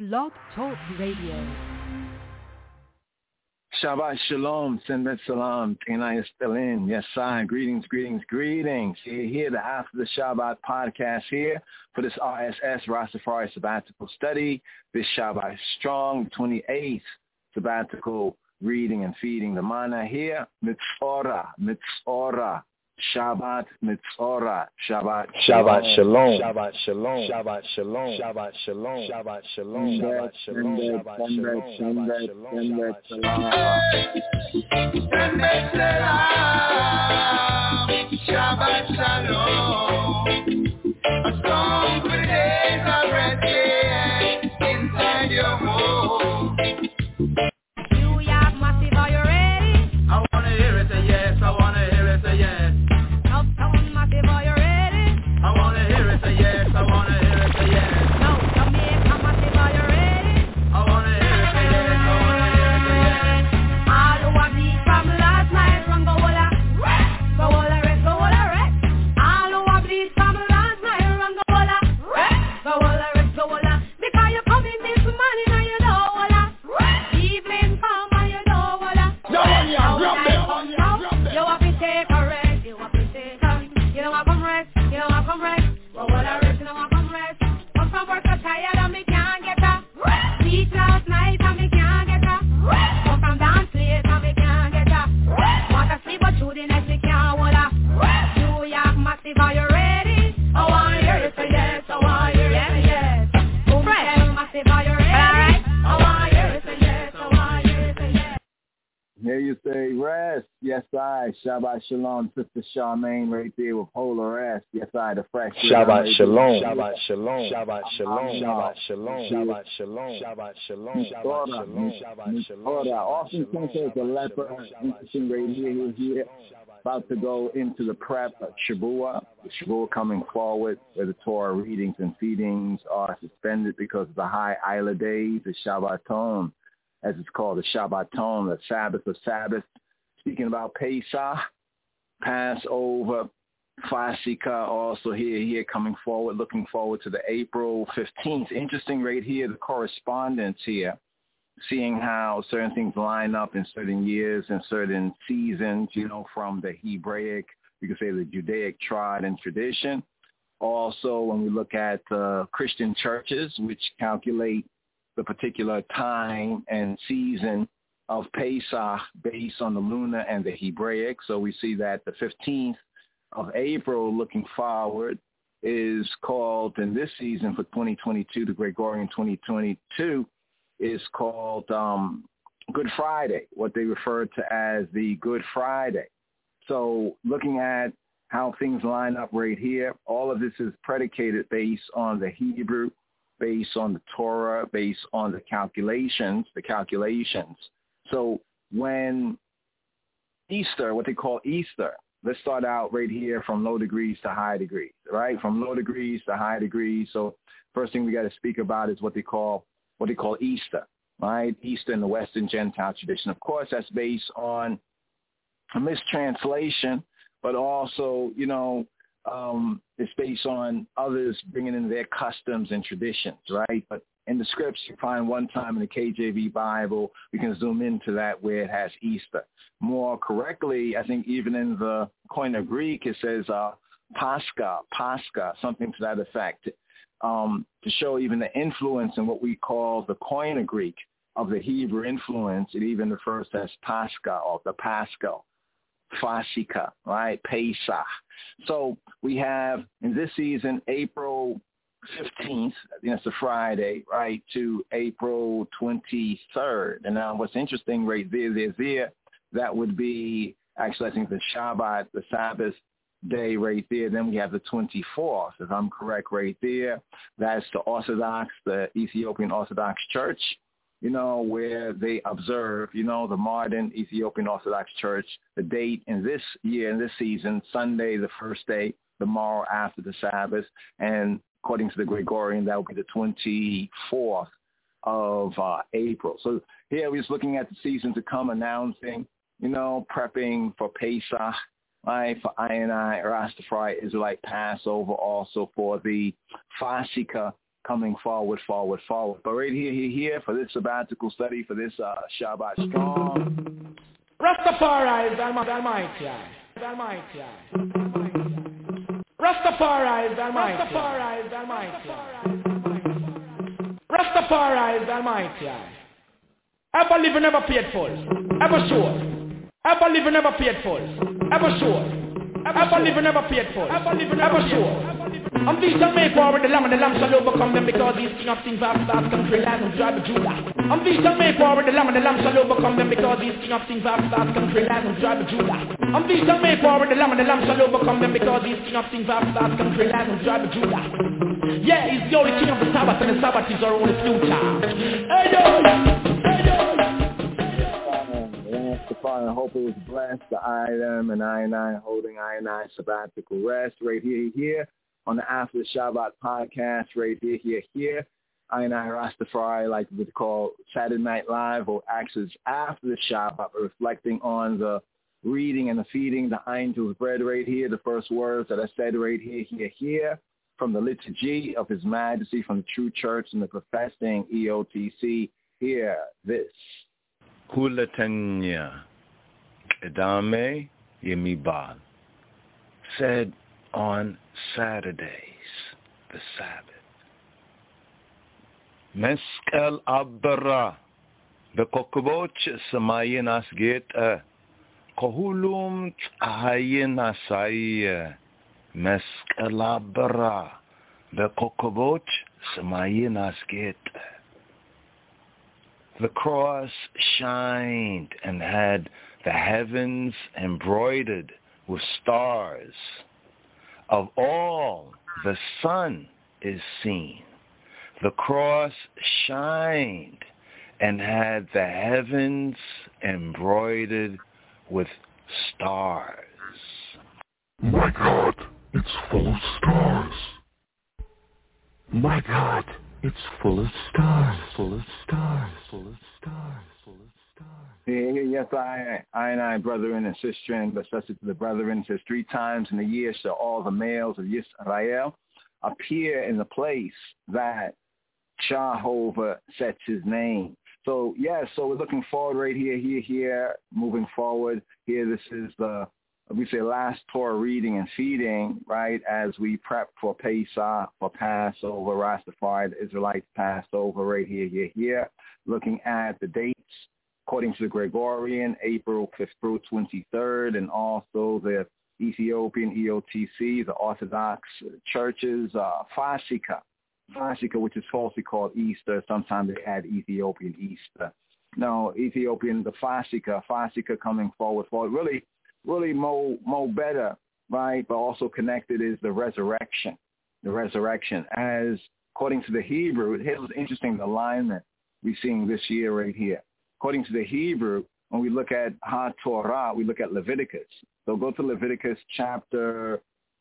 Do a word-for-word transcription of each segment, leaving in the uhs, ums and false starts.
Blog Talk Radio. Shabbat Shalom, Sinbet Salam, Tina is still in. Yes, I. Greetings, greetings, greetings. Here, here, the After the Shabbat podcast here for this R S S, Rastafari Sabbatical Study. This Shabbat Strong, twenty-eighth Sabbatical Reading and Feeding the Mana here. Mitzorah, Mitzorah. Shabbat Mitzorah, Shabbat Shabbat Shalom, Shabbat Shalom, Shabbat Shalom, Shabbat Shalom, Shabbat Shalom, Shabbat Shalom, Shabbat Shalom, Shabbat Shalom, Shabbat Shalom. A song for the days of rest inside your home. New York Massive, are you ready? I wanna hear it say yes, I wanna hear it say yes. Uptown Massive, are you ready? I wanna hear it say yes, I wanna hear it say yes. Now Jamaica Massive, are you ready? I wanna hear it say yes, I wanna hear it say yes. All who have beat from last night from Gowola, go Gowola rest, Gowola rest. All who have beat from last night from Gowola, go Gowola rest, Gowola. Because you come in this morning and you know Gowola. Evening come and you know Gowola. No one here, drop them. You have to take a rest, you have to take a rest. You don't want to come rest, you don't want to come rest. Gowola rest, you don't want to come rest. Come from work so tired and me can't get up. Beat last night and me can't get up. Come from dance place and me can't get up. Want to sleep but through the night me can't hold up. New York Massive, are you ready? I want to hear you say yes, I want to hear you say yes. Boomtown Massive, are you ready? I want to hear you say yes, I want to hear you say yes. Here you say rest. Yes, I. Shabbat Shalom, Sister Charmaine right there with Polar Rest. Yes, I. The fresh. Shabbat Shalom, Shabbat Shalom, Shabbat Shalom, Shabbat Shalom, Shabbat Shalom, Shabbat Shalom, Shabbat Shalom, Shabbat Shalom. Often think as a leper, interesting right here, he's here, about to go into the prep of Shavuot. The Shavuot coming forward, where the Torah readings and feedings are suspended because of the high Isla days, the Shabbaton, as it's called, the Shabbaton, the Sabbath of Sabbath. Speaking about Pesach, Passover, Fasika, also here, here coming forward, looking forward to the April fifteenth. Interesting right here, the correspondence here, seeing how certain things line up in certain years and certain seasons, you know, from the Hebraic, you could say the Judaic triad and tradition. Also, when we look at uh, Christian churches, which calculate the particular time and season of Pesach based on the lunar and the Hebraic. So we see that the fifteenth of April, looking forward, is called in this season for twenty twenty-two, the Gregorian twenty twenty-two, is called um, Good Friday, what they refer to as the Good Friday. So looking at how things line up right here, all of this is predicated based on the Hebrew, based on the Torah, based on the calculations, the calculations. So when Easter, what they call Easter, let's start out right here from low degrees to high degrees, right? From low degrees to high degrees. So first thing we got to speak about is what they call what they call Easter, right? Easter in the Western Gentile tradition. Of course, that's based on a mistranslation, but also, you know, um, it's based on others bringing in their customs and traditions, right? But in the scripts, you find one time in the K J V Bible, we can zoom into that where it has Easter. More correctly, I think even in the Koine Greek, it says uh, Pascha, Pascha, something to that effect, um, to show even the influence in what we call the Koine Greek of the Hebrew influence. It even refers to as Pascha or the Paschal, Fasika, right, Pesach. So we have in this season, April fifteenth, I think that's a Friday, right, to April twenty-third. And now what's interesting right there, there, there, that would be actually, I think, the Shabbat, the Sabbath day right there. Then we have the twenty-fourth, if I'm correct, right there. That's the Orthodox, the Ethiopian Orthodox Church, you know, where they observe, you know, the modern Ethiopian Orthodox Church, the date in this year, in this season, Sunday, the first day, the morrow after the Sabbath, and according to the Gregorian, that would be the twenty-fourth of uh, April. So here we're just looking at the season to come, announcing, you know, prepping for Pesach, right, for I and I, Rastafari Israelite Passover, also for the Fasika coming forward, forward, forward. But right here, here, here, for this sabbatical study, for this uh, Shabbat Strong. Rastafari is Almighty, Almighty, Almighty. Rastafari is Almighty, Rastafari is Almighty. Rastafari is Almighty. Ever live and never paid for, ever sure. Ever live and never paid for, ever sure. Ever live and never paid for, ever live and never sure. I'm these shall make war with the lamb, and the lamb shall overcome them, because he's king of kings, vast, vast country, land and tribe of Judah. I'm these shall make war with the lamb, and the lamb shall overcome them, because he's king of kings, vast, vast country, land and tribe of Judah. I'm these shall make war with the lamb, and the lamb shall overcome them, because he's king of kings, vast, vast country, land and tribe of Judah. Yeah, he's the only king of the Sabbath, and the Sabbath is our only future. Hey yo, hey yo. Rastafari, I hope it was blessed. The I am and I and I holding I and I sabbatical rest right here, here. On the After the Shabbat podcast, right here, here, here. I and I Rastafari, like we would call Saturday Night Live, or actually after the Shabbat, reflecting on the reading and the feeding, the angel's bread right here, the first words that I said right here, here, here, from the liturgy of His Majesty, from the true church and the professing E O T C. Hear this. Kulatanya Edame Yemibal said on Saturdays, the Sabbath, Meskel Abra Bekokboch Samayin Asget Kohulum Ahayin Asai Meskel Abra Bekokboch Samayin Asget. The cross shined and had the heavens embroidered with stars. Of all the sun is seen. The cross shined and had the heavens embroidered with stars. My God, it's full of stars. My God, it's full of stars, full of stars, full of stars, full of stars. Yeah, yes, I, I and I, brethren and sisters, but especially to the brethren, says three times in a year shall all the males of Yisrael appear in the place that Jehovah sets His name. So, yeah, so we're looking forward right here, here, here, moving forward. Here, this is the, we say, last Torah reading and feeding, right, as we prep for Pesach, for Passover, Rastafari, the Israelites Passover right here, here, here, looking at the dates. According to the Gregorian, April fifth through twenty-third, and also the Ethiopian E O T C, the Orthodox churches, uh, Fasika, Fasika, which is falsely called Easter. Sometimes they add Ethiopian Easter. No, Ethiopian, the Fasika, Fasika coming forward, forward. Really, really more, more better, right? But also connected is the resurrection, the resurrection. As according to the Hebrew, it was interesting, the alignment we're seeing this year right here. According to the Hebrew, when we look at HaTorah, we look at Leviticus. So go to Leviticus chapter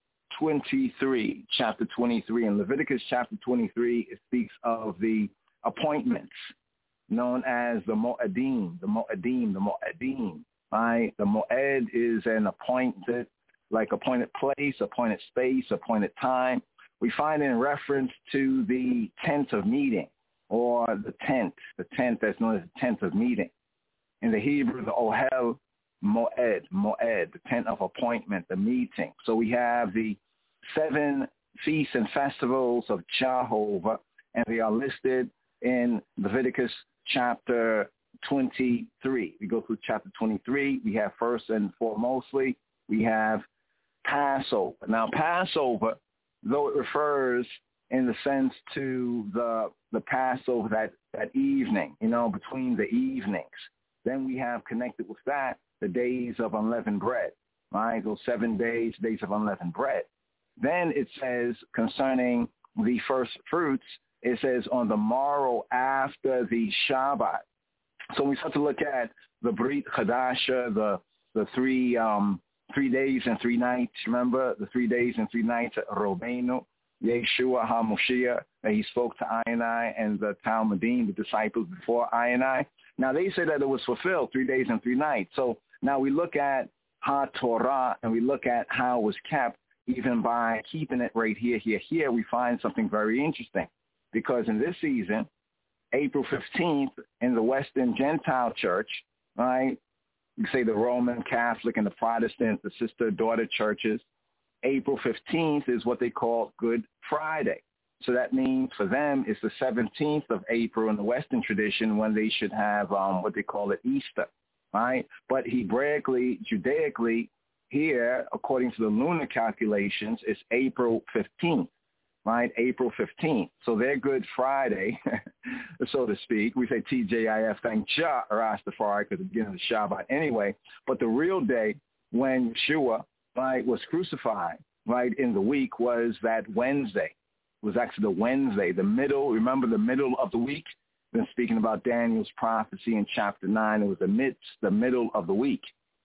twenty-three, chapter twenty-three. In Leviticus chapter twenty-three, it speaks of the appointments known as the Mo'adim, the Mo'adim, the Mo'adim. Right? The Mo'ed is an appointed, like appointed place, appointed space, appointed time. We find it in reference to the tent of meeting, or the tent, the tent that's known as the tent of meeting. In the Hebrew, the Ohel Moed, Moed, the tent of appointment, the meeting. So we have the seven feasts and festivals of Jehovah, and they are listed in Leviticus chapter twenty-three. We go through chapter twenty-three. We have first and foremostly, we have Passover. Now, Passover, though it refers in the sense to the the Passover, that, that evening, you know, between the evenings. Then we have connected with that the days of unleavened bread, right? Those seven days, days of unleavened bread. Then it says concerning the first fruits, it says on the morrow after the Shabbat. So we start to look at the Brit Chadasha, the the three um, three days and three nights. Remember the three days and three nights at Robenu, Yeshua HaMoshiach, that he spoke to I and I and the Talmudim, the disciples before I and I. Now they say that it was fulfilled, three days and three nights. So now we look at HaTorah and we look at how it was kept, even by keeping it right here, here, here. We find something very interesting. because in this season, April fifteenth in the Western Gentile Church, right, you say the Roman Catholic and the Protestant, the sister-daughter churches, April fifteenth is what they call Good Friday. So that means for them it's the seventeenth of April in the Western tradition when they should have um, what they call it Easter, right? But Hebraically, Judaically, here, according to the lunar calculations, it's April fifteenth, right? April fifteenth. So their Good Friday, so to speak, we say T J I F, thank Jah, Rastafari, because it's the beginning of the Shabbat anyway. But the real day when Yeshua, right, was crucified, right, in the week was that Wednesday. It was actually the Wednesday, the middle, remember the middle of the week? Then speaking about Daniel's prophecy in chapter nine, it was the midst, the middle of the week.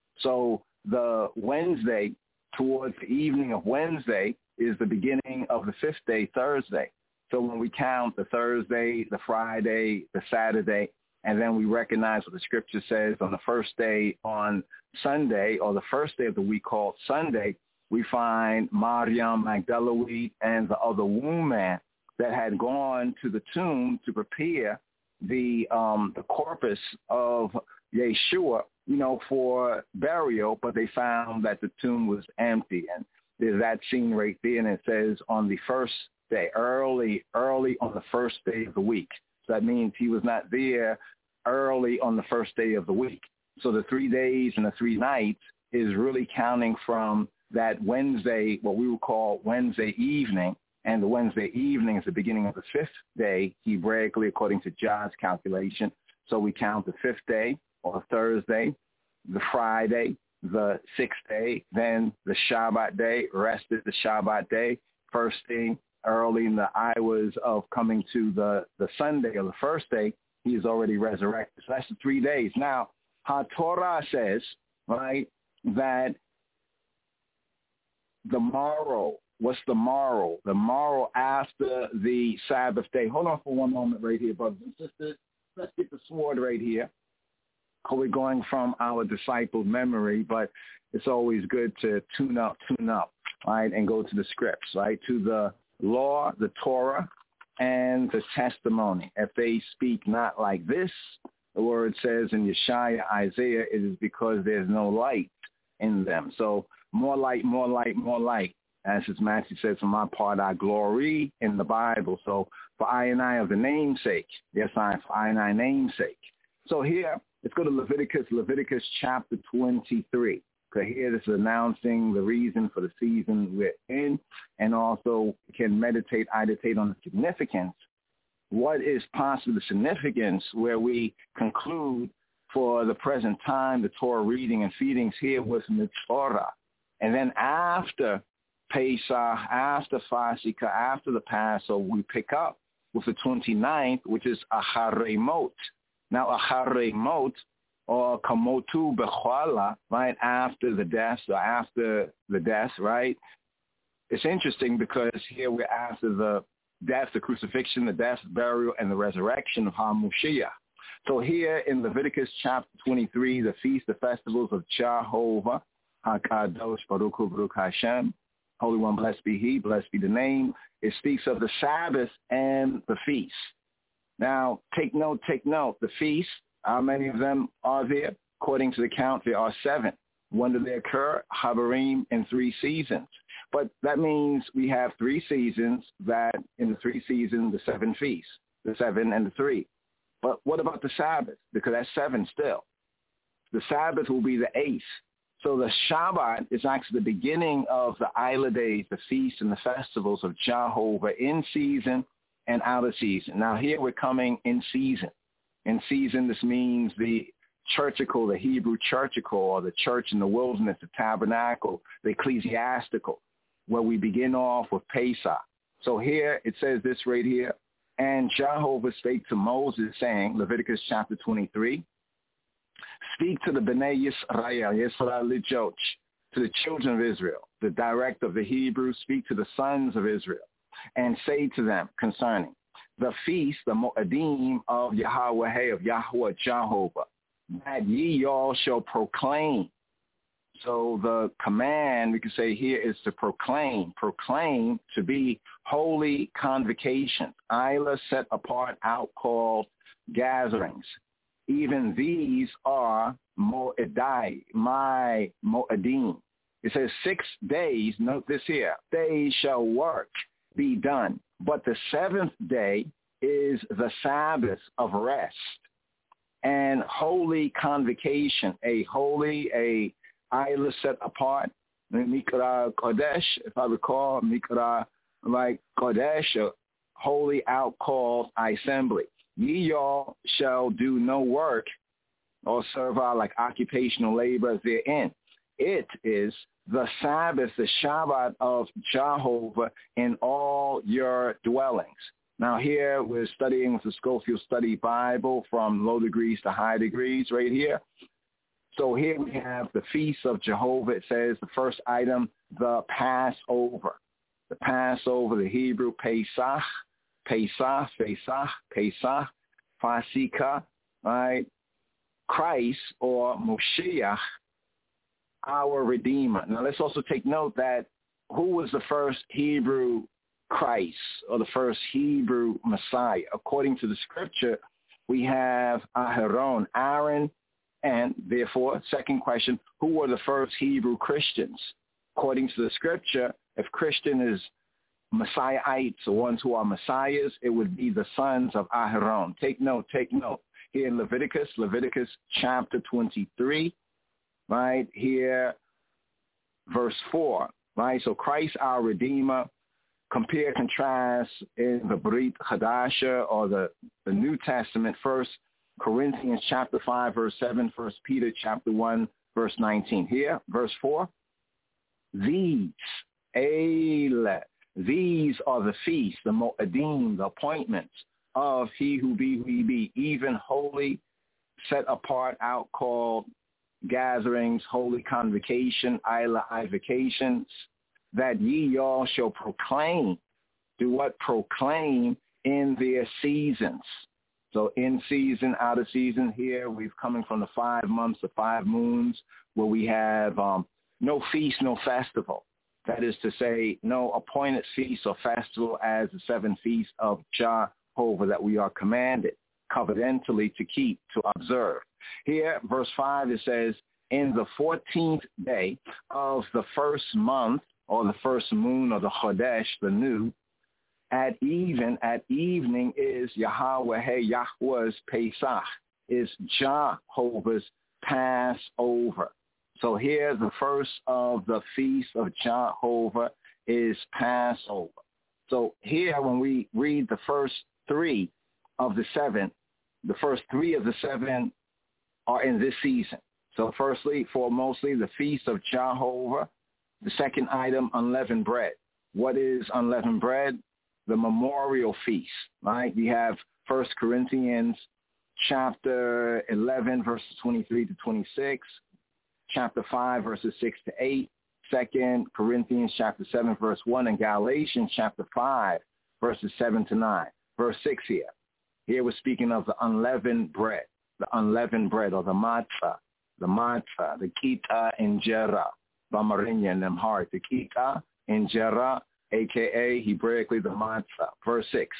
So the Wednesday, towards the evening of Wednesday, is the beginning of the fifth day, Thursday. So when we count the Thursday, the Friday, the Saturday, and then we recognize what the scripture says on the first day on Sunday, or the first day of the week called Sunday, we find Maryam Magdalene and the other womb man that had gone to the tomb to prepare the um, the corpus of Yeshua, you know, for burial, but they found that the tomb was empty. And there's that scene right there, and it says on the first day, early, early on the first day of the week. So that means he was not there early on the first day of the week. So the three days and the three nights is really counting from that Wednesday, what we would call Wednesday evening, and the Wednesday evening is the beginning of the fifth day, Hebraically, according to Jah's calculation. So we count the fifth day, or Thursday, the Friday, the sixth day, then the Shabbat day, rest is the Shabbat day, first thing early in the hours of coming to the, the Sunday or the first day, he is already resurrected. So that's the three days. Now, HaTorah says, right, that the morrow, what's the morrow? The morrow after the Sabbath day. Hold on for one moment right here, brothers and sisters. Let's get the sword right here. We're going from our disciple memory, but it's always good to tune up, tune up, right, and go to the scripts, right, to the law, the Torah, and the testimony. If they speak not like this, the word says in Yeshaya, Isaiah, it is because there's no light in them. So more light, more light, more light. As his Matthew says, for my part, I glory in the Bible. So for I and I of the namesake, yes, I, for I and I namesake. So here, let's go to Leviticus, Leviticus chapter twenty-three. Okay, here this is announcing the reason for the season we're in, and also can meditate, meditate on the significance. What is possibly the significance where we conclude for the present time the Torah reading and feedings here was Mitzvah. And then after Pesach, after Fasika, after the Passover, we pick up with the twenty-ninth, which is Acharei Mot. Now, Acharei Mot, or Kamotu Bechwala, right, after the death, or after the death, right? It's interesting because here we're after the death, the crucifixion, the death, burial, and the resurrection of HaMoshiach. So here in Leviticus chapter twenty-three, the feast, the festivals of Jehovah, HaKadosh Baruch Hu Baruch Hashem, Holy One, blessed be He, blessed be the name. It speaks of the Sabbath and the feast. Now, take note, take note. The feast, how many of them are there? According to the count, there are seven. When do they occur? Habarim in three seasons. But that means we have three seasons that in the three seasons, the seven feasts, the seven and the three. But what about the Sabbath? Because that's seven still. The Sabbath will be the eighth. So the Shabbat is actually the beginning of the Isla days, the feasts and the festivals of Jehovah in season and out of season. Now here we're coming in season. In season, this means the churchical, the Hebrew churchical, or the church in the wilderness, the tabernacle, the ecclesiastical, where we begin off with Pesach. So here it says this right here, and Jehovah spake to Moses, saying, Leviticus chapter twenty-three, speak to the Bnei Yisrael, Yisrael Lijoch, to the children of Israel, the direct of the Hebrews, speak to the sons of Israel, and say to them concerning the feast, the Moedim of Yahweh, of Yahweh Jehovah, that ye all shall proclaim. So the command, we could say here, is to proclaim. Proclaim to be holy convocation. Isla set apart, out called gatherings. Even these are mo'edai, my mo'edim. It says six days, note this here, days shall work be done. But the seventh day is the Sabbath of rest and holy convocation, a holy, a Isla set apart, Mikra Kodesh, if I recall, Mikra like Kodesh, a holy outcalled assembly. Ye y'all shall do no work or servile like occupational labor therein. It is the Sabbath, the Shabbat of Jehovah in all your dwellings. Now here we're studying with the Schofield Study Bible from low degrees to high degrees right here. So here we have the Feast of Jehovah. It says the first item, the Passover. The Passover, the Hebrew Pesach, Pesach, Pesach, Pesach, Fasika, right? Christ or Moshiach, our Redeemer. Now let's also take note that who was the first Hebrew Christ or the first Hebrew Messiah? According to the scripture, we have Aharon, Aaron, and therefore, second question, who were the first Hebrew Christians? According to the scripture, if Christian is Messiahites, the ones who are Messiahs, it would be the sons of Aharon. Take note, take note. Here in Leviticus, Leviticus chapter twenty-three, right here, verse four, right? So Christ, our Redeemer, compare, contrast in the Brit Hadasha or the, the New Testament, First Corinthians chapter five, verse seven, First Peter chapter one, verse nineteen. Here, verse four, these, Eile, these are the feasts, the Mo'edim, the appointments of he who be, who he be, even holy, set apart, out called gatherings, holy convocation, Isla ivocations, that ye y'all shall proclaim. Do what? Proclaim in their seasons. So in season, out of season, here we've coming from the five months, the five moons, where we have um, no feast, no festival. That is to say, no appointed feast or festival as the seven feasts of Jehovah that we are commanded covenantally to keep, to observe. Here, verse five, it says, in the fourteenth day of the first month, or the first moon, or the Chodesh, the new, at even, at evening is Yahweh, hey, Yahweh's Pesach, is Jehovah's Passover. So here, the first of the feast of Jehovah is Passover. So here, when we read the first three of the seven, the first three of the seven are in this season. So firstly, foremostly, the feast of Jehovah. The second item, unleavened bread. What is unleavened bread? The memorial feast, right? We have First Corinthians chapter eleven, verses twenty-three to twenty-six, chapter five, verses six to eight, Second Corinthians chapter seven, verse one, and Galatians chapter five, verses seven to nine. Verse six here. Here we're speaking of the unleavened bread, the unleavened bread, or the matzah, the matzah, the kita injera, Bamarinyan and Amharic, the kita injera, a k a. Hebraically the matzah. Verse six.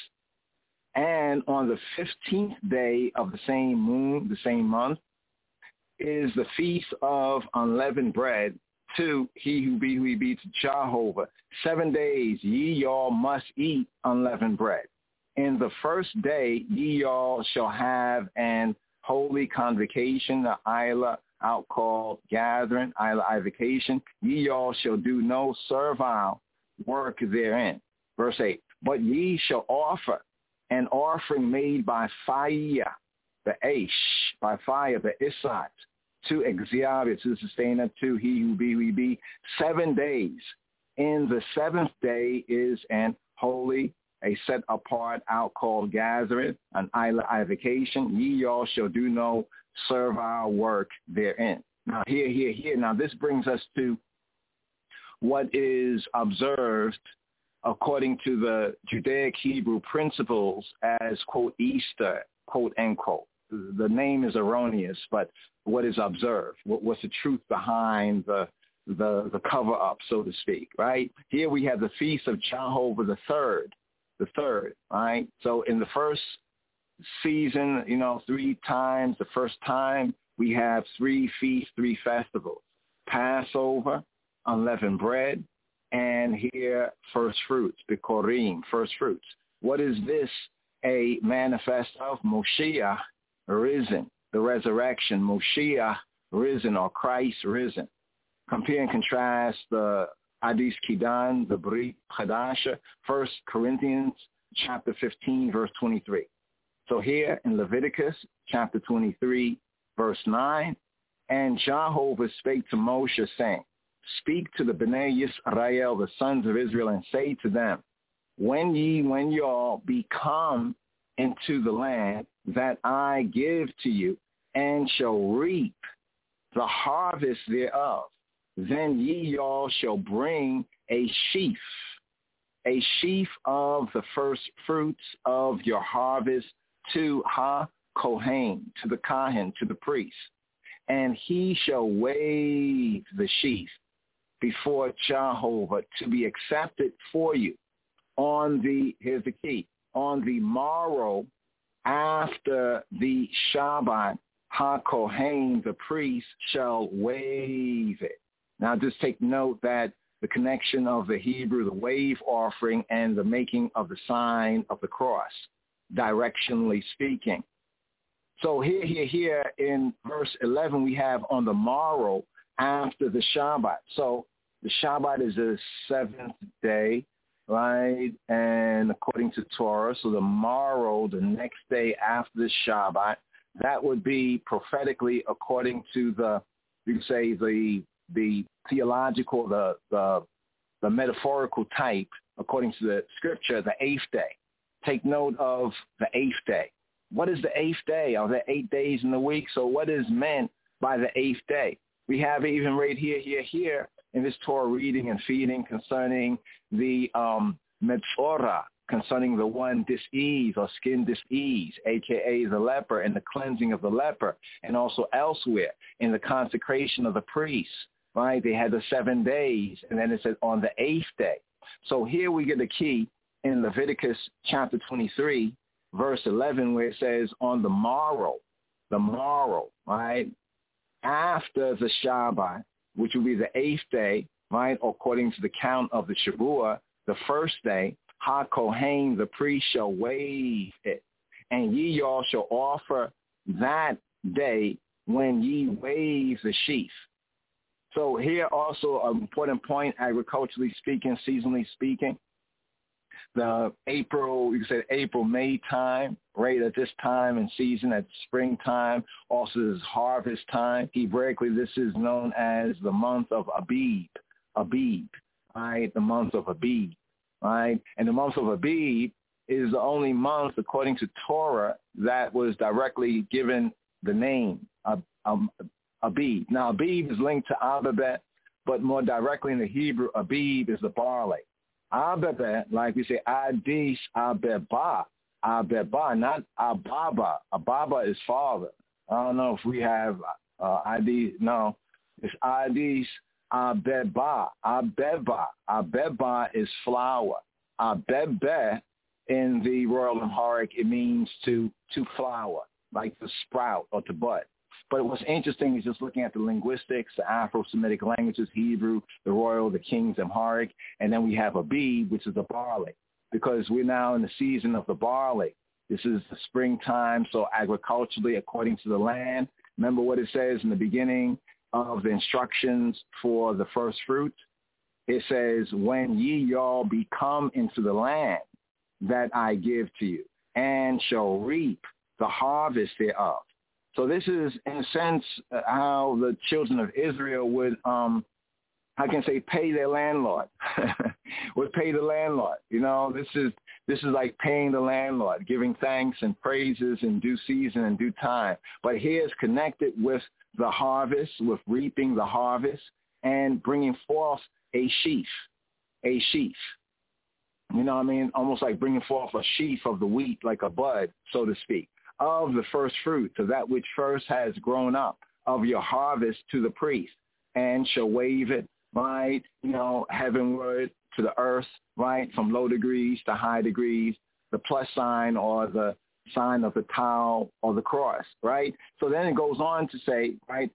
And on the fifteenth day of the same moon, the same month, is the feast of unleavened bread to he who be who he be, to Jehovah. Seven days ye y'all must eat unleavened bread. In the first day ye y'all shall have an holy convocation, the Isla out called gathering, Isla ivocation. Ye y'all shall do no servile work therein. Verse eight. But ye shall offer an offering made by fire, the Aish, by fire, the Isat, to Exhiabit, to the sustainer, to he who be, who he be, seven days. In the seventh day is an holy, a set apart, out called gathering, an Isla ivocation. Ye y'all shall do no servile work therein. Now here, here, here. Now this brings us to what is observed according to the Judaic Hebrew principles as, quote, Easter, quote, end quote. the name is erroneous, but what is observed? What, what's the truth behind the the the cover up, so to speak, right? Here we have the feast of Jehovah the third, the third, right? So in the first season, you know, three times, the first time we have three feasts, three festivals: Passover, unleavened bread, and here first fruits, Bikurim, first fruits. What is this a manifest of? Moshiach risen, the resurrection, Moshiach risen, or Christ risen. Compare and contrast the Hadis Kidan, the Brit Chadasha, First Corinthians chapter fifteen, verse twenty-three. So here in Leviticus chapter twenty-three, verse nine, and Jehovah spake to Moshe, saying, speak to the Bnei Yisrael, the sons of Israel, and say to them, when ye, when y'all be come into the land that I give to you, and shall reap the harvest thereof, then ye y'all shall bring a sheaf, a sheaf of the first fruits of your harvest to Ha-Kohen, to the Kohen, to the priest. And he shall wave the sheaf before Jehovah to be accepted for you on the, here's the key, on the morrow after the Shabbat, Ha-Kohen, the priest, shall wave it. Now just take note that the connection of the Hebrew, the wave offering, and the making of the sign of the cross, directionally speaking. So here, here, here in verse eleven, we have on the morrow after the Shabbat. So the Shabbat is the seventh day, right? And according to Torah, so the morrow, the next day after the Shabbat, that would be prophetically according to the, you could say the the theological, the, the the metaphorical type, according to the scripture, the eighth day. Take note of the eighth day. What is the eighth day? Are there eight days in the week? So what is meant by the eighth day? We have it even right here, here, here in this Torah reading and feeding concerning the um, Metzorah, concerning the one dis-ease or skin dis-ease, a k a the leper, and the cleansing of the leper, and also elsewhere in the consecration of the priests, right? They had the seven days, and then it said on the eighth day. So here we get the key in Leviticus chapter twenty-three, verse eleven, where it says on the morrow, the morrow, right, after the Shabbat, which will be the eighth day, right, according to the count of the Shavuot, the first day, Ha-Kohen, the priest, shall wave it, and ye y'all shall offer that day when ye wave the sheaf. So here also an important point, agriculturally speaking, seasonally speaking, the April, you could say April, May time, right at this time in season, at springtime, also is harvest time. Hebraically, this is known as the month of Abib, Abib, right, the month of Abib. Right? And the month of Abib is the only month, according to Torah, that was directly given the name of um, Abib. Now, Abib is linked to Abibet, but more directly in the Hebrew, Abib is the barley. Abibet, like we say, Adis Abeba, Abeba, not Ababa. Ababa is father. I don't know if we have uh, Adis. No, it's Adis Abeba, Abeba, Abeba is flour. Abebe in the Royal Amharic, it means to to flower, like to sprout or to bud. But what's interesting is just looking at the linguistics, the Afro-Semitic languages, Hebrew, the Royal, the King's Amharic, and then we have Abib, which is the barley, because we're now in the season of the barley. This is the springtime, so agriculturally, according to the land. Remember what it says in the beginning of the instructions for the first fruit? It says, when ye y'all be come into the land that I give to you, and shall reap the harvest thereof. So this is, in a sense, uh, how the children of Israel would, um, I can say, pay their landlord, would pay the landlord. You know, this is this is like paying the landlord, giving thanks and praises in due season and due time. But here it's connected with the harvest, with reaping the harvest and bringing forth a sheaf, a sheaf. You know what I mean? Almost like bringing forth a sheaf of the wheat, like a bud, so to speak. of the first fruits, of that which first has grown up, of your harvest to the priest, and shall wave it, right, you know, heavenward to the earth, right, from low degrees to high degrees, the plus sign or the sign of the tau or the cross, right? So then it goes on to say, right,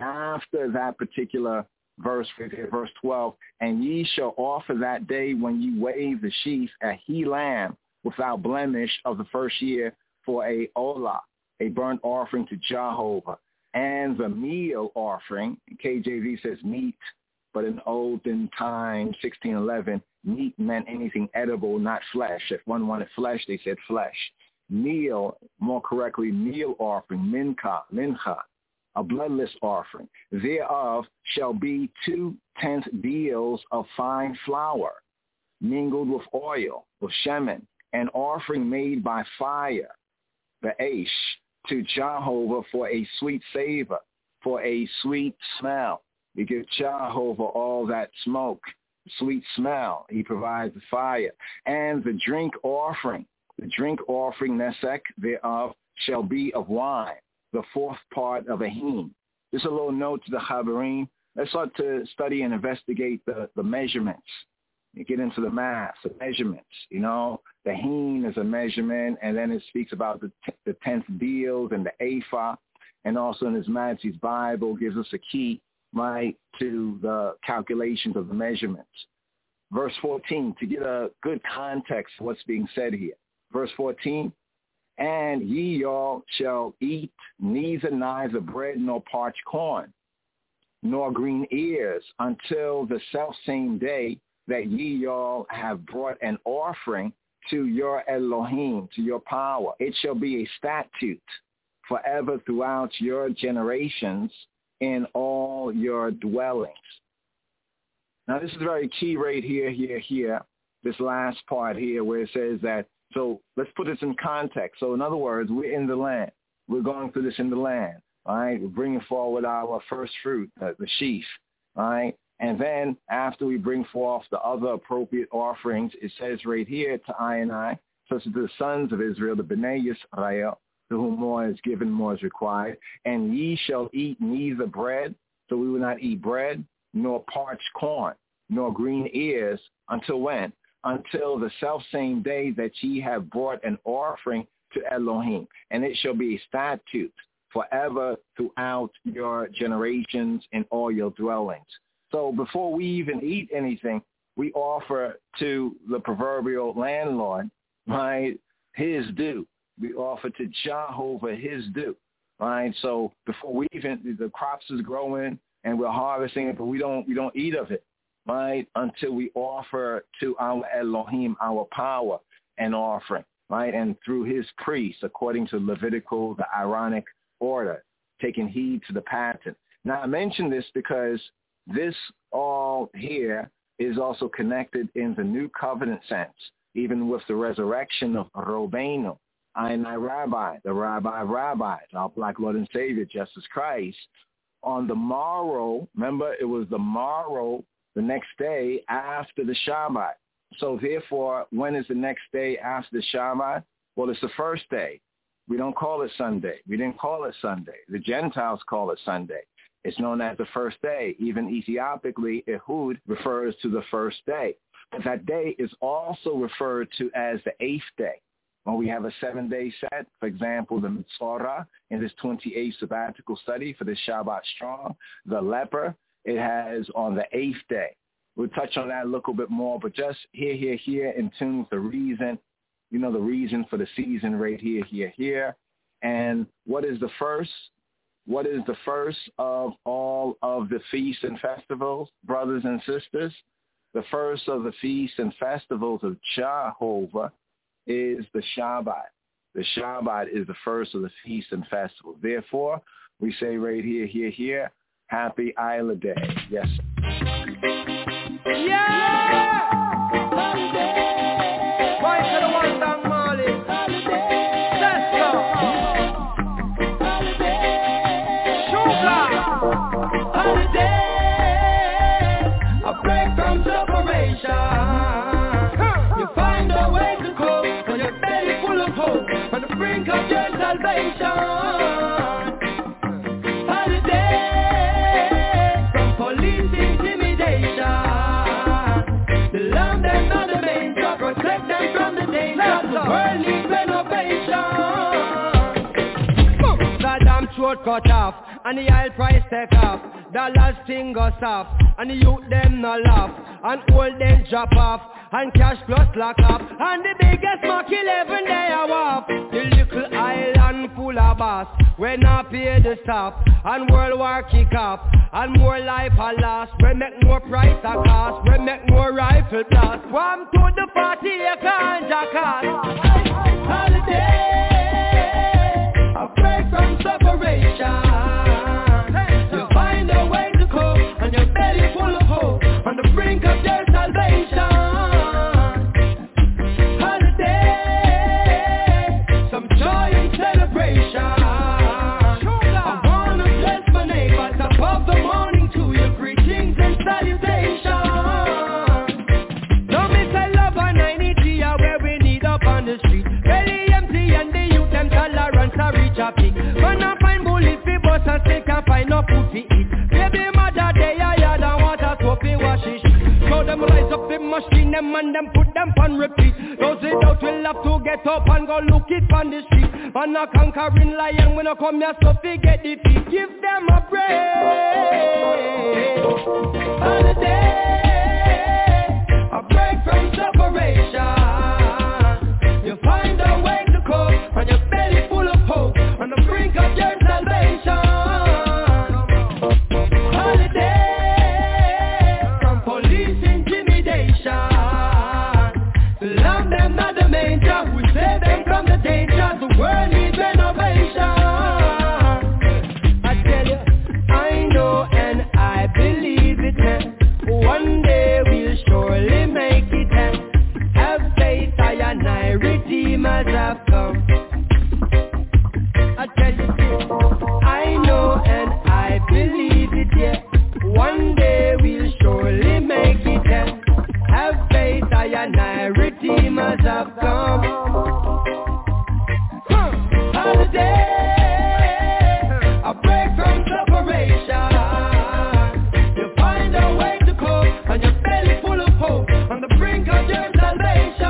after that particular verse, verse twelve, and ye shall offer that day when ye wave the sheaf a he lamb without blemish of the first year for a olah, a burnt offering to Jehovah, and the meal offering. K J V says meat, but in olden time, sixteen eleven, meat meant anything edible, not flesh. If one wanted flesh, they said flesh. Meal, more correctly, meal offering, mincha, mincha, a bloodless offering. Thereof shall be two-tenth deals of fine flour, mingled with oil, with shemen, an offering made by fire, the aish, to Jehovah for a sweet savor, for a sweet smell. We give Jehovah all that smoke, sweet smell. He provides the fire. And the drink offering, the drink offering, nesek, thereof, shall be of wine, the fourth part of a hin. Just a little note to the Chaverim. Let's start to study and investigate the, the measurements. You get into the math, the measurements. You know, the hin is a measurement, and then it speaks about the, t- the tenth deals and the ephah, and also in His Majesty's Bible gives us a key, right, to the calculations of the measurements. Verse fourteen, to get a good context of what's being said here. Verse fourteen, and ye all shall eat neither neither bread nor parched corn, nor green ears, until the selfsame day that ye all have brought an offering to your Elohim, to your power. It shall be a statute forever throughout your generations in all your dwellings. Now, this is very key right here, here, here, this last part here where it says that, so let's put this in context. So in other words, we're in the land. We're going through this in the land, all right? We're bringing forward our first fruit, uh, the sheaf, all right? And then after we bring forth the other appropriate offerings, it says right here to I and I, such as the sons of Israel, the B'nai Yisrael, to whom more is given, more is required. And ye shall eat neither bread, so we will not eat bread, nor parched corn, nor green ears, until when? Until the selfsame day that ye have brought an offering to Elohim. And it shall be a statute forever throughout your generations in all your dwellings. So before we even eat anything, we offer to the proverbial landlord, right, his due. We offer to Jehovah his due, right? So before we even, the crops is growing and we're harvesting it, but we don't we don't eat of it, right, until we offer to our Elohim, our power, an offering, right? And through his priests, according to Levitical, the Aaronic order, taking heed to the pattern. Now, I mention this because this all here is also connected in the new covenant sense, even with the resurrection of Robenu, I and I Rabbi, the Rabbi of rabbis, our black Lord and Savior, Jesus Christ. On the morrow, remember, it was the morrow, the next day after the Shabbat. So therefore, when is the next day after the Shabbat? Well, it's the first day. We don't call it Sunday. We didn't call it Sunday. The Gentiles call it Sunday. It's known as the first day. Even Ethiopically, Ehud refers to the first day. But that day is also referred to as the eighth day. When we have a seven-day set, for example, the Mitzvah in this twenty-eighth sabbatical study for the Shabbat Strong, the leper, it has on the eighth day. We'll touch on that a little bit more, but just here, here, here, in tune with the reason, you know, the reason for the season right here, here, here. And what is the first? What is the first of all of the feasts and festivals, brothers and sisters? The first of the feasts and festivals of Jehovah is the Shabbat. The Shabbat is the first of the feasts and festivals. Therefore, we say right here, here, here, Happy Isla Day. Yes. Yeah! Holiday! Going to the one song, Molly. Holiday! Let's go! Holiday! Sugar! Holiday! A break from separation. You find a way to cope when your belly full of hope. On the brink of your salvation. innovation. Holiday from police intimidation. The land them not the danger, protect them from the danger. The world needs renovation. Saddam throat cut off, and the oil price take off. Dollars thing goes off, and the youth them no laugh, and old them drop off, and cash plus lock up, and the biggest Mach eleven they are off. The little island full of bass, we not pay the stop, and World War kick off, and more life a lost. We make more price a cost, we make more rifle blast. One to the party you can't jackass. Holiday, a break from separation. You find a way to cope, and your belly full of hope, on the brink of your salvation. Holiday, some joy and celebration. I wanna bless my neighbors above the morning to your greetings and salutations. Don't miss a love on ninety G where we need up on the street. Belly empty and the youth them tolerance a reach a peak. Man a find bullet fi bust and still can't find no food fi eat. Baby mother they a yard and water soap fi wash it. So them rise up the machine them and them put them on repeat. Those without will have to get up and go look it on the street. Man a conquering lion when I come here so fi get defeat. Give them a break. Holiday, a break from separation. You find a way to cope, and your belly full of hope, on the brink of your salvation. Holiday from police intimidation. Love them not the manger, we save them from the danger. The world needs renovation. I tell you, I know and I believe it. eh. One day we'll surely make it. eh. Have faith, I and I, redeemers have come. I tell you, I know and I believe it, yeah. One day we'll surely make it, yeah. Have faith, I and I, redeemers have come. Huh. Holiday, a break from separation. You find a way to cope, and your belly full of hope, on the brink of your salvation.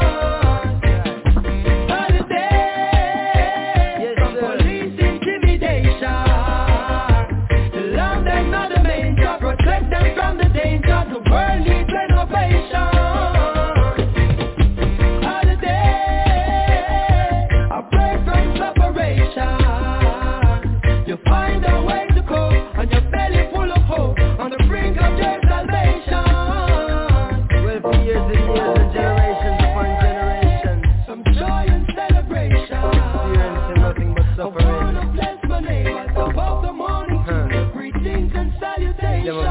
Holiday, from police intimidation. Love them not the manger, protect them from the danger. The world needs renovation. Holiday, a break from separation. You find a way to cope, and your belly full of hope, on the brink of your salvation. Well, for years and years and generations upon generations, some joy and celebration. Experiencing nothing but suffering. I wanna bless my neighbors above the morning to the greetings and salutations.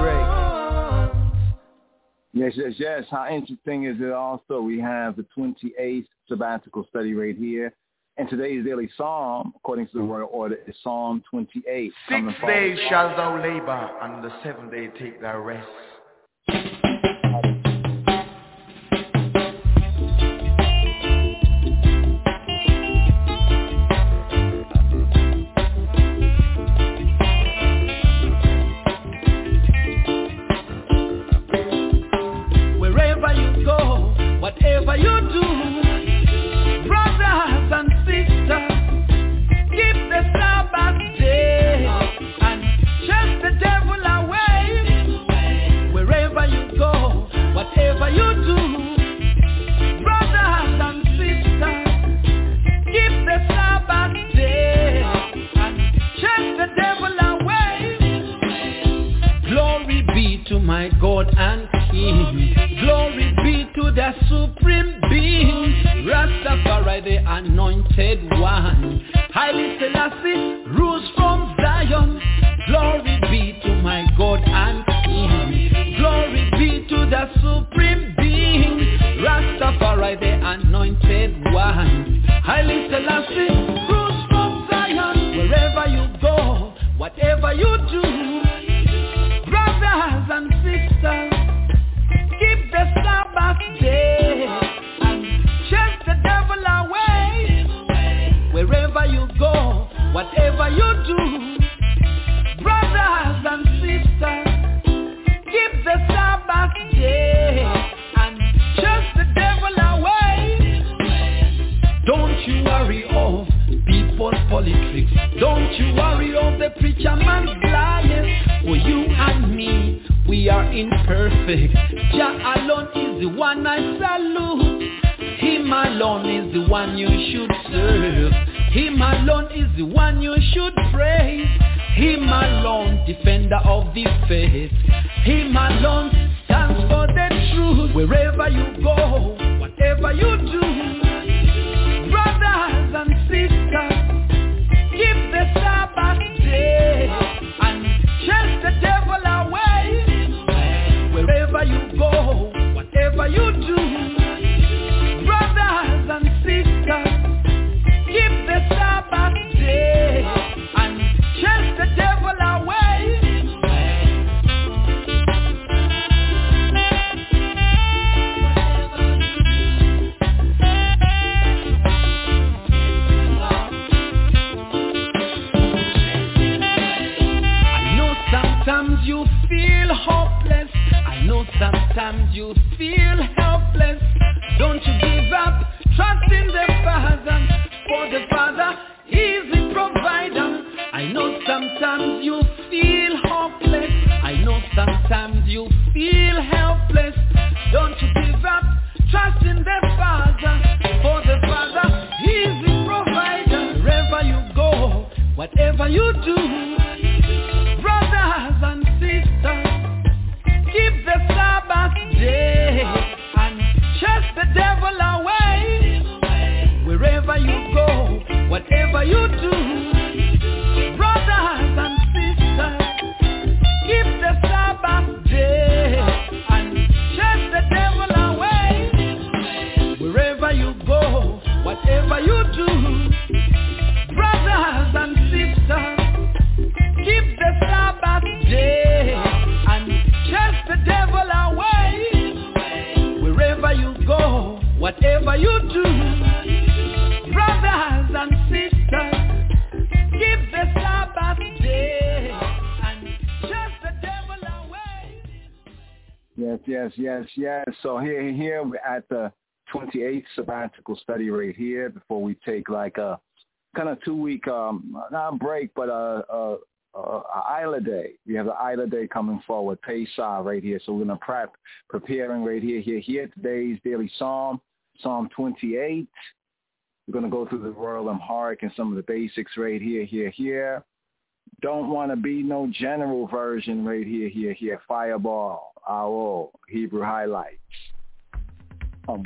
Yes, yes, yes. How interesting is it also? We have the twenty-eighth sabbatical study right here. And today's daily psalm, according to the royal order, is Psalm twenty-eight. Six days shalt thou labor, and the seventh day take thy rest. Wherever you go, whatever you do, brothers and sisters, keep the Sabbath day and chase the devil away. Wherever you go, whatever you do, brothers and sisters, keep the Sabbath day and chase the devil away. Glory be to my God and King. Glory be to the Supreme Being, Rastafari the Anointed One. Haile Selassie rules from Zion. Glory be to my God and King. Glory be to the Supreme Being, Rastafari the Anointed One. Haile Selassie rules from Zion. Wherever you go, whatever you do, brothers and sisters, keep the Sabbath day and chase the devil away. Wherever you go, whatever you do, brothers and sisters, keep the Sabbath day and chase the devil away. Don't you worry of people's politics. Don't you worry of the preacher man's liars. For you and me, we are imperfect. Jah alone is the one I salute. Him alone is the one you should serve. Him alone is the one you should praise. Him alone, defender of the faith. Him alone stands for the truth. Wherever you go, whatever you do, brothers and sisters, keep the Sabbath day and chase the devil away. Wherever you go, whatever you do, brothers and sisters, keep the Sabbath day and chase the devil away. I know sometimes you feel hopeless. I know sometimes you feel helpless. Don't you give up, trust in the Father, for the Father is the provider. I know sometimes you feel hopeless. I know sometimes you feel helpless. Don't you give up, trust in the Father, for the Father is the provider. Wherever you go, whatever you do, brothers and sisters, keep the Sabbath day and chase the devil away. Wherever you go, whatever you do, brothers and sisters, keep the Sabbath day and chase the devil away. Wherever you go, whatever you do, brothers and sisters, keep the Sabbath day and chase the devil away. Wherever you go, whatever you do, brothers and sisters, keep the Sabbath day and chase the devil away. Yes, yes, yes, yes. So here, here we're at the twenty-eighth sabbatical study right here before we take like a kind of two-week, um, not a break, but a, a, a, a Isla Day. We have the Isla Day coming forward, Pesach right here. So we're going to prep, preparing right here, here, here. Today's daily psalm, Psalm twenty-eight. We're going to go through the Royal Amharic and some of the basics right here, here, here. Don't want to be no general version right here, here, here. Fireball, owl, Hebrew highlights. Um,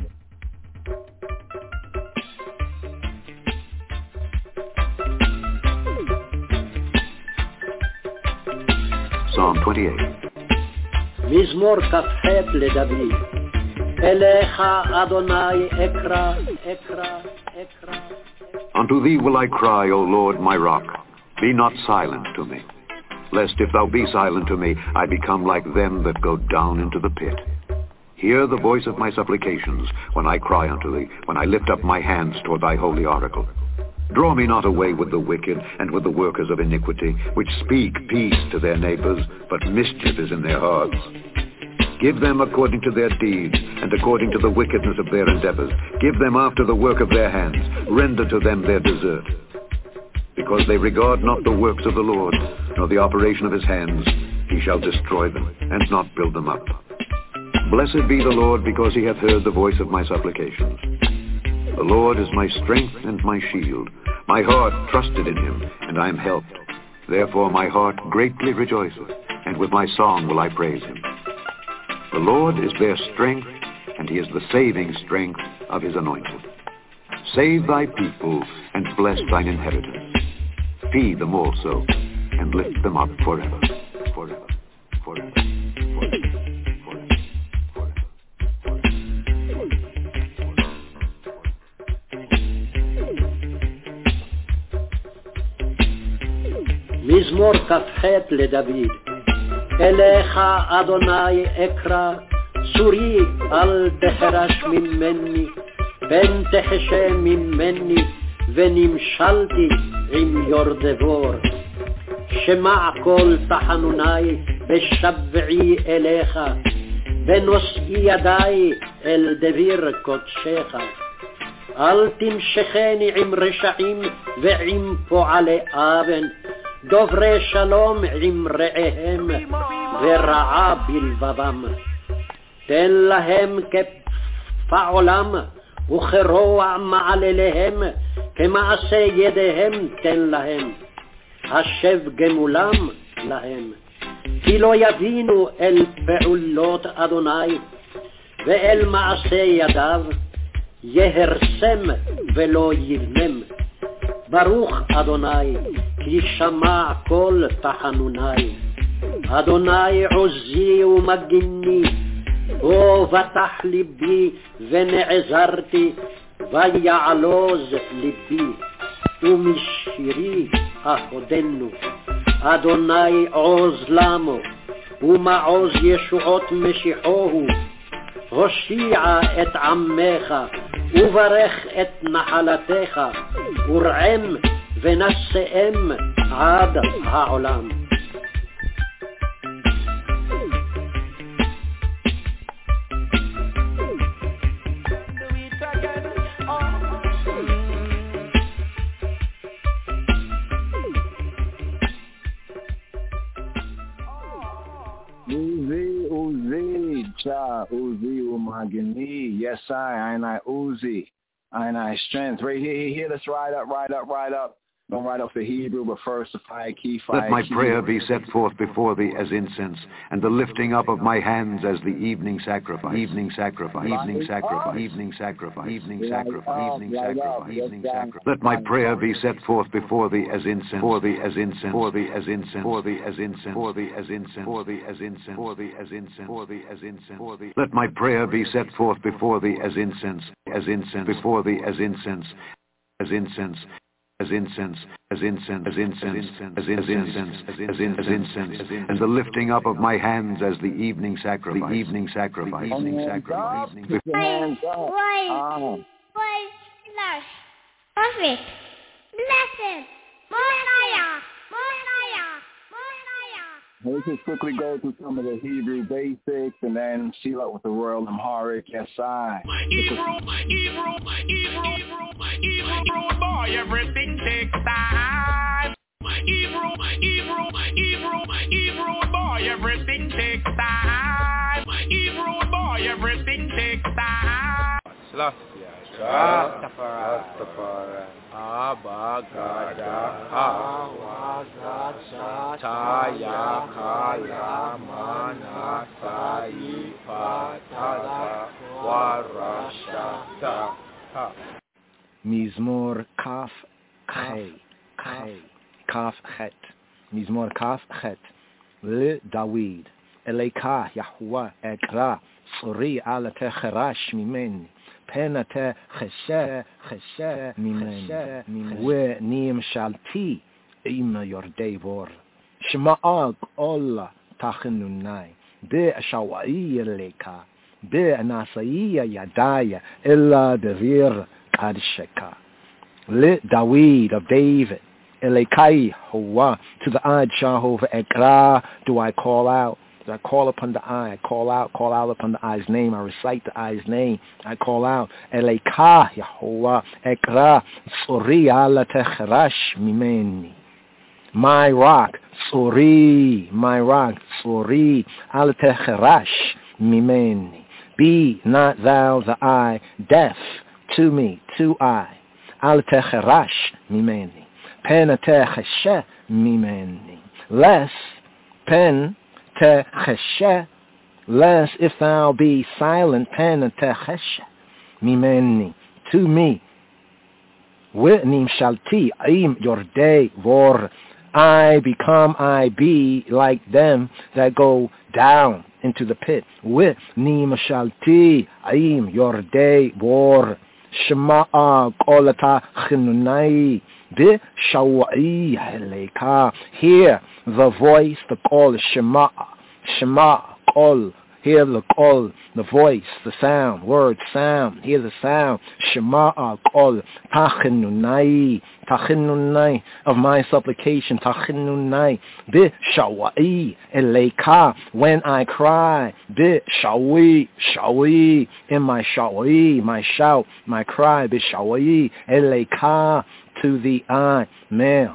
Psalm twenty-eight. מזמור כ"ח לדוד. אליך אדוני אקרא, אקרא, אקרא. Unto thee will I cry, O Lord, my rock. Be not silent to me, lest if thou be silent to me, I become like them that go down into the pit. Hear the voice of my supplications when I cry unto thee, when I lift up my hands toward thy holy oracle. Draw me not away with the wicked and with the workers of iniquity, which speak peace to their neighbors, but mischief is in their hearts. Give them according to their deeds, and according to the wickedness of their endeavors. Give them after the work of their hands. Render to them their desert. Because they regard not the works of the Lord, nor the operation of his hands, he shall destroy them, and not build them up. Blessed be the Lord, because he hath heard the voice of my supplications. The Lord is my strength and my shield. My heart trusted in him, and I am helped. Therefore my heart greatly rejoiceth, and with my song will I praise him. The Lord is their strength, and he is the saving strength of his anointed. Save thy people, and bless thine inheritance. Feed them also, and lift them up forever, forever, forever, forever, forever, forever, forever. מזמור כ"ח לדוד. אליך אדוני אקרא, צורי אל תחרש ממני, פן תחשה ממני, ונמשלתי עם יורדבור. שמע כל תחנוני בשבעי אליך, ונושאי ידי אל דביר קודשך. אל תמשכני עם רשעים ועם פועלי אבן, דוברי שלום עם רעיהם ורעה בלבבם. תן להם כפעולם וכרוע מעלליהם, כמעשה ידיהם תן להם, השב גמולם להם. כי לא יבינו אל פעולות אדוני, ואל מעשה ידיו יהרסם ולא יבנם. ברוך אדוני, כי שמע כל תחנוני. אדוני עוזי ומגיני, בו בטח ליבי ונעזרתי, ויעלוז ליבי, ומשירי אחודנו. אדוני עוז למו, ומעוז ישועות משיחוהו. הושיע את עמך, וברך את נחלתך, ורעם ונשאם עד העולם. Uzi Umagini, yes I, I and I Uzi, I and I strength. Right here, here, let's ride up, ride up, ride up. Don't write off the Hebrew, but first the fire key, fire Let my key. prayer be set forth before thee as incense, and the lifting up of my hands as the evening sacrifice. Evening sacrifice, evening sacrifice, evening sacrifice, evening sacrifice, evening sacrifice, evening sacrifice. Let my prayer be set forth before thee as incense, for thee as incense, for thee as incense, for thee as incense, for thee as incense, for thee as incense, for thee as incense, for thee as incense, for thee. Let my prayer be set forth before thee as incense, as incense, before thee as incense, as incense. As incense, as incense, as incense, as incense, as incense, as incense, and the lifting up of my hands as the evening sacrifice, the evening sacrifice, evening sacrifice. Wait, wait, wait, slash, perfect, blessed, Mosiah, Mosiah, Mosiah. Let's just quickly go through some of the Hebrew basics and then seal up with the Royal Amharic. Yes, I. Hebrew, Hebrew, Hebrew, Hebrew, boy, everything takes time. Hebrew, Hebrew, Hebrew, Hebrew, boy, everything takes time. Hebrew, boy, everything takes time. Rastafari, Rastafari, Abba Gada, Hawa Gada, Taya Kala Mana Sai Patada Warashata. Mizmor Kaf Chay, Kaf Chet, Mizmor Kaf Chet, Le David, Eleka Yahweh Ekra, Suri Ala Techerash Mimeni. Penate cheshe cheshe mimen we nim shalti im yordei vor shma'ag all tachnunai be shawai leka be nasaiya yadaya illa devir kadsheka le David of David elekai huwa to the Ad Shahov Ekra do I call out. I call upon the eye, I call out, call out upon the eye's name, I recite the eye's name, I call out, Eleika, Yahuwah, Ekra, Suri ala techerash mimeni. My rock, Suri, my rock, Suri ala techerash mimeni. Be not thou the eye deaf to me, to I, ala techerash mimeni. Pen techeshe mimeni. Less, pen, te cheshe, lest if thou be silent, pen te cheshe, mimeni, to me, whitnim shalti, im your day, vor, I become, I be like them that go down into the pit, whitnim shalti, im your day, vor, shma'a kolata chinunai, bi shawa'i heleka, hear the voice, the call, Shema, Shema, Kol, Hear the qol, the voice, the sound, word, sound. Hear the sound. Shema'a qol, tachinunai, tachinunai of my supplication, tachinunai. Bi shawa'i eleika, when I cry. Bi shawi, shawi, in my shawi, my shout, my cry. Bi shawi eleika, to the eye, male.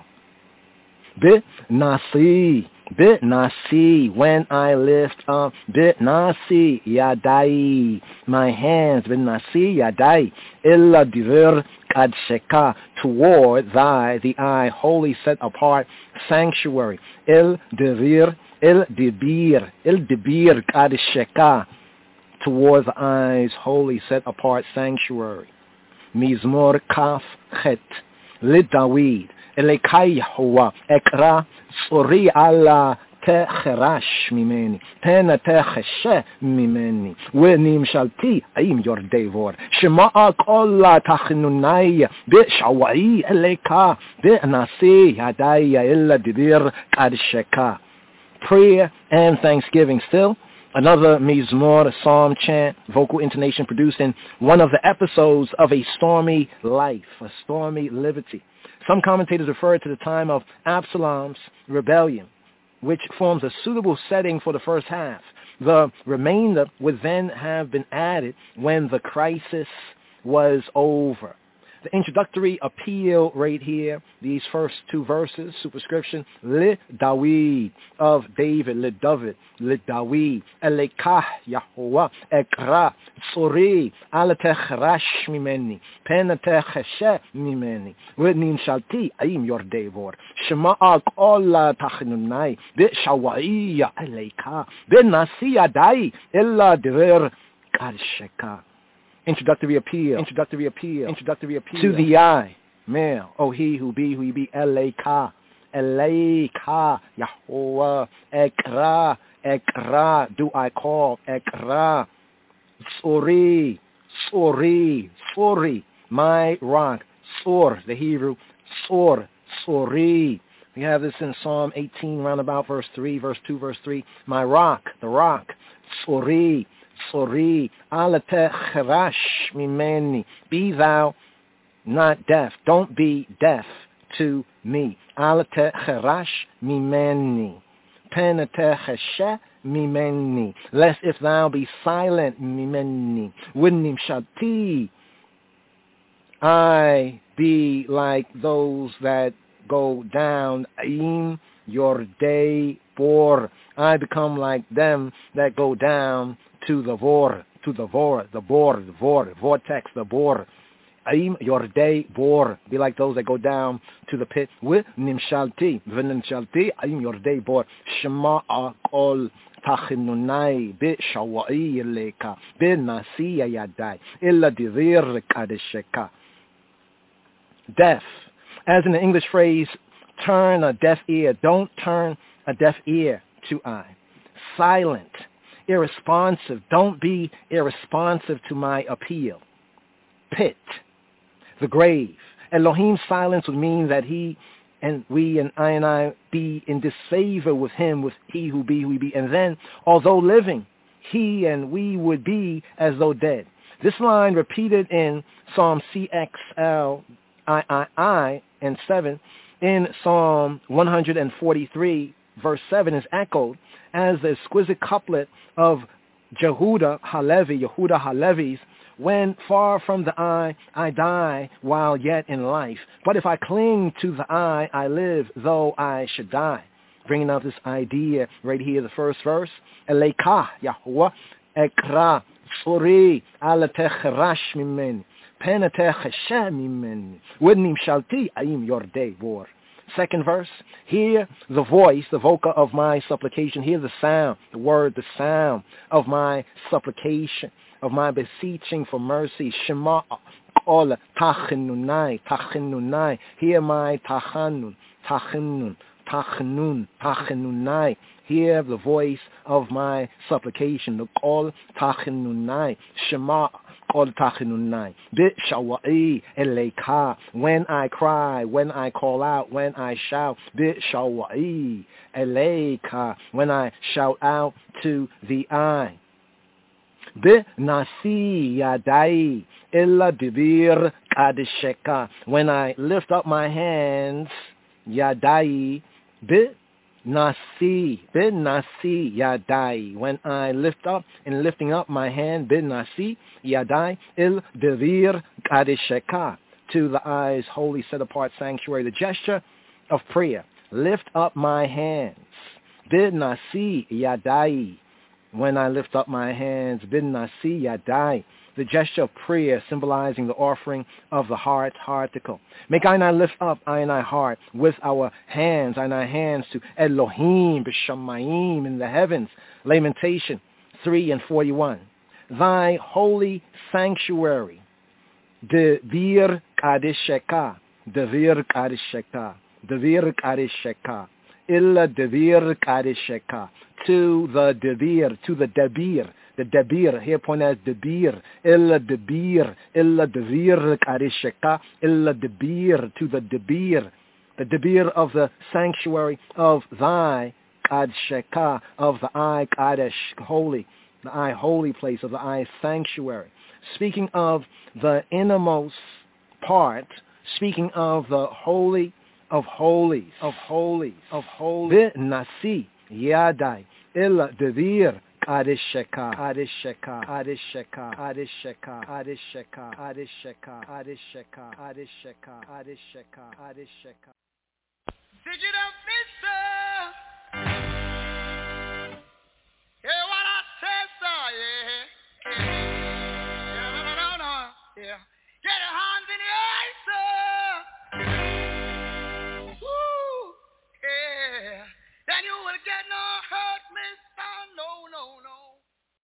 Bi nasi. Bit nasi, when I lift up, bit nasi, yadai, my hands, bit nasi, yadai, illa divir kadsheka, toward thy, the eye, holy set apart, sanctuary, il divir, il dibir, il dibir kadsheka, toward the eyes, holy set apart, sanctuary. Mizmor kaf chet, lid Dawid, Elekai Yahuwah, Ekra, Sori Allah, Techerash mimeni, Tena Techeshe mimeni, Wenim Shalti, Aim your Devor, Shema'a Kolla Tachinunai, Bit Shawai, Eleka, Bit Nasi, Hadaya, Illa Dibir, Kadsheka. Prayer and thanksgiving still. Another Mizmor, psalm chant, vocal intonation produced in one of the episodes of A Stormy Life, A Stormy Liberty. Some commentators refer to the time of Absalom's rebellion, which forms a suitable setting for the first half. The remainder would then have been added when the crisis was over. The introductory appeal right here, these first two verses, superscription, Le Dawid, of David, Le David, Le Dawid, Elekah Yahuwah, Ekra, Sori, Alatechrash mimeni, Penatecheshe mimeni, Wednim Shalti, Aim your Devor, Shema'a Kolla Tachinunai, Bit Shawaiya, Elekah, Bit Nasiya Dai, Illa Dever Kadsheka. Introductory appeal, introductory appeal, introductory appeal. To the eye, male, oh he who be, who he be, Eleika, Eleika, Yahuwah, Ekra, Ekra, do I call, Ekra, Sori, Sori, Sori, my rock, Sor, the Hebrew, Sor, Sori. We have this in Psalm eighteen, roundabout verse three, verse two, verse three, my rock, the rock, Sori, Sori, alate cherash mimeni, be thou not deaf, don't be deaf to me. Alate cherash mimeni, penate cheshe mimeni, lest if thou be silent mimeni, wouldnim shati, I be like those that go down, im your day bor, I become like them that go down to the vor, to the vor, the bor, the vor, vortex, the bor. Aim your day bor, be like those that go down to the pit. With nimshalti, v'nimshalti, aim your day bor. Shema'a kol tachinunai, bi shawai leka, bi nasiya yadai, illa divir kadesheka. Deaf, as in the English phrase, turn a deaf ear. Don't turn a deaf ear to I. Silent, irresponsive. Don't be irresponsive to my appeal. Pit, the grave. Elohim's silence would mean that he and we and I and I be in disfavor with him, with he who be, who we be. And then, although living, he and we would be as though dead. This line repeated in Psalm C X L I I I and seven, in Psalm one forty-three, verse seven, is echoed as the exquisite couplet of Jehuda Halevi, Yehuda Halevi's, when far from the eye, I die while yet in life. But if I cling to the eye, I live, though I should die. Bringing out this idea right here, the first verse. Eleika, Yahuwah, Ekra, Sori, Alatecherash mimeni, Penatecheshe mimeni, Wednim Shalti, Aim your day bor. Second verse, hear the voice, the vocal of my supplication. Hear the sound, the word, the sound of my supplication, of my beseeching for mercy. Shema ol tachinunai, tachinunai. Hear my tachanun, tachinun, tachinun, tachinunai. Hear the voice of my supplication. The kol tachinunai, Shema kol tachinunai. Bit shawai eleika. When I cry, when I call out, when I shout. Bit shawai eleika. When I shout out to the eye. B'nasi yadai illa divir kadesheka. When I lift up my hands, yadai, b'nasi, b'nasi yadai. When I lift up and lifting up my hand, b'nasi yadai il divir kadesheka, to the eyes, holy set apart sanctuary, the gesture of prayer. Lift up my hands. B'nasi yadai. When I lift up my hands, b'nasi yadai, the gesture of prayer symbolizing the offering of the heart, hearticle. Make I not lift up I and I heart with our hands, I and I hands to Elohim b'shamayim in the heavens. Lamentation three and forty-one. Thy holy sanctuary, devir kadesheka, devir kadesheka, devir kadesheka. Illa devir kadesheka, to the devir, to the debir, the debir, here pointed as debir, illa debir, illa devir kadesheka, illa debir, to the debir, the debir of the sanctuary of thy kadesheka, of the I kadesh, holy, the I holy place, of the I sanctuary. Speaking of the innermost part, speaking of the holy of holies, of holies, of holies. B'nasi yadai illa devir kadesheka, kadesheka, kadesheka, kadesheka, kadesheka, kadesheka, kadesheka, kadesheka, kadesheka, kadesheka. Digital mister, hear what I said, sir, yeah, yeah, no, no, no, no, yeah. Get your hands in the air, sir. Then you will get no hurt, mister, no, no, no.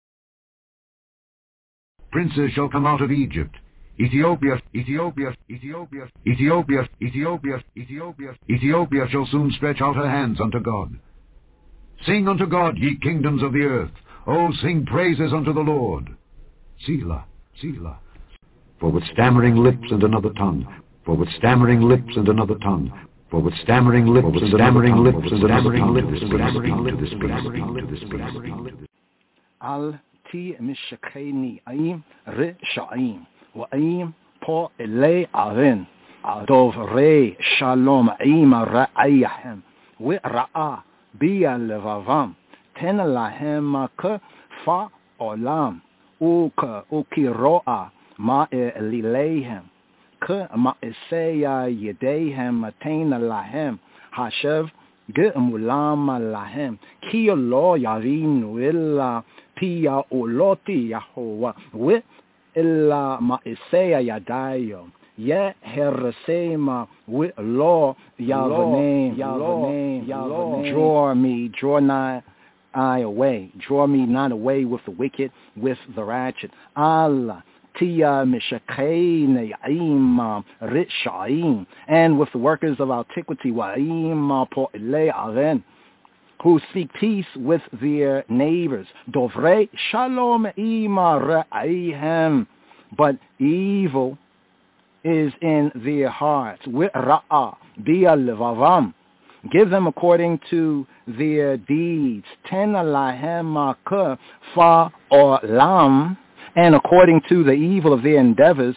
Princes shall come out of Egypt. Ethiopia, Ethiopia, Ethiopia, Ethiopia, Ethiopia, Ethiopia, Ethiopia shall soon stretch out her hands unto God. Sing unto God, ye kingdoms of the earth. Oh, sing praises unto the Lord. Selah, Selah. For with stammering lips and another tongue, for with stammering lips and another tongue, for with stammering lips and stammering lips and stammering lips and stammering lips and stammering lips and stammering lips. Al ti mishakeni aim re shaim wa aim po ele aven adov re shalom aim ra'ayhem wa ra'a bi levavam ten lahem ka fa olam uk ukiroa ma elilehem Ma'isaya Yedehem Atena Lahem Hashev Ge'mulam Lahem Kia Lo Yarinu Illa Pia Oloti Yahowa Wi Illa Ma'isaya Yadayo Ye Heresema Wi Lo Yavanem Yavanem Yavanem. Draw me, draw not I away. Draw me not away with the wicked, with the ratchet. Allah Tia Mishakain Yaim Rishaim, and with the workers of antiquity, Waim Po'ile Aven, who seek peace with their neighbors. Dovre Shalom Ima Ra'ayhem, but evil is in their hearts. Ra'a Bia Levavam, give them according to their deeds. Ten Lahem Ka Fa Olam, and according to the evil of their endeavors,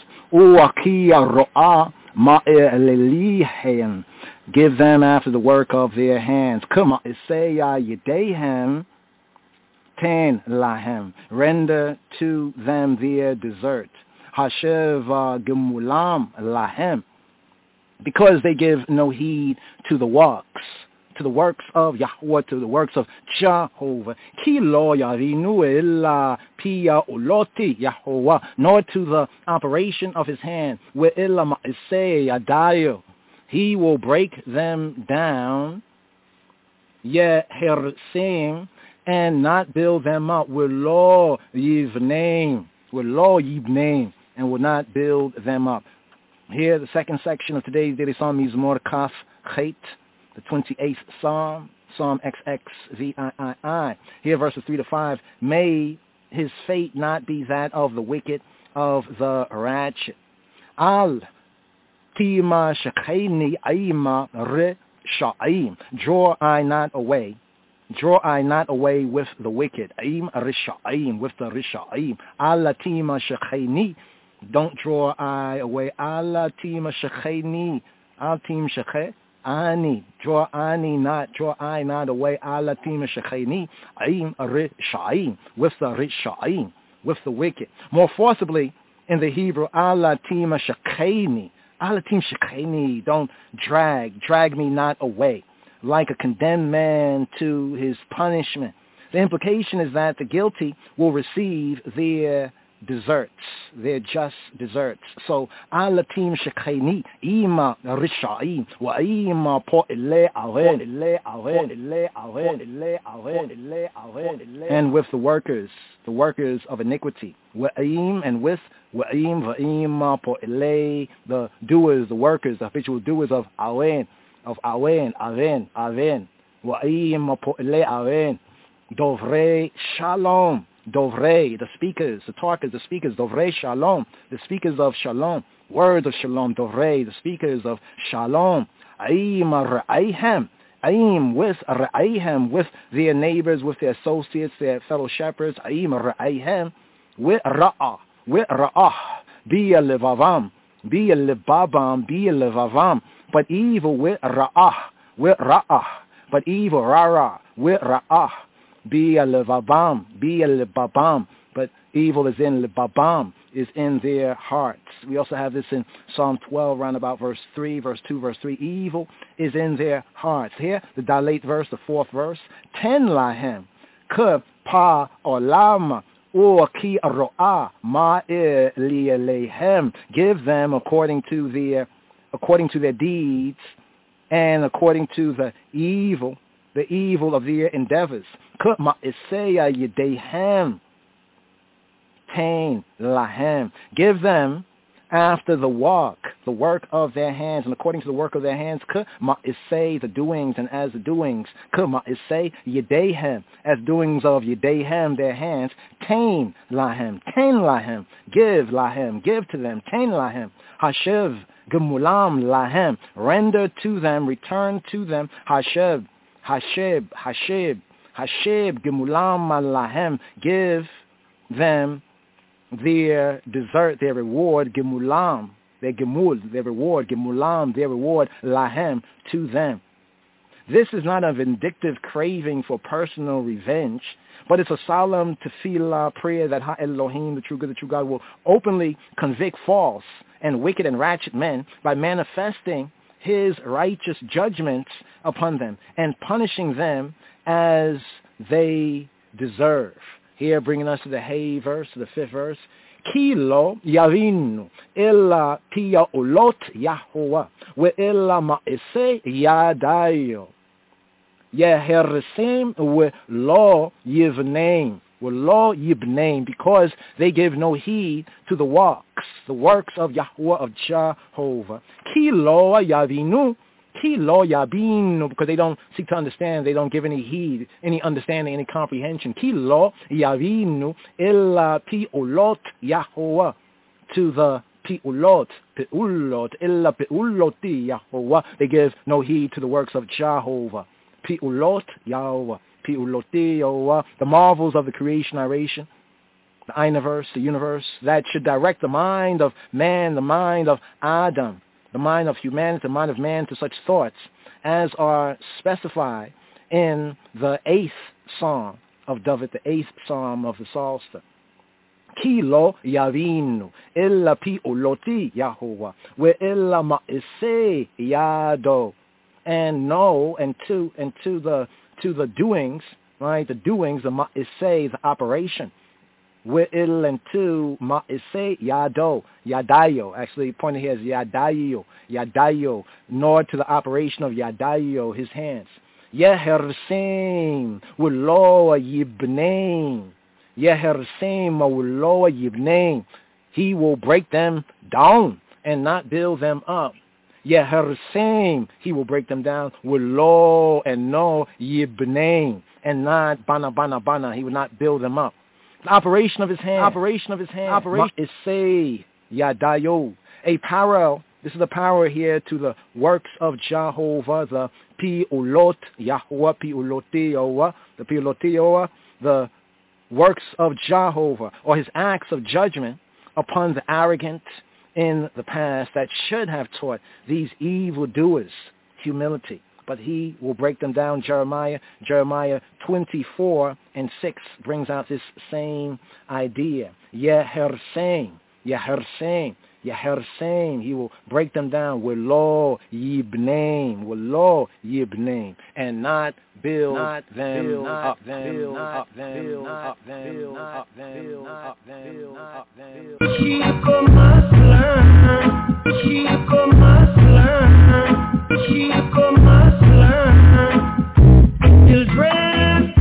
give them after the work of their hands. Ten lahem, render to them their desert. Hashev gemulam lahem, because they give no heed to the works, to the works of Yahweh, to the works of Jehovah. Ki lo yarinu illa pia uloti Yahweh, nor to the operation of his hand. Wa illa ma'isei yadayo, he will break them down. Ye hersim, and not build them up. With lo yivneim, with lo yivneim, and will not build them up. Here, the second section of today's daily psalm, Mizmor Kaf Chet, the twenty-eighth Psalm, Psalm X X V I I I. Here, verses three to five. May his fate not be that of the wicked, of the ratchet. Al tima shakaini aima re sha'im. Draw I not away. draw I not away with the wicked. Aim risha'im, with the risha'im. Alatima shekhaini, don't draw I away. Alatima shekhaini, alatim shekhe. Ani, draw ani not, draw I not away. Alatima shekhaini, aim risha'im, with the risha'im, with the wicked. More forcibly in the Hebrew, alatima shekhaini, alatim shekhaini, don't drag, drag me not away, like a condemned man to his punishment. The implication is that the guilty will receive their deserts, their just deserts. So, alatim shekhaini, ima risha'im, wa ima po'ile awen, and with the workers, the workers of iniquity. Wa'im, and with wa'im, va'ima po'ile, the doers, the workers, the habitual doers of awen, of awen, aven, aven, wa'im po'ile awen, dovrei shalom, dovrei, the speakers, the talkers, the speakers, dovrei shalom, the speakers of shalom, words of shalom, dovrei, the speakers of shalom, aim ra'ayhem, aim with ra'ayhem, with their neighbors, with their associates, their fellow shepherds, aim ra'ayhem, with ra'ah, with ra'ah, biya levavam, biya levabam, biya levavam, but evil with ra'ah, with ra'ah, but evil ra'ah, with ra'ah, be a levabam, be a lebabam, but evil is in lebabam, is in their hearts. We also have this in Psalm twelve, around about verse three, verse two, verse three. Evil is in their hearts. Here, the dilate verse, the fourth verse. Ten lahem, ke pa olama, or ki ro'ah, ma'ir li'alehem. Give them according to their, according to their deeds, and according to the evil, the evil of their endeavors. Tain lahem. Give them after the work, the work of their hands, and according to the work of their hands, say the doings, and as the doings, say yedehem, as doings of yedehem, their hands. Tain lahem, tain lahem. Give lahem, give to them. Tain lahem. Hashev gemulam lahem. Render to them, return to them. Hashev. Hasheb, Hasheb, Hasheb, Gemulam Lahem, give them their desert, their reward, Gemulam, their Gemul, their reward, Gemulam, their reward, Lahem, to them. This is not a vindictive craving for personal revenge, but it's a solemn tefillah prayer that Ha Elohim, the true good, the true God, will openly convict false and wicked and ratchet men by manifesting his righteous judgments upon them and punishing them as they deserve. Here, bringing us to the Hay verse, to the fifth verse. Kilo yavinu illa tiya'ulot Yahuwah wa illa ma'ise yadayo yehersim wa lo yivneim. Lo yibnaim, because they give no heed to the works, the works of Yahuwah, of Jehovah. Ki lo yavinu, ki lo yabinu, because they don't seek to understand, they don't give any heed, any understanding, any comprehension. Ki lo yavinu illa pi'ulot Yahuwah, to the pi'ulot, pi'ulot, illa pi'uloti Yahuwah. They give no heed to the works of Jehovah. Pi'ulot Yahuwah. The marvels of the creation narration, the universe, the universe, that should direct the mind of man, the mind of Adam, the mind of humanity, the mind of man to such thoughts as are specified in the eighth Psalm of David, the eighth Psalm of the Psalter. Ki lo yavinu illa pi'uloti Yahuwah wa illa ma'isei yado, and know, and to, and to the to the doings, right, the doings, the ma'isei, the operation. We'il, and to ma'isei yado, yadayo, actually pointed here as yadayo, yadayo, nor to the operation of yadayo, his hands. Yehersim, wulo yibnein, yehersim, wulo yibnein. He will break them down and not build them up. Yehersim, he will break them down. Wulo, and no yibnein, and not bana bana bana. He will not build them up. The operation of his hand, operation of his hand, operation is say yadayo, a parallel This is the power here to the works of Jehovah, the Pi'ulot, Yahweh, Pi'ulot, the Pi'ulot, the works of Jehovah, or his acts of judgment upon the arrogant in the past that should have taught these evildoers humility. But he will break them down. Jeremiah, Jeremiah twenty-four and six brings out this same idea. Yehersein, Yehersein, Yehersein. He will break them down. Welo yibneim, Welo yibneim, and not build not them build up, them build up, them build up, them build up, them build up, them build up, them. Chico Muslim, Chico Muslim, Chico Muslim, children,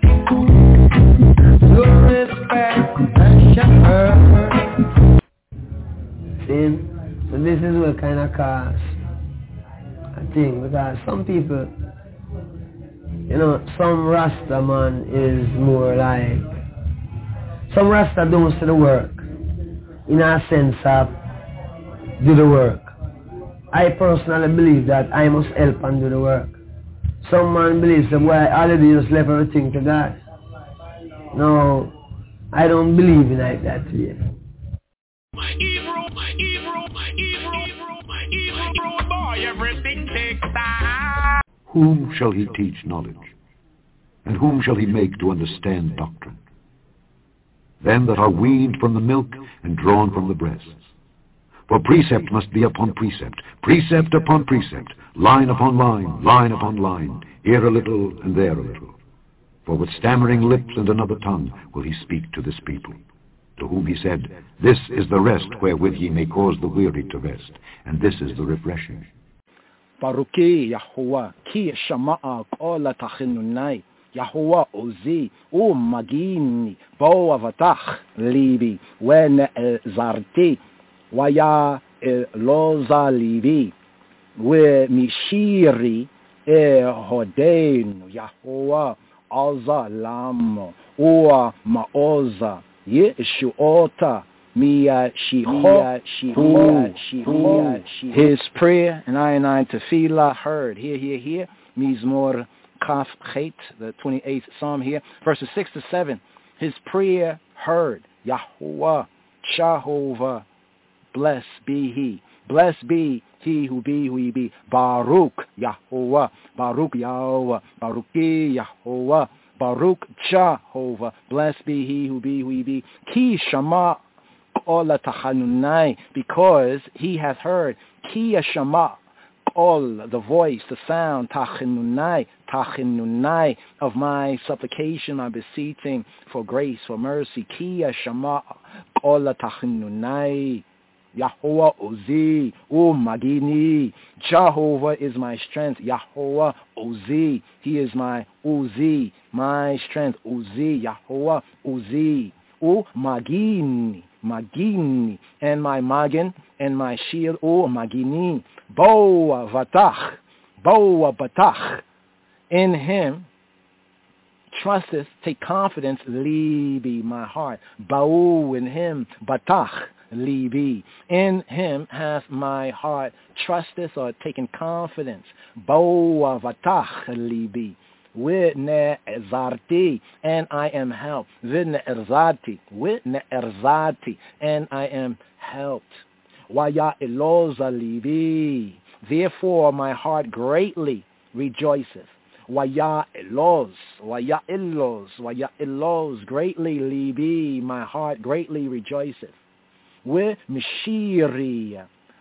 no respect and shepherd. See, so this is what kind of cause a thing, because some people, you know, some Rasta man is more like, some Rasta don't see the work, in a sense of do the work. I personally believe that I must help and do the work. Some man believes that, well, all I do is left everything to God. No, I don't believe in like that yet. My Hebrew, my Hebrew, my Hebrew, my Hebrew boy, everything takes time. Whom shall he teach knowledge? And whom shall he make to understand doctrine? Them that are weaned from the milk and drawn from the breasts. For precept must be upon precept, precept upon precept, line upon line, line upon line, here a little and there a little. For with stammering lips and another tongue will he speak to this people, to whom he said, this is the rest wherewith ye may cause the weary to rest, and this is the refreshing. Baruki Yahuwah, ki shama'a kola tachinunai, Yahuwah ozi, u magini, bo avatach libi, wen zarti, waya loza libi, we mishiri e hodenu, Yahuwah azalam, ua maoza, yeshuota, Mia Shiho, his prayer, and I and I tefillah heard. Here, here, here. Mizmor Kaf Chet, the twenty-eighth Psalm here. Verses six to seven. His prayer heard. Yahuwah, Jehovah, blessed be he. Blessed be he who be, who he be. Baruch, Yahuwah, Baruch Yahweh, Baruchi, Yahuwah, Baruch Jehovah. Blessed be he who be, who he be. Ki Shama, because he hath heard Ki Shama, all the voice, the sound, tachinunai, tachinunai of my supplication, my beseeching for grace, for mercy. Ki Shama, all tachinunai. Yahuwah Ozi, O Magini. Jehovah is my strength. Yahuwah Ozi, he is my Ozi, my strength. Ozi, Yahuwah Ozi, O Magini. Magini, and my Magin, and my shield, O Magini, Boa Vatach, Boa Batach, in him trusteth, take confidence, Libi, my heart, Bau, in him, Batach, Libi, in him hath my heart trusteth, or taken confidence, Boa Vatach, Libi, Witne Erzati, and I am helped. Witne Erzati, Witne Erzati, and I am helped. Waya Eloza Libi, therefore my heart greatly rejoiceth. Waya Eloz, Waya Eloz, Waya Eloz, greatly Libi, my heart greatly rejoiceth. With Mishiri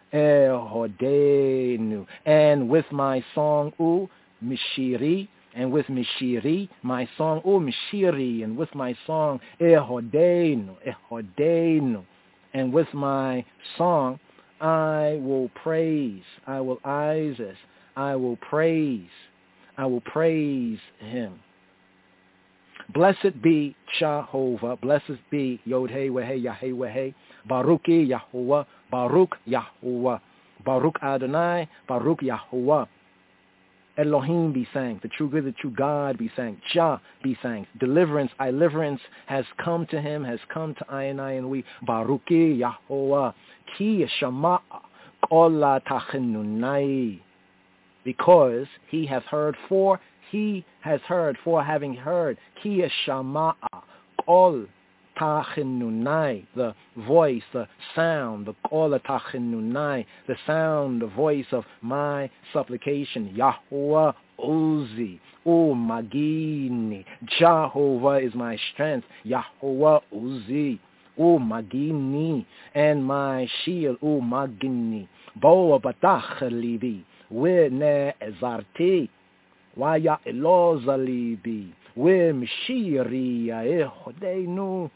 Ehodenu, and with my song, U Mishiri, and with Mishiri, my song, O Mishiri, and with my song, Ehodenu, Ehodenu, and with my song, I will praise, I will Isis, I will praise, I will praise him. Blessed be Jehovah, blessed be Yod-Heh, Weh-Heh, Yah-Heh, Weh-Heh, Baruchi, Yahuwah, Baruch, Yahuwah, Baruch Adonai, Baruch Yahuwah. Elohim be thanked, the true good, the true God be thanked, Jah be thanked. Deliverance, deliverance has come to him, has come to I and I and we. Baruchi Yahuwah, Ki Shama, Kola tachinunai. Because he has heard for, he has heard for having heard. Ki shama'a. Kol tachinunai. The voice, the sound. The kola tachinunai. The sound, the voice of my supplication. Yahuwah Uzi. O Magini. Jehovah is my strength. Yahuwah Uzi. O Magini. And my shield. O Magini. Boa batach libi. We ne ezarti. Waya eloza libi. We mishiri yaehodeinu.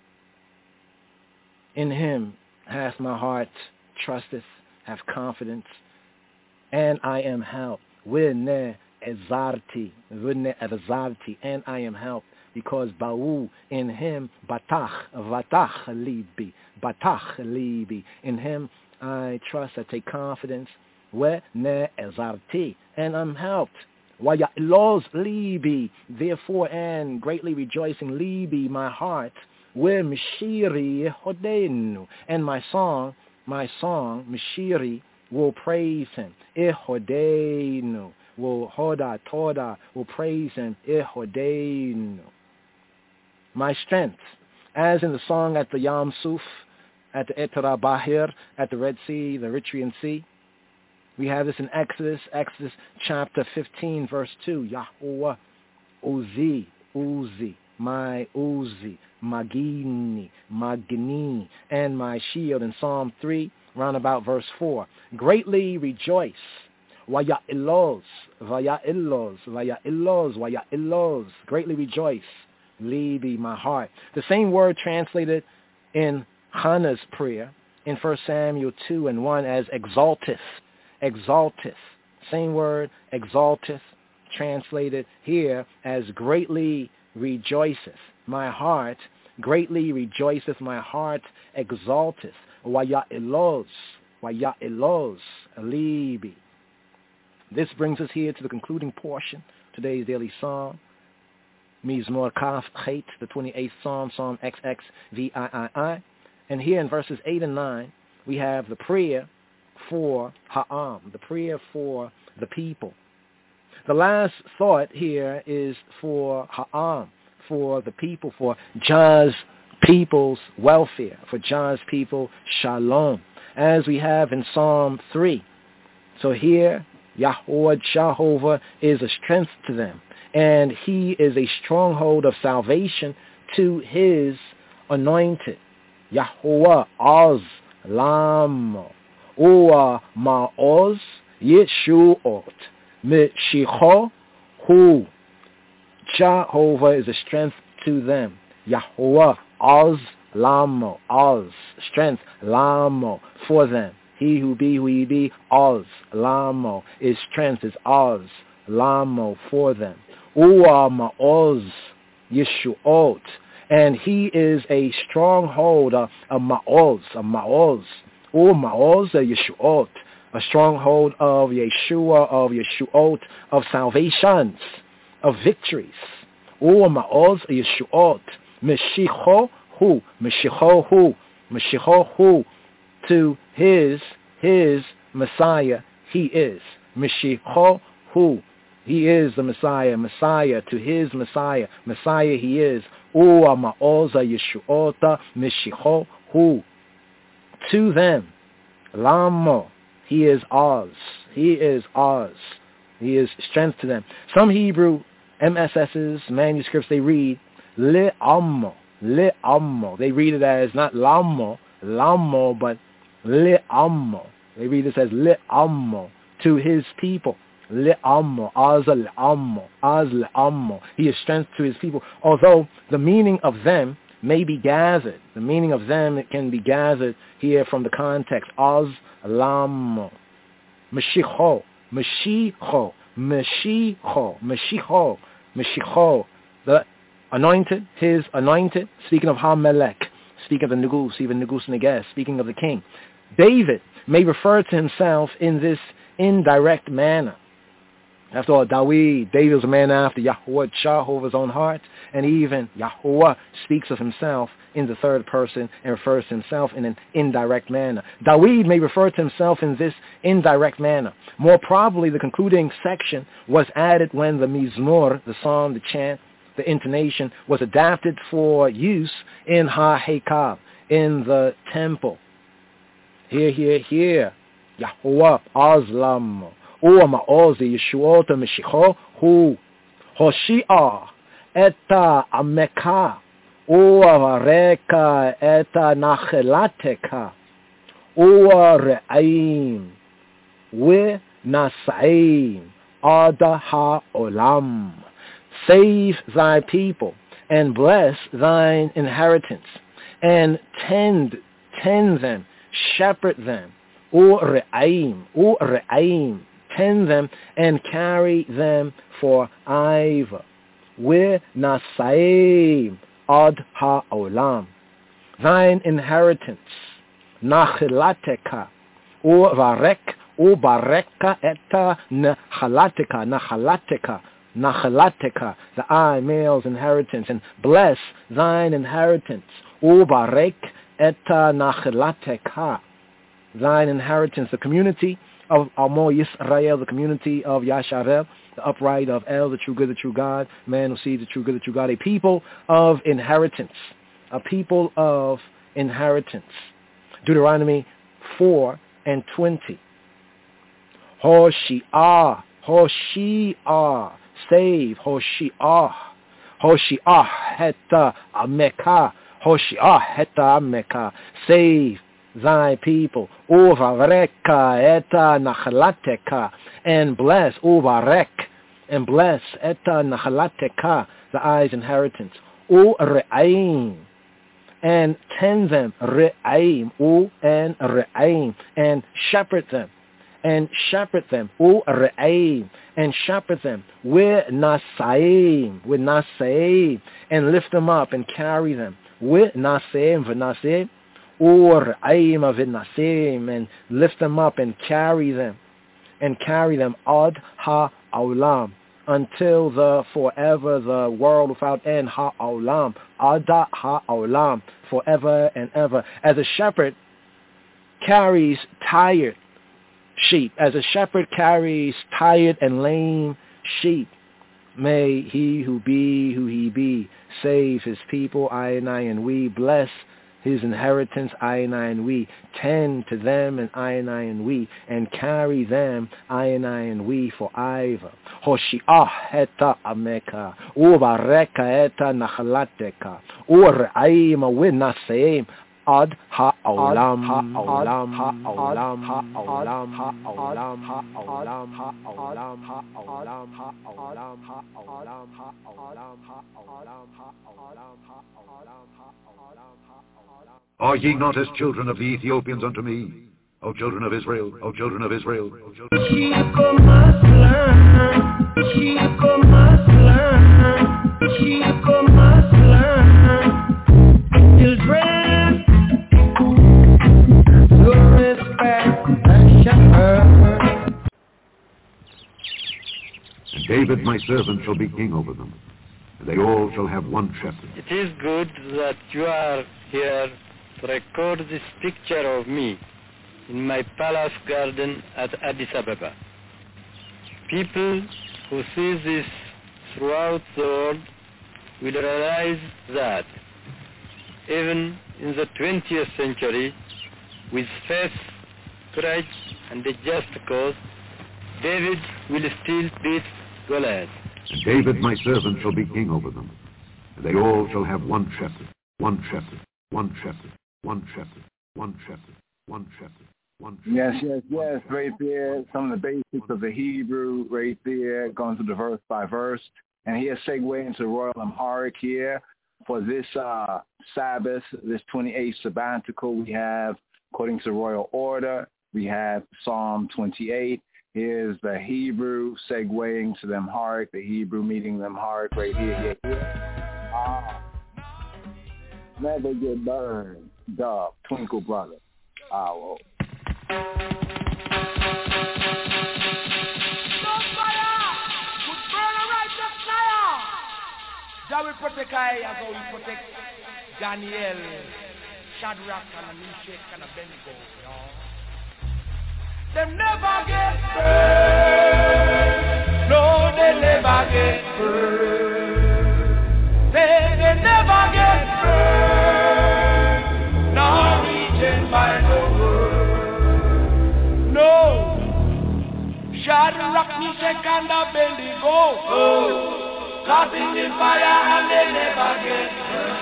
In him hath my heart trusteth, have confidence, and I am helped. We ne ezarti. We ne ezarti. And I am helped. Because Ba'u, in him, Batach, Vatach libi, Batach libi. In him I trust, I take confidence. We ne ezarti, and I'm helped. Waya los libi, therefore and greatly rejoicing libi, my heart. We mishiri hodenu, and my song, my song, mishiri, will praise him. Ehodenu, will hoda toda, will praise him. Ehodenu. My strength, as in the song at the Yam Suf, at the Etara Bahir, at the Red Sea, the Eritrean Sea. We have this in Exodus, Exodus chapter fifteen, verse two. Yahuwah Uzi, Uzi, my Uzi, Magini, Magini, and my shield in Psalm three, round about verse four. Greatly rejoice. Waya illos, vaya illos, vaya illos, vaya illos. Greatly rejoice. Libi, my heart. The same word translated in Hannah's prayer in First Samuel two and one as exalteth. Exalteth. Same word, exalteth, translated here as greatly rejoiceth. My heart greatly rejoiceth, my heart exalteth. Waya elos, waya elos, libi. This brings us here to the concluding portion, today's daily psalm. Mizmor Kaf Chet, the twenty-eighth Psalm, Psalm X X V I I I. And here in verses eight and nine, we have the prayer for Ha'am, the prayer for the people. The last thought here is for Ha'am, for the people, for Jah's people's welfare, for Jah's people shalom, as we have in Psalm three. So here, Yahuwah Jehovah is a strength to them, and he is a stronghold of salvation to his anointed. Yahuwah Oz Lam Ua Ma'oz Yeshuot Mishicho Hu. Jehovah is a strength to them. Yahuwah Oz Lamo, Oz, strength, Lamo, for them. He who be, who he be, Oz, Lamo, is strength, is Oz, Lamo, for them. Ua Ma'oz Yeshuot, and he is a stronghold, a, a Ma'oz, a Ma'oz, Ua Ma'oz Yeshuot, a stronghold of Yeshua, of Yeshuot, of salvations, of victories. Ua Ma'oz Yeshuot, Meshicho Hu, Meshicho Hu, Meshicho Hu, to his, his Messiah, he is. Meshicho Hu, he is the Messiah, Messiah, to his Messiah, Messiah he is. Ua Ma'oza Yeshuota, Meshicho Hu, to them. Lamo, he is Oz, he is Oz, he is strength to them. Some Hebrew M S S's, manuscripts, they read, Le Ammo, Le Ammo. They read it as not Lamo, Lamo, but Le Ammo. They read this as Le Ammo, to his people. Le Ammo, Az Le Ammo, Az Le Ammo. He is strength to his people. Although the meaning of them may be gathered, the meaning of them it can be gathered here from the context. Az Lamo, Meshicho, Meshicho, Meshicho, Meshicho, Meshicho. The anointed, his anointed, speaking of Hamelech, speaking of the Nugus, even Nugus Neges, speaking of the king. David may refer to himself in this indirect manner. After all, Dawid, David was a man after Yahuwah Jehovah's own heart, and even Yahuwah speaks of himself in the third person and refers to himself in an indirect manner. Dawid may refer to himself in this indirect manner. More probably, the concluding section was added when the mizmor, the psalm, the chant, the intonation, was adapted for use in Ha-Hekab, in the temple. Here, here, here. Yahuwah Azlam. Uwa ma'ozi Yeshuot Meshicho Hu Hoshia Eta Ameka Uwa Reka Eta Nachelateka Uwa Re'aim We Nasaim Ada Ha-Olam. Save thy people and bless thine inheritance and tend, tend them, shepherd them. U're'aim, u're'aim, tend them and carry them for Iva. We'nasaim ad ha'olam. Thine inheritance, nachilateka, u'varek, u'bareka eta nachalateka, nachalateka, nachalateka, the I, male's inheritance, and bless thine inheritance. U'barek eta nachalateka. Thine inheritance, the community of Amo Yisrael, the community of Yasharel, the upright of El, the true good, the true God, man who sees the true good, the true God, a people of inheritance, a people of inheritance. Deuteronomy four and twenty. Hoshi'ah, Hoshi'ah, save, Hoshi'ah, Hoshi'ah heta ameka, Hoshi'ah heta ameka, save thy people, uvareka eta nachalateka, and bless, uvarek, and bless eta nachalateka, the eye's inheritance, ure'aim, and tend them, re'aim, u and re'aim, and shepherd them, and shepherd them, ure'aim, and shepherd them, with nasaim, with nasaim, and lift them up and carry them, with nasaim, v'nasaim, or aim of nasim, and lift them up and carry them, and carry them ad ha-olam, until the forever, the world without end, ha-olam, ad ha-olam, forever and ever. As a shepherd carries tired sheep, as a shepherd carries tired and lame sheep, may he who be who he be save his people, I and I, and we bless his inheritance, I and I, and we tend to them, and I and I, and we, and carry them, I and I, and we, for Iva. Hoshi'ah eta ameka, uvareka eta nachalateka, u're'aim u'naseim ad ha-olam, ha-olam, ha-olam, ha-olam, ha-olam, ha-olam, ha-olam, ha-olam, ha-olam, ha-olam, ha-olam, ha-olam, ha-olam, ha-olam. Are ye not as children of the Ethiopians unto me, O children of Israel, O children of Israel, O children of And David my servant shall be king over them, and they all shall have one shepherd. It is good that you are here to record this picture of me in my palace garden at Addis Ababa. People who see this throughout the world will realize that even in the twentieth century, with faith, courage, and a just cause, David will still beat Goliath. And David my servant shall be king over them, and they all shall have one shepherd, one shepherd, one shepherd, one shepherd, one shepherd, one shepherd, one shepherd. Yes, yes, yes, right there. Some of the basics of the Hebrew right there, going through the verse by verse. And here, segue into Royal Amharic here. For this uh, Sabbath, this twenty-eighth sabbatical, we have, according to Royal Order, we have Psalm twenty-eight. Here's the Hebrew segueing to the Amharic, the Hebrew meeting the Amharic right here, here, here. Ah. Never get burned, dub, Twinkle Brother. Ah, well. Jah will protect I as how he protect Daniel, Shadrach, and Meshach, and Abednego, y'all. They never get burned. No, they never get burned. They, they never get burned. Nor eaten by the world. No. Shadrach, Meshach, and Abednego, oh, caught in the fire and they never get burned.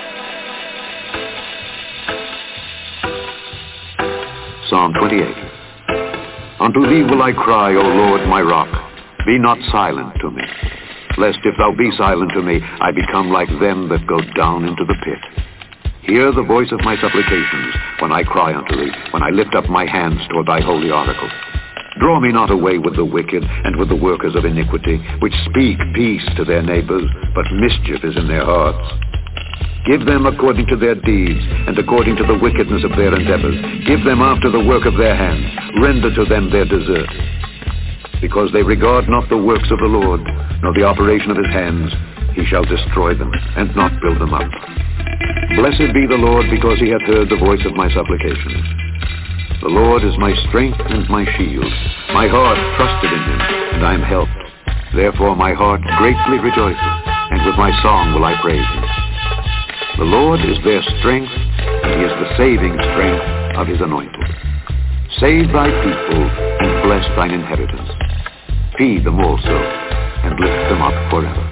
Psalm twenty-eight. Unto thee will I cry, O Lord, my rock. Be not silent to me, lest if thou be silent to me, I become like them that go down into the pit. Hear the voice of my supplications when I cry unto thee, when I lift up my hands toward thy holy oracle. Draw me not away with the wicked and with the workers of iniquity, which speak peace to their neighbors, but mischief is in their hearts. Give them according to their deeds, and according to the wickedness of their endeavors. Give them after the work of their hands. Render to them their desert. Because they regard not the works of the Lord, nor the operation of his hands, he shall destroy them, and not build them up. Blessed be the Lord, because he hath heard the voice of my supplications. The Lord is my strength and my shield. My heart trusted in him, and I am helped. Therefore my heart greatly rejoices, and with my song will I praise him. The Lord is their strength, and he is the saving strength of his anointed. Save thy people, and bless thine inheritance. Feed them also, and lift them up forever.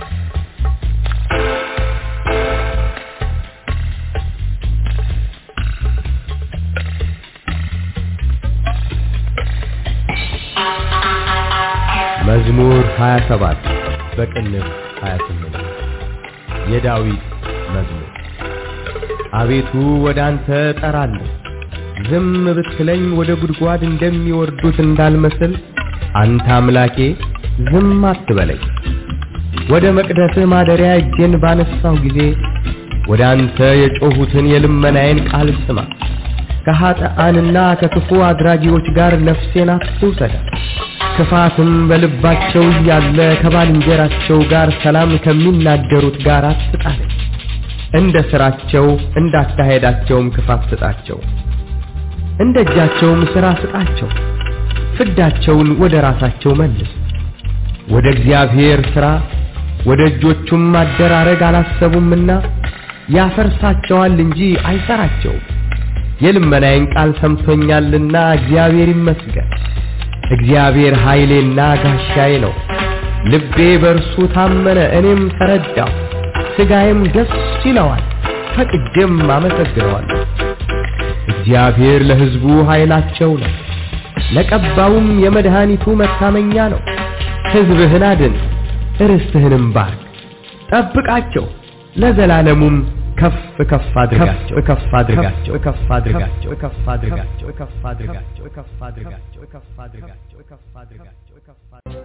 መዝሙር ሃያ ሰባት በቅንፍ ሃያ ስምንት የዳዊት መዝሙር። አቤቱ ወደ አንተ እጠራለሁ፣ ዝም ብትለኝ ወደ ጉድጓድ እንደሚወርዱት እንዳልመስል፣ አንተ አምላኬ ዝም አትበለኝ። ወደ መቅደስህ ማደሪያ እጄን ባነሳሁ ጊዜ ወደ አንተ የጮሁትን የልመናዬን ቃል ስማ። ከኃጥአንና ከክፉ አድራጊዎች ጋር ነፍሴን አትውሰዳት። ክፋትም በልባቸው ያለ ከባልንጀራቸው ጋር ሰላም ከሚናገሩት ጋር አትጣለኝ። እንደ ሥራቸው እንዳካሄዳቸውም ክፋት ስጣቸው፣ እንደ እጃቸውም ሥራ ስጣቸው። ፍዳቸውን ወደ ራሳቸው መልስ። ወደ እግዚአብሔር ሥራ ወደ እጆቹም ማደራረግ አላሰቡምና ያፈርሳቸዋል እንጂ አይሰራቸውም። የልመናዬን ቃል ሰምቶኛልና እግዚአብሔር ይመስገን። እግዚአብሔር ኃይሌና ጋሻዬ ነው። ልቤ በእርሱ ታመነ፣ እኔም ተረዳሁ። ሥጋዬም ደስ ይለዋል፣ ፈቅጄም አመሰግነዋለሁ። እግዚአብሔር ለሕዝቡ ኃይላቸው ነው፣ ለቀባውም የመድኃኒቱ መታመኛ ነው። ሕዝብህን አድን፣ ርስትህንም ባርክ፣ ጠብቃቸው፣ ለዘላለሙም ከፍ ከፍ አድርጋቸው ከፍ አድርጋቸው ከፍ አድርጋቸው ከፍ አድርጋቸው ከፍ አድርጋቸው ከፍ አድርጋቸው ከፍ አድርጋቸው ከፍ አድርጋቸው ከፍ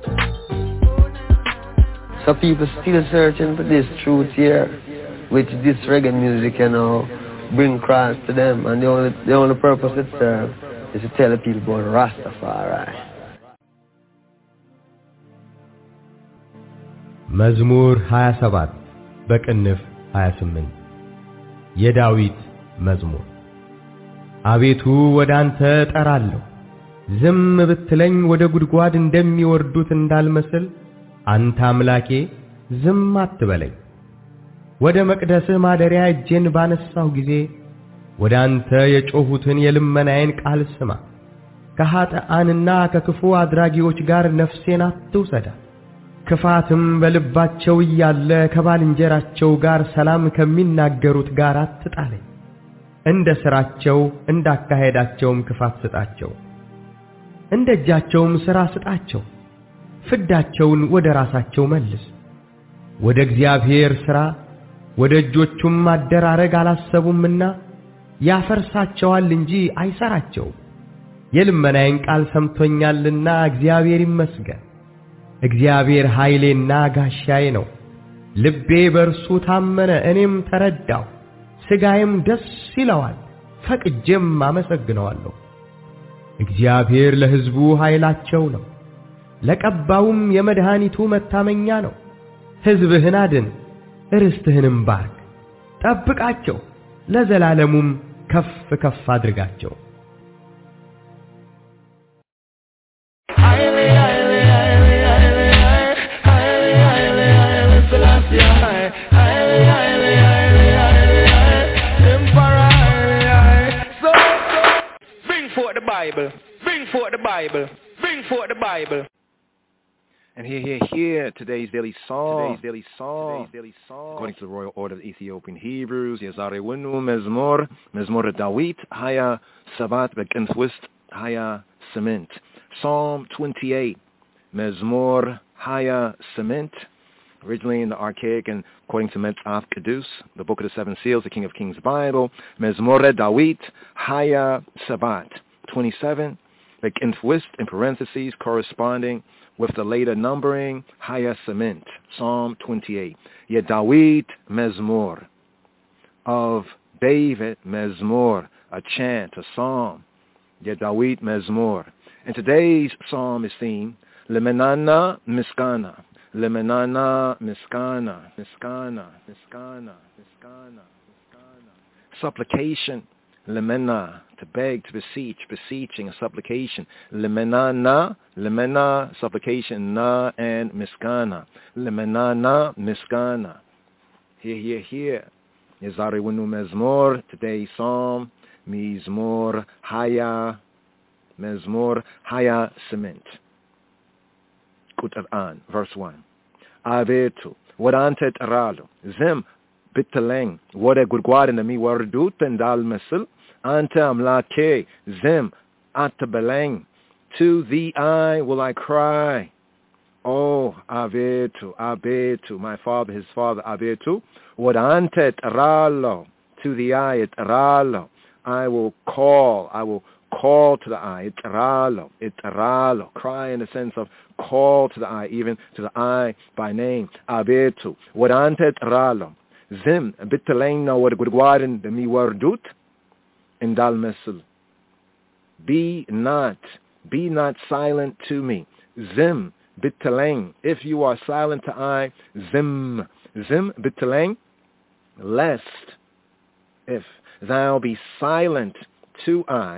Some people still searching for this truth here, which this reggae music, you know, bring Christ to them, and the only the only purpose it serves is to tell the people about Rastafari. መዝሙር ሃያ ሰባት በቅንፍ ሃያ ስምንት የዳዊት መዝሙር። አቤቱ ወደ አንተ እጠራለሁ፣ ዝም ብትለኝ ወደ ጉድጓድ እንደሚወርዱት እንዳልመስል፣ አንተ አምላኬ ዝም አትበለኝ። ወደ መቅደስህ ማደሪያ እጄን ባነሳሁ ጊዜ ወደ አንተ የጮሁትን የልመናዬን ቃል ስማ። ከኃጥአንና ከክፉ አድራጊዎች ጋር ነፍሴን አትውሰዳት። ክፋትም በልባቸው ያለ ከባልንጀራቸው ጋር ሰላም ከሚናገሩት ጋር አትጣለኝ። እንደ ሥራቸው እንዳካሄዳቸውም ክፋት ስጣቸው፣ እንደ እጃቸውም ሥራ ስጣቸው። ፍዳቸውን ወደ ራሳቸው መልስ። ወደ እግዚአብሔር ሥራ ወደ እጆቹም ማደራረግ አላሰቡምና ያፈርሳቸዋል እንጂ አይሰራቸውም። የልመናዬን ቃል ሰምቶኛልና እግዚአብሔር ይመስገን። እግዚአብሔር ኃይሌና ጋሻዬ ነው። ልቤ በእርሱ ታመነ፣ እኔም ተረዳሁ። ሥጋዬም ደስ ይለዋል፣ ፈቅጄም አመሰግነዋለሁ። እግዚአብሔር ለሕዝቡ ኃይላቸው ነው፣ ለቀባውም የመድኃኒቱ መታመኛ ነው። ሕዝብህን አድን፣ ርስትህንም ባርክ፣ ጠብቃቸው ለዘላለሙም ከፍ ከፍ አድርጋቸው Bible. Bring forth the Bible. Bring forth the Bible. And here, here, here, today's daily song. Today's daily song. Today's daily song. According to the Royal Order of the Ethiopian Hebrews, Yazare Winu Mezmor, Mezmor Dawit, Haya Sabat Bekens Wist, Haya Cement. Psalm twenty-eight, Mezmor Haya Cement. Originally in the Archaic and according to Metzaf Kedus, the Book of the Seven Seals, the King of Kings Bible, Mezmor Dawit, Haya Sabat. twenty-seven, like in twist in parentheses corresponding with the later numbering, Haya Cement, Psalm twenty-eight. Yedawit Mezmor, of David Mezmor, a chant, a psalm. Yedawit Mezmor. And today's psalm is themed, Lemenana Miskana, Lemenana Miskana, Miskana, Miskana, Miskana, Miskana. Supplication. Lemena, to beg, to beseech, beseeching, a supplication. Lemena na, lemena, supplication, na, and miskana. Lemena na, miskana. Here, here, here. Yazari Winu Mezmor, today's psalm, Mizmor Haya, Mezmor Haya Cement. Quran, verse one. Avetu, wadantet aralo, zem, Bitteleng, what a good guard in the mi wardut and dal mesil, ante amlake, zim, atabeleng, to thee I will I cry. Oh, avetu, abetu, my father, his father, abetu, what ante et ralo, to thee I et ralo, I will call, I will call to the eye, et ralo, et ralo, cry in the sense of call to the eye, even to the eye by name, abetu, what ante et ralo, Zim, bitteleng na what gudwarin the mi wardut in dal mesul. Be not, be not silent to me. Zim, bitteleng, if you are silent to I, zim, zim, bitteleng, lest, if thou be silent to I,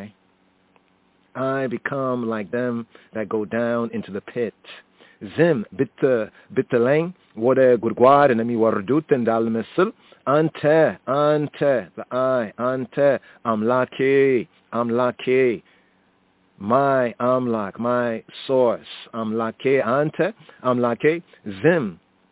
I become like them that go down into the pit. Zim, bitte, bitteleng, what a good guard and mi wardut and dal mesul, ante, ante, the I, ante, amlaki, amlaki, my amlak, my source, amlaki, ante, amlaki, zim,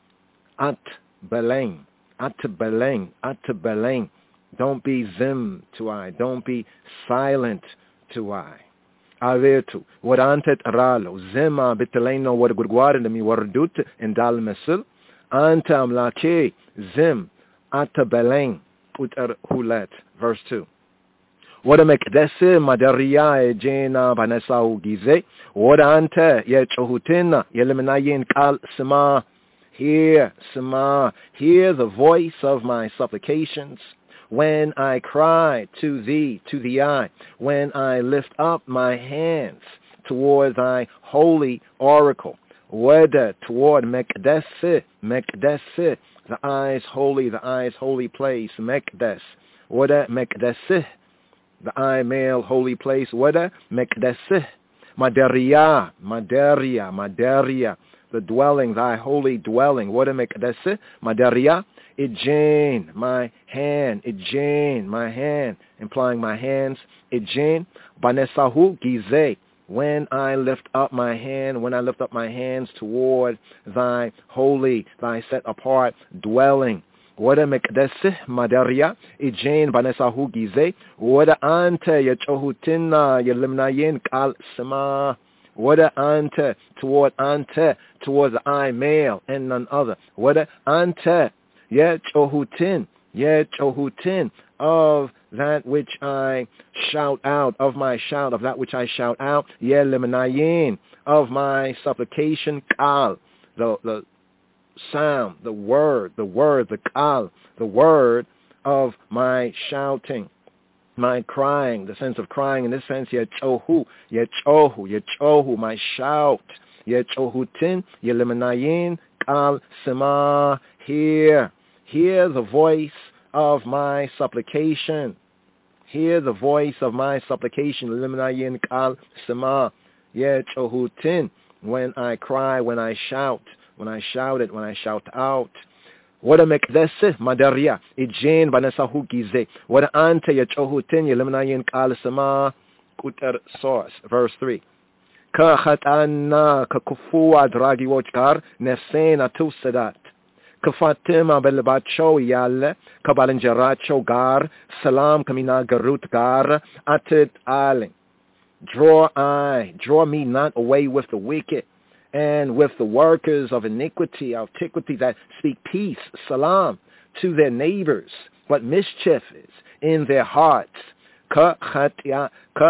at beleng, at beleng, at beleng, don't be zim to I, don't be silent to I. Avetu, what antet ralo, zema bitteleno what gurguar and mi wardut and dal mesul, anta amlake, zim, ata beleng, utar hulet, verse two. What a mekdese madaria e jena vanessa ugize, what ante ye chohutina, yelemenayin kal sema, hear, sema, hear the voice of my supplications. When I cry to thee, to the eye, when I lift up my hands toward thy holy oracle, whether toward Mekdesi, Mekdesi, the eyes holy, the eyes holy place, Mekdes, whether Mekdesi, the eye male holy place, whether Mekdesi, Madaria, Madaria, Madaria, the dwelling, thy holy dwelling, whether Mekdesi, Madaria, Ijain, my hand, Ijain, my hand, implying my hands, Ijain, Banesahu Gize, when I lift up my hand, when I lift up my hands toward thy holy, thy set apart dwelling. Wada Mekdesih Madaria, Ijain Banesahu Gize, Wada Ante Yachohutina Yelimnayin Kal Sema, Wada Ante, toward Ante, toward the I male and none other. Wada Ante, Yet Chohutin, yet Chohutin, of that which I shout out, of my shout, of that which I shout out, Yeh Lemenayin, of my supplication, Kal, the, the sound, the word, the word, the Kal, the word of my shouting, my crying, the sense of crying in this sense, Yeh Chohu, Yeh Chohu, Yeh Chohu, my shout, Yeh Chohutin, Yeh Lemenayin, Kal Sema, hear. Hear the voice of my supplication. Hear the voice of my supplication. Limnayin kal sema yechohutin. When I cry, when I shout, when I shout it, when I shout out. Wada mekdese madaria ijen banasahu gize. Wada ante yechohutin limnayin kal sema kuter source. Verse three. Ka khatana ka kufu adragi wojkar nefsena tusadat. Kafatima belbacho yalle kabalanjaracho gar salam kamina garut gar atit aling. Draw I, draw me not away with the wicked and with the workers of iniquity, antiquity that speak peace, salam, to their neighbors, but mischief is in their hearts. Ka khata'anna,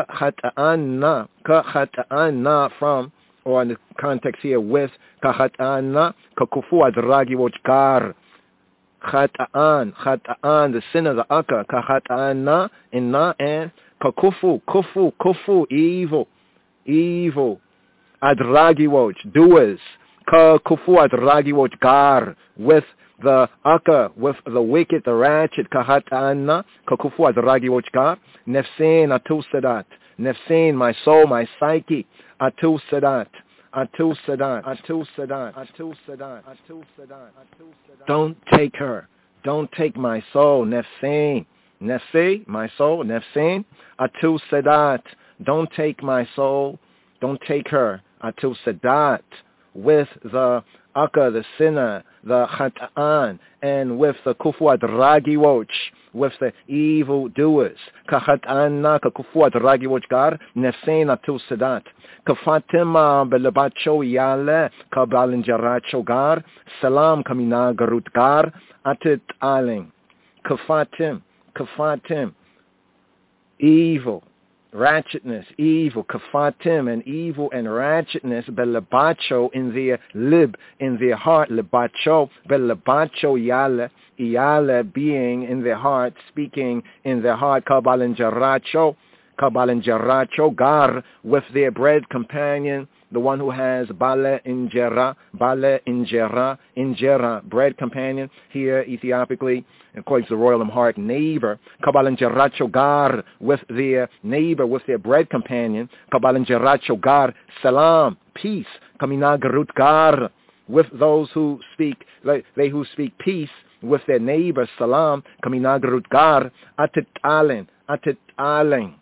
ka khata'anna from, or in the context here with, ka khata'anna, ka kufu adragi wojkar. Khata'an, khata'an, the sin of the akka, ka khata'anna, inna, and ka kufu, kufu, kufu, evil, evil. Adragi woj, doers. Ka kufu adragi wojkar, with the akka, with the wicked, the ratchet, ka khata'anna, ka kufu adragi wojkar. Nefsein atu sadat. Nefsein, my soul, my psyche. Atu sadat. Atu sadat. Atu sadat. Atu sadat. Atu sadat. Don't take her. Don't take my soul. Nefsein. Nefse, my soul. Nefsein. Atu sadat. Don't take my soul. Don't take her. Atu sadat. With the akka, the sinner, the khata'an, and with the kufu adragi woj, with the evil doers. Ka khata'anna ka kufu adragi wojkar, nefsein atu sadat. Ka fatima belabacho yale, ka balinjaracho gar, salam kamina garut gar, atit aling. Ka fatim, ka fatim, evil. Ratchetness, evil, kafatim, and evil and ratchetness, belabacho in their lib, in their heart, lebacho, belabacho yale, yale being in their heart, speaking in their heart, kabalanjaracho, kabalanjaracho, gar, with their bread companion, the one who has bale injera, bale injera, injera, bread companion, here Ethiopically, according to the Royal Amharic, neighbor, kabalanjaracho gar, with their neighbor, with their bread companion, kabalanjaracho gar, salam, peace, kaminagarut gar, with those who speak, they who speak peace, with their neighbor, salam, kaminagarut gar, atit alen, atit alen.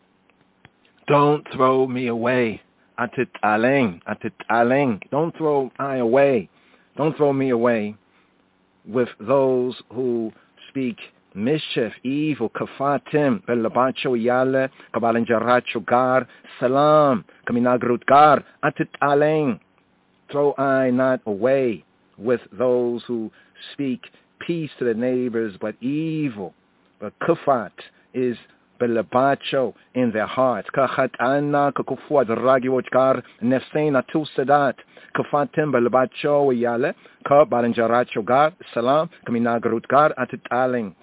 Don't throw me away. Atit aleng, atit aleng. Don't throw I away. Don't throw me away with those who speak mischief, evil, kafatim, belabacho yale, kabalanjaracho gar, salam, kaminagrut gar, atit aleng. Throw I not away with those who speak peace to their neighbors, but evil. But kufat is belabacho in their hearts. Kachatana kakufu adragi wojkar nefsein atu sadat. Kafatim belabacho yale ka balanjaracho gar salam kaminagarut gar atit aling.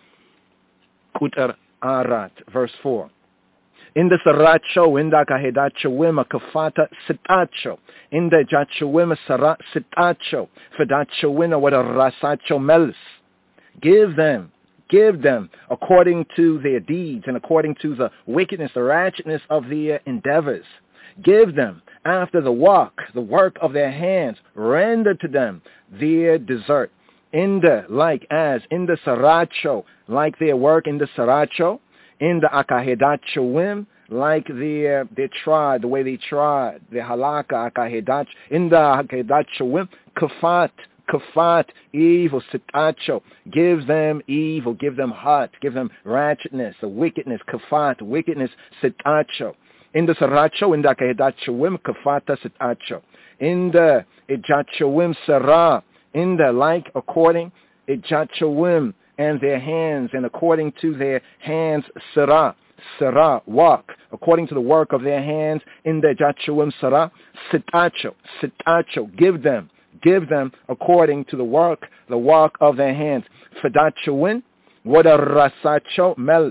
Kutar arat, verse four. In the saracho, in the kahedacho wima kafata sitacho, in the jacho wima sarat sitacho, fedacho wina what a rasacho mels. Give them. Give them according to their deeds and according to the wickedness, the ratchetness of their endeavors. Give them after the work, the work of their hands. Render to them their desert. In the, like as, in the saracho, like their work in the saracho. In the akahedacho wim, like their, their tried, the way they tried. The halaka akahedach. In the akahedacho wim, kafat. Kafat, evil, sitacho, give them evil, give them hot, give them ratchetness, the wickedness, kafat, wickedness, sitacho. In the saracho, in the kahedachoim, kafata, sitacho. In the ijachoim sarah, in the like, according, ijachoim, and their hands, and according to their hands, sarah, sarah, walk, according to the work of their hands, in the ijachoim sarah, sitacho, sitacho, give them. Give them according to the work, the work of their hands. Fedachuin, what a rasacho mels.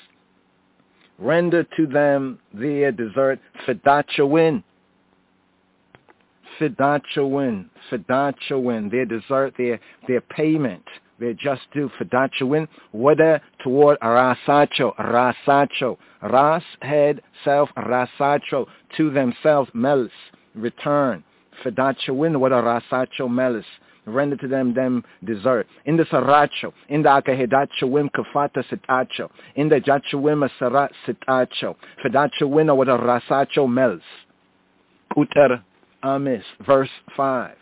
Render to them their desert. Fedachuin. Fedachuin. Fedachuin. Their desert, their, their payment. their just due. Fadachawin, wada toward rasacho, rasacho, ras, head, self, rasacho, to themselves, melis, return. Fadachawin, wada rasacho, melis, render to them them dessert. In the saracho, in the akahedachawim kafata sitacho, in the jachawim sarat sitacho, Fadachawin, wada rasacho, melis. Uter amis, verse five.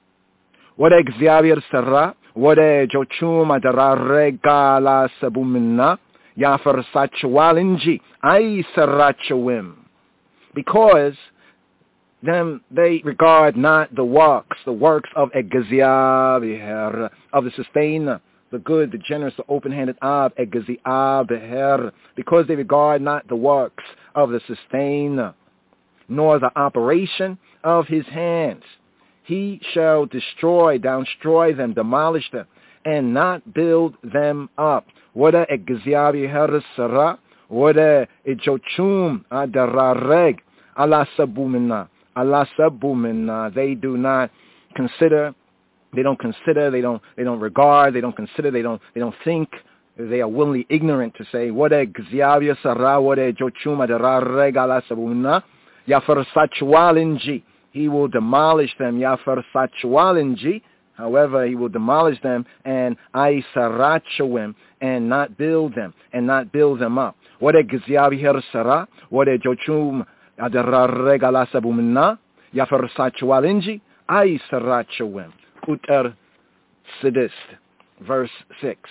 Wada Xavier Sarah, Wade Jochum Adara Regala Sabumina, Yafar Sachawalinji, I Sarachawim. Because them they regard not the works, the works of Egaziabiher, of the sustainer, the good, the generous, the open-handed Ab, Egaziabiher, because they regard not the works of the sustainer, nor the operation of his hands. He shall destroy, downstroy them, demolish them, and not build them up. Wada egziabi harasara, wada ejochum adarareg, ala sabumina, ala sabumina. They do not consider, they don't consider, they don't, they don't regard, they don't consider, they don't, they don't think. They are willingly ignorant to say, wada egziabi sara, wada ejochum adarareg, ala sabumina, yafarsachualinji. He will demolish them, Yafar Sachualinji. However, he will demolish them and Aisarachawim and not build them and not build them up. What a Giziabi Hersara, what a Jochum Adarregala Sabumina, Yafar Sachualinji, Aisarachawim. Uter Sidist, verse six.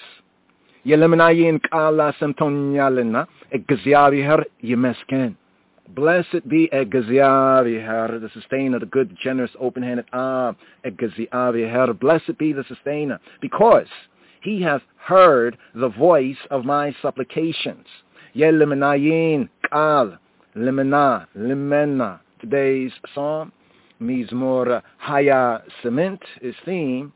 Yeleminayin Kala Semtonyalina, a Giziabi Her Yemesken. Blessed be Egaziaviher, the sustainer, the good, generous, open-handed Ah, Egaziaviher. Blessed be the sustainer, because he hath heard the voice of my supplications. Ye limenayin kal, limena, limena. Today's psalm, Mizmor Haya Cement, is theme,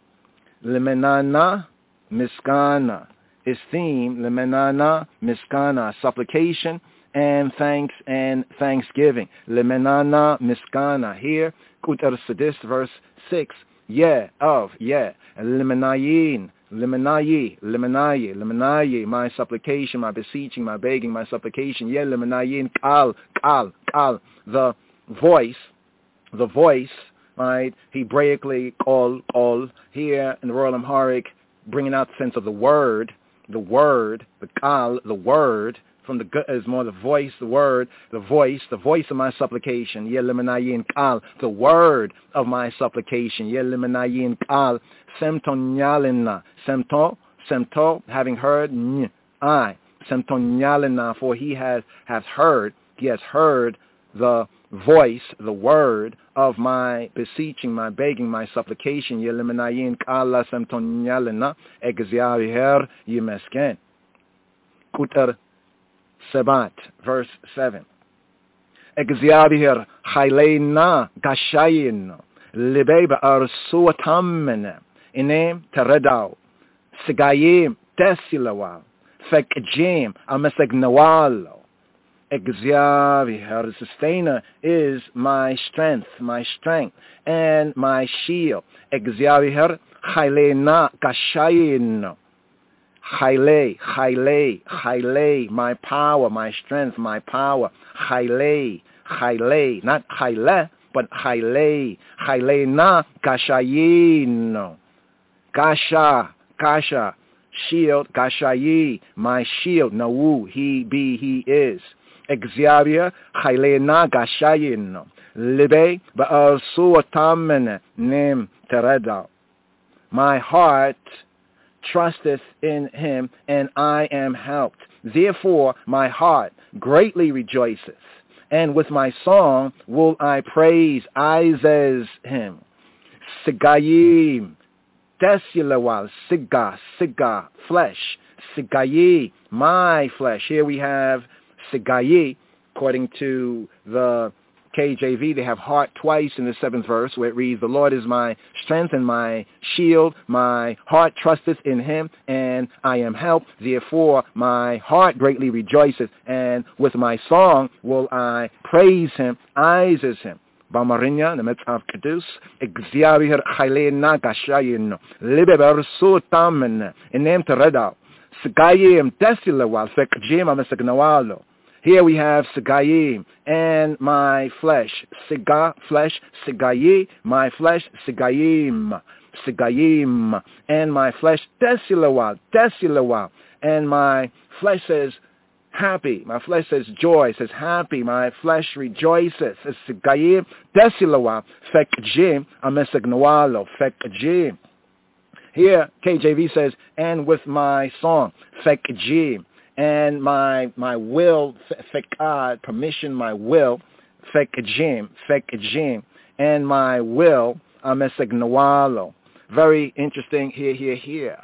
limenana, miskana. His theme, limenana, miskana, supplication, and thanks and thanksgiving. Lemenana miskana. Here, Kutar Sadist, verse six. Yeah, of, yeah. Lemenayin, lemenayi, lemenayi, lemenayi. My supplication, my beseeching, my begging, my supplication. Yeah, lemenayin, kal, kal, kal. The voice, the voice, right? Hebraically, kol, kol. Here in the Royal Amharic, bringing out the sense of the word, the word, the kal, the word. From the good is more the voice, the word, the voice, the voice of my supplication. Yelimenayin kal, the word of my supplication. Yelimenayin kal, semtonyalina, semto, semto, having heard, ny, I, semtonyalina, for he has has heard, he has heard the voice, the word of my beseeching, my begging, my supplication. Yelimenayin kala semtonyalina, egziaviher yimesken. Kuter Sabat, verse seven. Exziabihir chayleina gashayin libeba arsuatamene inem teredau sigayim tesilawal fekjim amesegnawalo. Exziabihir, the sustainer, is my strength, my strength, and my shield. Exziabihir chayleina gashayin. Chayle, chayle, chayle, my power, my strength, my power. Chayle, chayle, not chayle, but chayle, chayle na gashayin. Gasha, gasha, shield, gashayi, my shield. Nawu, he be, he is. Exziabia, chayle na gashayin. Libe, ba'al suatamen, nim tereda. My heart trusteth in him, and I am helped. Therefore my heart greatly rejoiceth, and with my song will I praise Izes him. Sigayim, desulawal, siga, siga, flesh. Sigayi, my flesh. Here we have sigayi, according to the K J V, they have heart twice in the seventh verse, where it reads, the Lord is my strength and my shield. My heart trusteth in him, and I am helped. Therefore, my heart greatly rejoiceth, and with my song will I praise him, Izes him. Bamarinya, the Metzav Kedus, Exavier Hailena Gashayin, Libeber Sultamen, Enem Teredal, Sagayim Desilawal, Fekjim Amesagnawalo. Here we have Sagayim and my flesh. Siga, flesh, Sigayi, my flesh, Sigayim. Sigayim and my flesh, Desilawal, Desilawal. And my flesh says, happy. My flesh says joy, says happy. My flesh rejoices. Says Sigayim, Desilawa, Fekjim, Amesagnawalo, Fekjim. Here, K J V says, and with my song, Fekjim, and my my will, Fekad, permission, my will, Fekjim, Fekjim, and my will, Amesagnawalo. Very interesting here, here, here.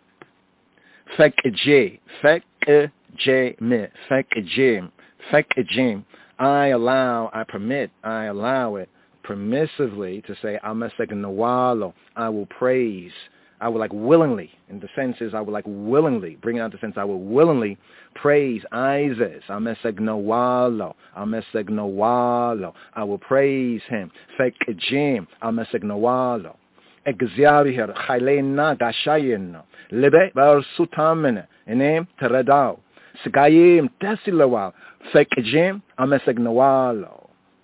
Fekjim, Fekjim. J-me, fekajim, fekajim. I allow, I permit, I allow it permissively to say, Amesagnawalo, I will praise. I will like willingly, in the sense is I will like willingly, bring out the sense I will willingly praise Isis, Amesagnawalo, Amesagnawalo. I will praise him. Fekajim, Amesagnawalo. Exavihir, Hailena Gashayino, Libe Bar Sutamene, Enem Teredao. Sagayim Desilawal, Fekajim, Amesagnawalo.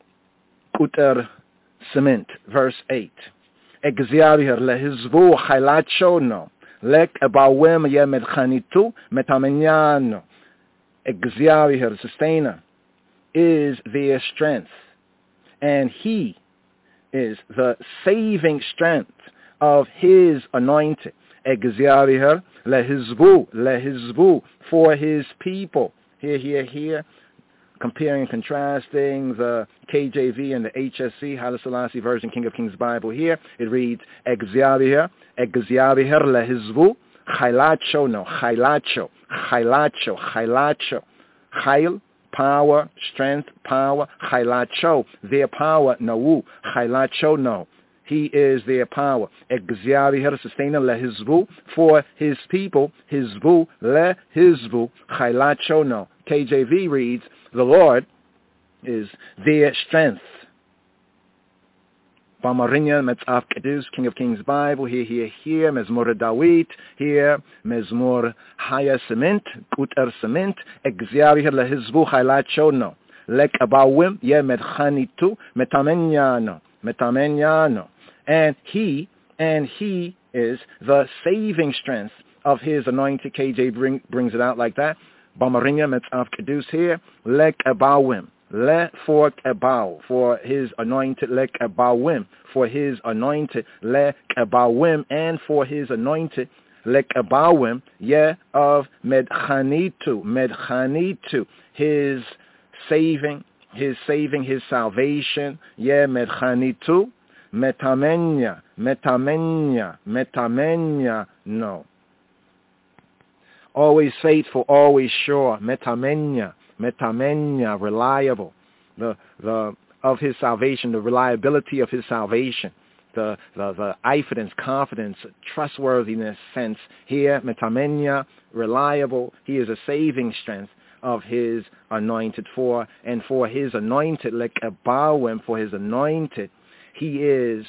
Kuter Cement, verse eight. Exavihir lehizvu Hailachono, Lek Abawim Yemed Khanitu, Metamenyano. Exavihir, sustainer, is their strength, and he is the saving strength of his anointed. Exavihir lehizvu, lehizvu, for his people. Here, here, here. Comparing and contrasting the K J V and the H S C, Haile Selassie version, King of Kings Bible. Here it reads, Exavihir, Exavihir lehizvu, Hailacho, no, Hailacho, Hailacho, Hailacho, Hail, power, strength, power, Hailacho, their power, no, Hailacho, no. He is their power. Exavihir, sustainer, lehizvu, for his people, hizvu, lehizvu, Hailacho, no. K J V reads, the Lord is their strength. Bamarinya, Metzav Kedus, King of Kings Bible, here, here, here, Mezmor Dawit, here, Mezmor Haya Cement, Kuter Cement, Exavihir lehizvu, Hailacho, no. Lek Abawim, Ye Medchanitu, Metamenyano, Metamenyano. And he, and he is the saving strength of his anointed. K J bring, brings it out like that. Bamarinya Metzav Kedus here. Lek Abawim. Le for Abaw, for his anointed. Lek Abawim, for his anointed. Lek Abawim, and for his anointed. Lek Abawim, ye of Medchanitu. Medchanitu, his saving, his saving, his salvation. Ye Medchanitu. Metamenya, metamenya, metamenya, no. Always faithful, always sure. Metamenya, metamenya, reliable. The the of his salvation, the reliability of his salvation, the the the confidence, confidence, trustworthiness sense. Here, metamenya, reliable. He is a saving strength of his anointed for, and for his anointed, like Abawim, for his anointed. He is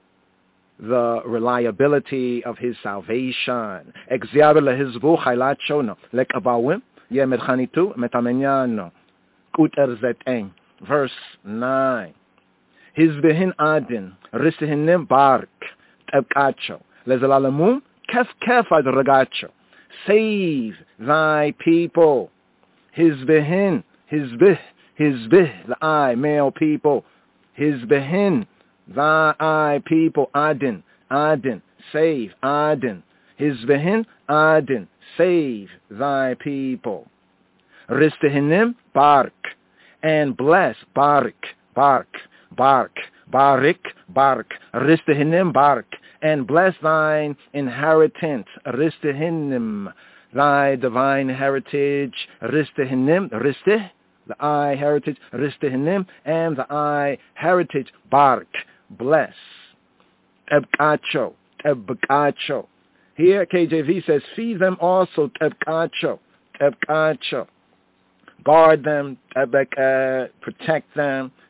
the reliability of his salvation. Exavihir lehizvu, Hailacho, no. Lek Abawim, Ye Medchanitu, Metamenyano. Kuter Zeteng, verse nine. Hizbehin Adin, Ristihinim Bark, Tebkacho, Lezalamum, Kef Kef Ad Ragacho. Save thy people. Hizbehin, Hizbih, Hizbih, the I, male people. Hizbehin, thy people, Adin, Adin, save, Adin. Hizbehin, Adin, save thy people. Ristihinim, Bark, and bless, Bark, Bark, Bark, Barik, Bark. Ristihinim, Bark, and bless thine inheritance. Ristihinim, thy divine heritage. Ristihinim, Ristih, the I heritage, Ristihinim, and the I heritage, Bark. Bless. Tebkacho, Tebkacho. Here K J V says, feed them also, Tebkacho, Tebkacho. Guard them, tebek, uh, protect them,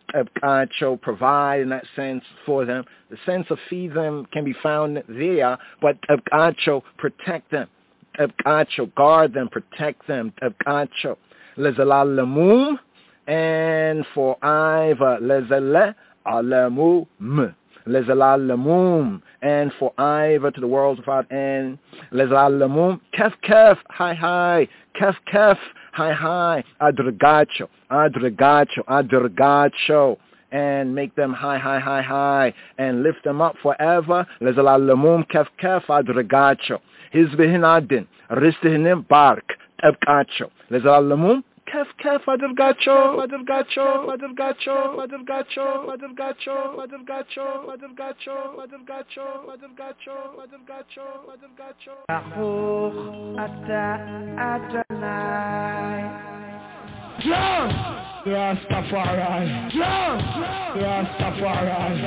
Abkacho provide in that sense for them. The sense of feed them can be found there, but Abkacho protect them. Abkacho guard them, protect them. Abkacho lezalamum, and for Iva lezale alamum. Lezalamum, and for Iva to the world without end. Lezalamum, kef kef, hi hi, kef kef, hi hi, adragacho, adragacho, adragacho, and make them high, high, high, high, and lift them up forever. Lezalamum, kef kef, adragacho, hizbihinadin, ristihinim bark, abkacho. Lezalamum, Kef kef adelgacho, adelgacho, adelgacho, adelgacho, adelgacho, adelgacho, adelgacho, adelgacho, adelgacho, adelgacho, adelgacho. Baruch ata Adonai. John, Rastafari. John, Rastafari.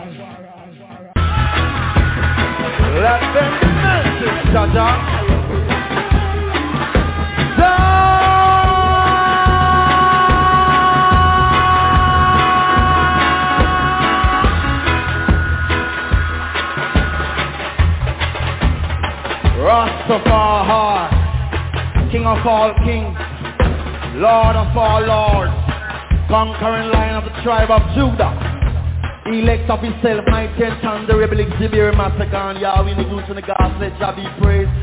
Let them message, Jaja. Rastafari, King of all kings, Lord of all lords, conquering Lion of the tribe of Judah, elect of himself, mighty and thunder, rebel exhibit, massacre, Yahweh, the goose and the gods, let Jah be praised.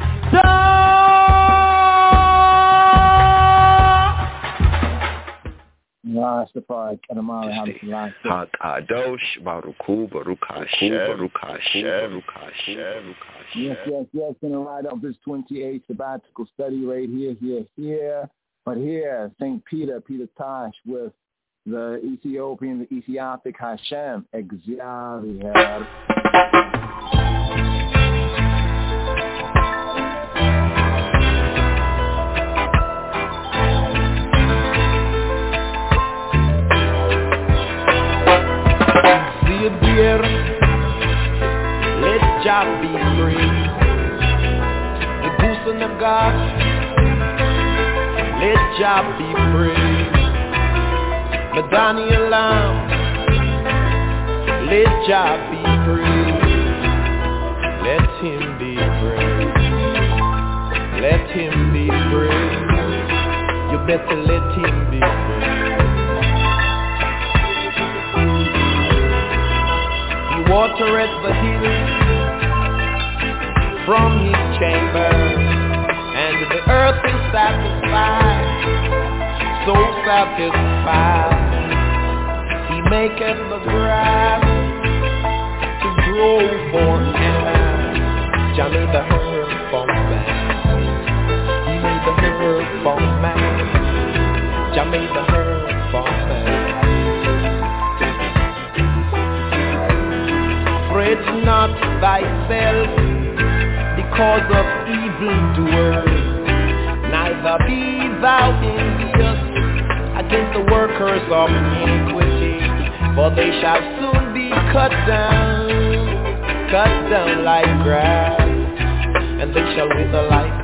Rastafari, Kadamari, Hamdulillah. Hakadosh, Baruchu, Baruch Hashem, Baruch Hashem, Baruch Hashem, Baruch Hashem. Yes, yes, yes, gonna ride up this twenty-eighth sabbatical study right here, here, here. But here, Saint Peter, Peter Tosh with the Ethiopian, the Ethiopic Hashem, Exariher. Let Jah be free. The goose and the God, let Jah be free. The Daniel Lamb, let Jah be free. Let him be free. Let him be free. You better let him be free. Watereth the hills from his chamber, and the earth is satisfied, so satisfied. He maketh the grass to grow forever. Jah made the herb for man. He made the herb for man. Jah made the herb for man. Fret not thyself because of evildoers, neither be thou envious against the workers of iniquity, for they shall soon be cut down, cut down like grass, and they shall wither like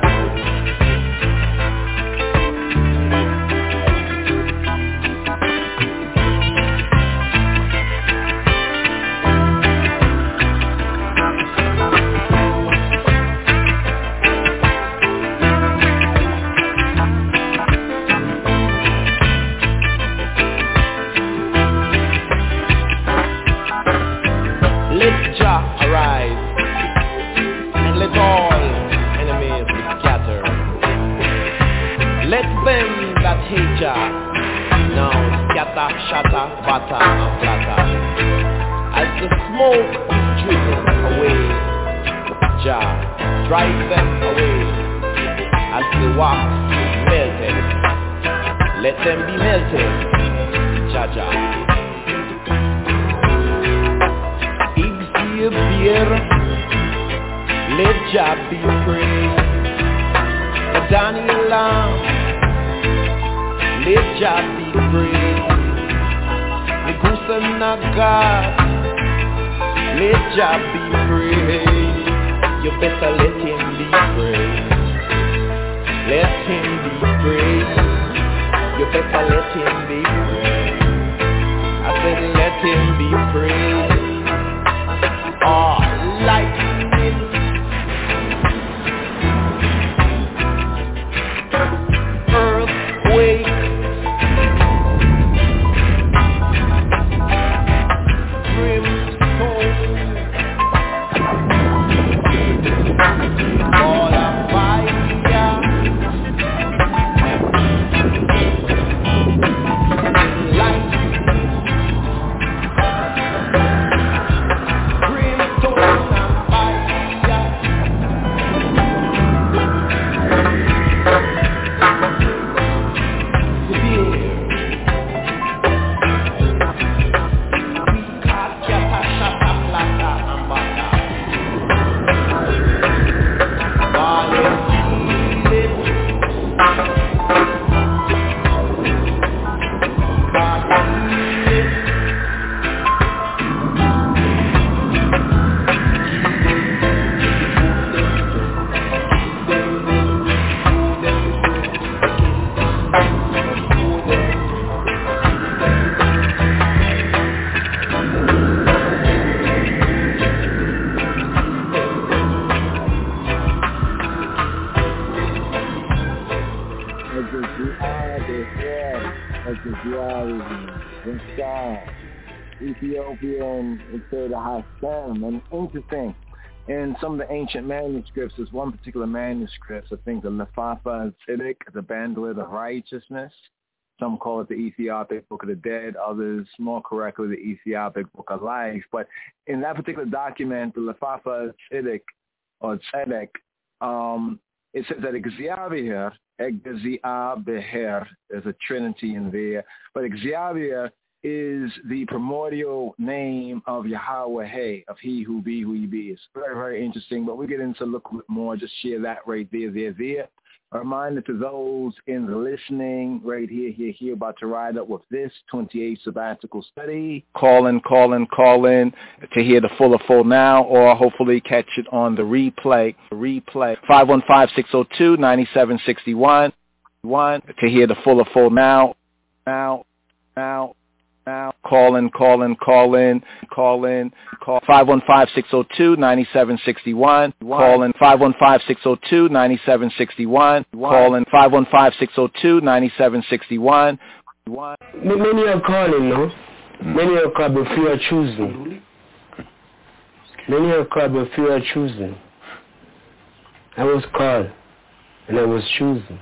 shatter, batter, and flatter. As the smoke is driven away, Jah, drive them away. As the wax is melted, let them be melted, Jah Jah. Exhibir, let Jah be praised. The Daniel Lamb, let Jah be praised. And not God, let Jah be praised. You better let him be praised. Let him be praised. You better let him be praised. I say Ethiopian, it said Hashem, and interesting. In some of the ancient manuscripts, there's one particular manuscript, I think the Lefafa Tzedek, the Bandlet of Righteousness. Some call it the Ethiopic Book of the Dead, others more correctly the Ethiopic Book of Life. But in that particular document, the Lefafa Tzedek, or Tzedek, um, it says that Exavier, Exavier, there's a trinity in there, but Exavier is the primordial name of Yahweh Hey, of He Who Be Who He Be. It's very, very interesting, but we'll get into a little bit more, just share that right there, there, there. A reminder to those in the listening, right here, here, here, about to ride up with this twenty-eighth sabbatical study. Call in, call in, call in to hear the full or full now, or hopefully catch it on the replay. Replay, five one five, six oh two, nine seven six one. One, to hear the full or full now, now, now. Now, call in, call in, call in, call in, call five one five, six oh two, nine seven six one. Call in five one five, six oh two, nine seven six one. Call in five one five, six oh two, nine seven six one. Many are calling, no? Many are called but few are choosing. Many are called but few are choosing. I was called and I was choosing.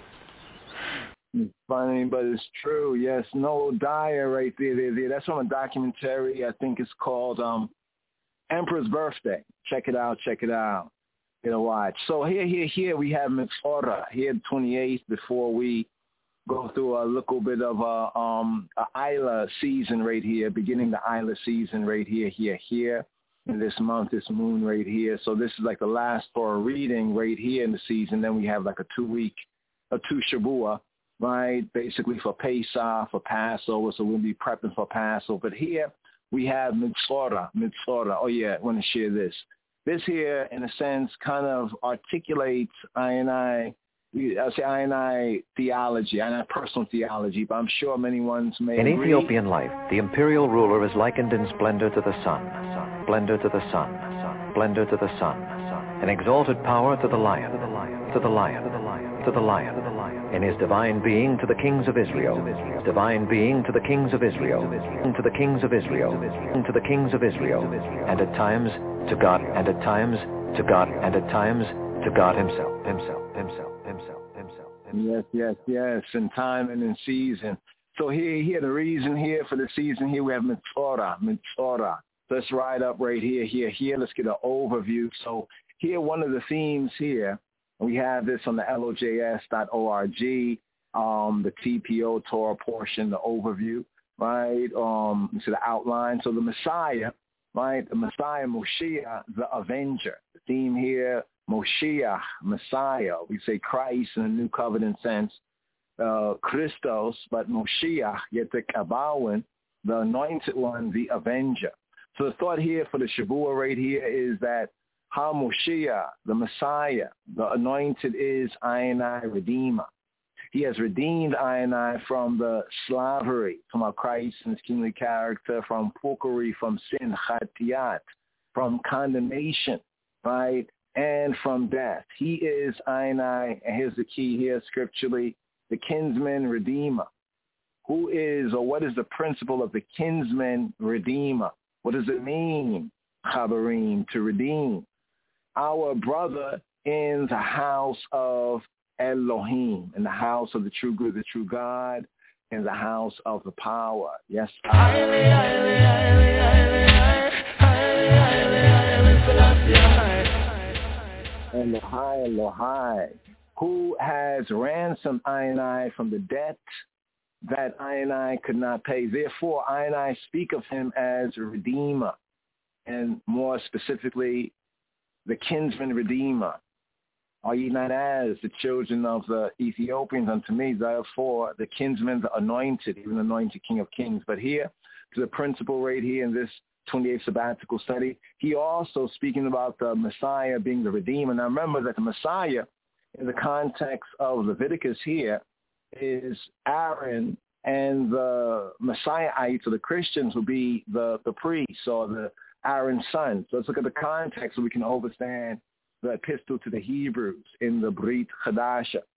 Funny, but it's true. Yes, Noel Dyer right there, there, there. That's from a documentary. I think it's called um, Emperor's Birthday. Check it out. Check it out. Get a watch. So here, here, here we have Mitzvah. Here, the twenty-eighth. Before we go through a little bit of a um a Isla season right here, beginning the Isla season right here, here, here. In this month, this moon right here. So this is like the last for a reading right here in the season. Then we have like a two week, a two Shavua. Right, basically for Pesach, for Passover, so we'll be prepping for Passover. But here we have Mitzvah, Mitzvah. Oh yeah, I want to share this. This here, in a sense, kind of articulates I and I, I'll say I and I theology, I and I personal theology, but I'm sure many ones may In agree. Ethiopian life, the imperial ruler is likened in splendor to the sun, splendor to the sun, splendor to the sun, an exalted power to the lion, to the lion, to the lion, to the lion. In his divine being to the kings of Israel, divine being to the kings of Israel, to the kings of Israel, to the kings of Israel, and at times to God, and at times to God, and at times to God himself, himself, himself, himself, himself. Yes, yes, yes, in time and in season. So here, here, the reason here for the season here, we have Mitzvah, Mitzvah. Let's ride up right here, here, here. Let's get an overview. So here, one of the themes here, we have this on the L O J S dot org, um, the T P O Torah portion, the overview, right? Um, so the outline. So the Messiah, right? The Messiah, Moshiach, the Avenger. The theme here, Moshiach, Messiah. We say Christ in a New Covenant sense, uh, Christos, but Moshiach, yet the Kabbalan, the Anointed One, the Avenger. So the thought here for the Shavua right here is that HaMoshiach, the Messiah, the Anointed, is I and I Redeemer. He has redeemed I and I from the slavery, from our Christ and his kingly character, from pokery, from sin, chatiyat, from condemnation, right, and from death. He is I and I, and here's the key here scripturally, the kinsman redeemer. Who is, or what is the principle of the kinsman redeemer? What does it mean, chabarim, to redeem? Our brother in the house of Elohim, in the house of the true good, the true God, in the house of the power. Yes. Elohai, Elohai, who has ransomed I and I from the debt that I and I could not pay. Therefore, I and I speak of him as a redeemer, and more specifically, the kinsman redeemer. Are ye not as the children of the Ethiopians unto me? Therefore, the kinsman, the anointed, even anointed King of Kings. But here, to the principle right here in this twenty-eighth sabbatical study, he also speaking about the Messiah being the redeemer. Now remember that the Messiah, in the context of Leviticus here, is Aaron, and the Messiahites or the Christians will be the, the priests or the Aaron's son. So let's look at the context so we can understand the epistle to the Hebrews in the Brit Chadasha.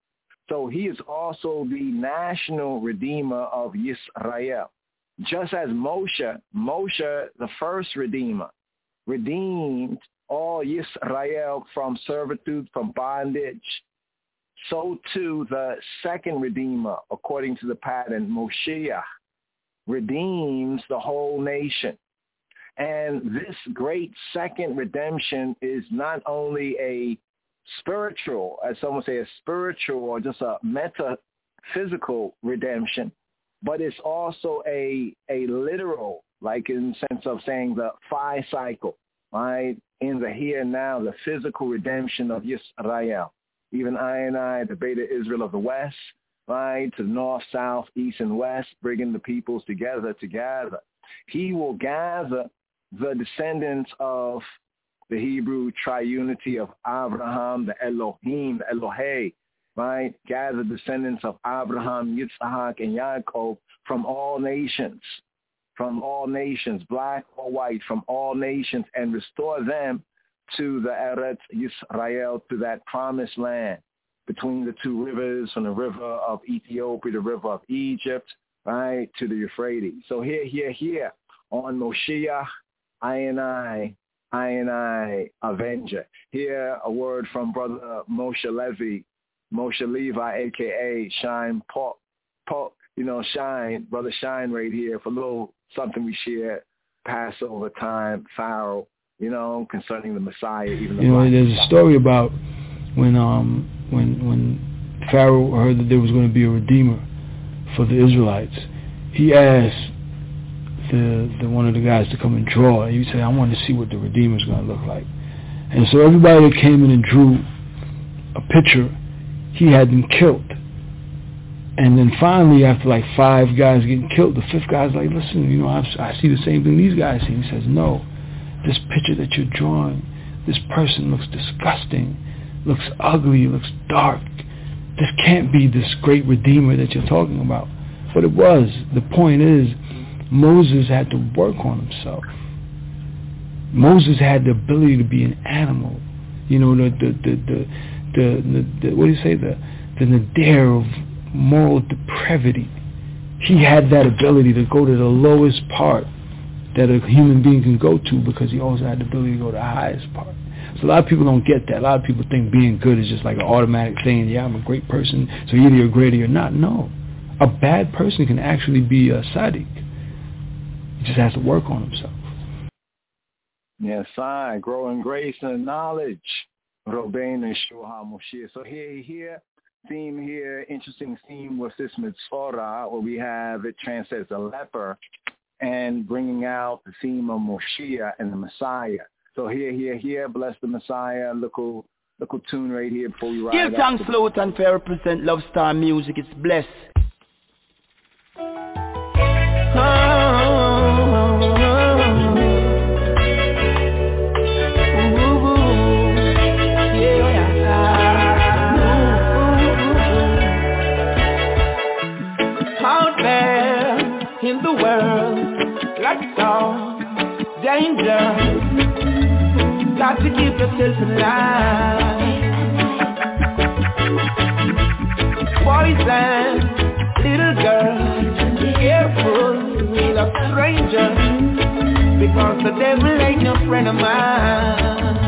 So he is also the national redeemer of Yisrael. Just as Moshe, Moshe, the first redeemer, redeemed all Yisrael from servitude, from bondage, so too the second redeemer, according to the pattern, Moshiach, redeems the whole nation. And this great second redemption is not only a spiritual, as some would say, a spiritual or just a metaphysical redemption, but it's also a a literal, like in the sense of saying the phi cycle, right? In the here and now, the physical redemption of Yisrael. Even I and I, the Beta Israel of the West, right, to the north, south, east, and west, bringing the peoples together, together. He will gather the descendants of the Hebrew triunity of Abraham, the Elohim, the Elohei, right? Gather descendants of Abraham, Yitzhak, and Yaakov from all nations, from all nations, black or white, from all nations, and restore them to the Eretz Yisrael, to that promised land between the two rivers, from the river of Ethiopia, the river of Egypt, right, to the Euphrates. So here, here, here, on Moshiach, I and I, I and I, Avenger. Here, a word from Brother Moshe Levi, Moshe Levi, a k a. Shine Paul, Paul, you know, Shine, Brother Shine right here for a little something we share, Passover time, Pharaoh, you know, concerning the Messiah. Even the you know, there's a story about when um when when Pharaoh heard that there was going to be a redeemer for the Israelites. He asked the the one of the guys to come and draw. And he said, "I want to see what the redeemer's going to look like." And so everybody that came in and drew a picture, he had them killed. And then finally, after like five guys getting killed, the fifth guy's like, "Listen, you know, I, I see the same thing these guys see." He says, "No, this picture that you're drawing, this person looks disgusting, looks ugly, looks dark. This can't be this great redeemer that you're talking about." But it was. The point is, Moses had to work on himself. Moses had the ability to be an animal. You know, the the the the, the, the, the what do you say, the the nadir of moral depravity. He had that ability to go to the lowest part that a human being can go to, because he also had the ability to go to the highest part. So a lot of people don't get that. A lot of people think being good is just like an automatic thing. Yeah, I'm a great person, so either you're great or you're not. No. A bad person can actually be a tzaddik. He just has to work on himself. Yes, I grow in grace and knowledge. Robein and Shoha Moshe. So here, here, theme here, interesting theme with this mitzvah, where we have it translates a leper, and bringing out the theme of Moshiach and the Messiah. So here, here, here, bless the Messiah. Local, local tune right here before we ride. Give thanks, Float, and fair represent Love Star Music. It's blessed. Oh, out there in the world, like all danger, got to keep yourself alive. Boys and little girls, be careful with a stranger, because the devil ain't no friend of mine.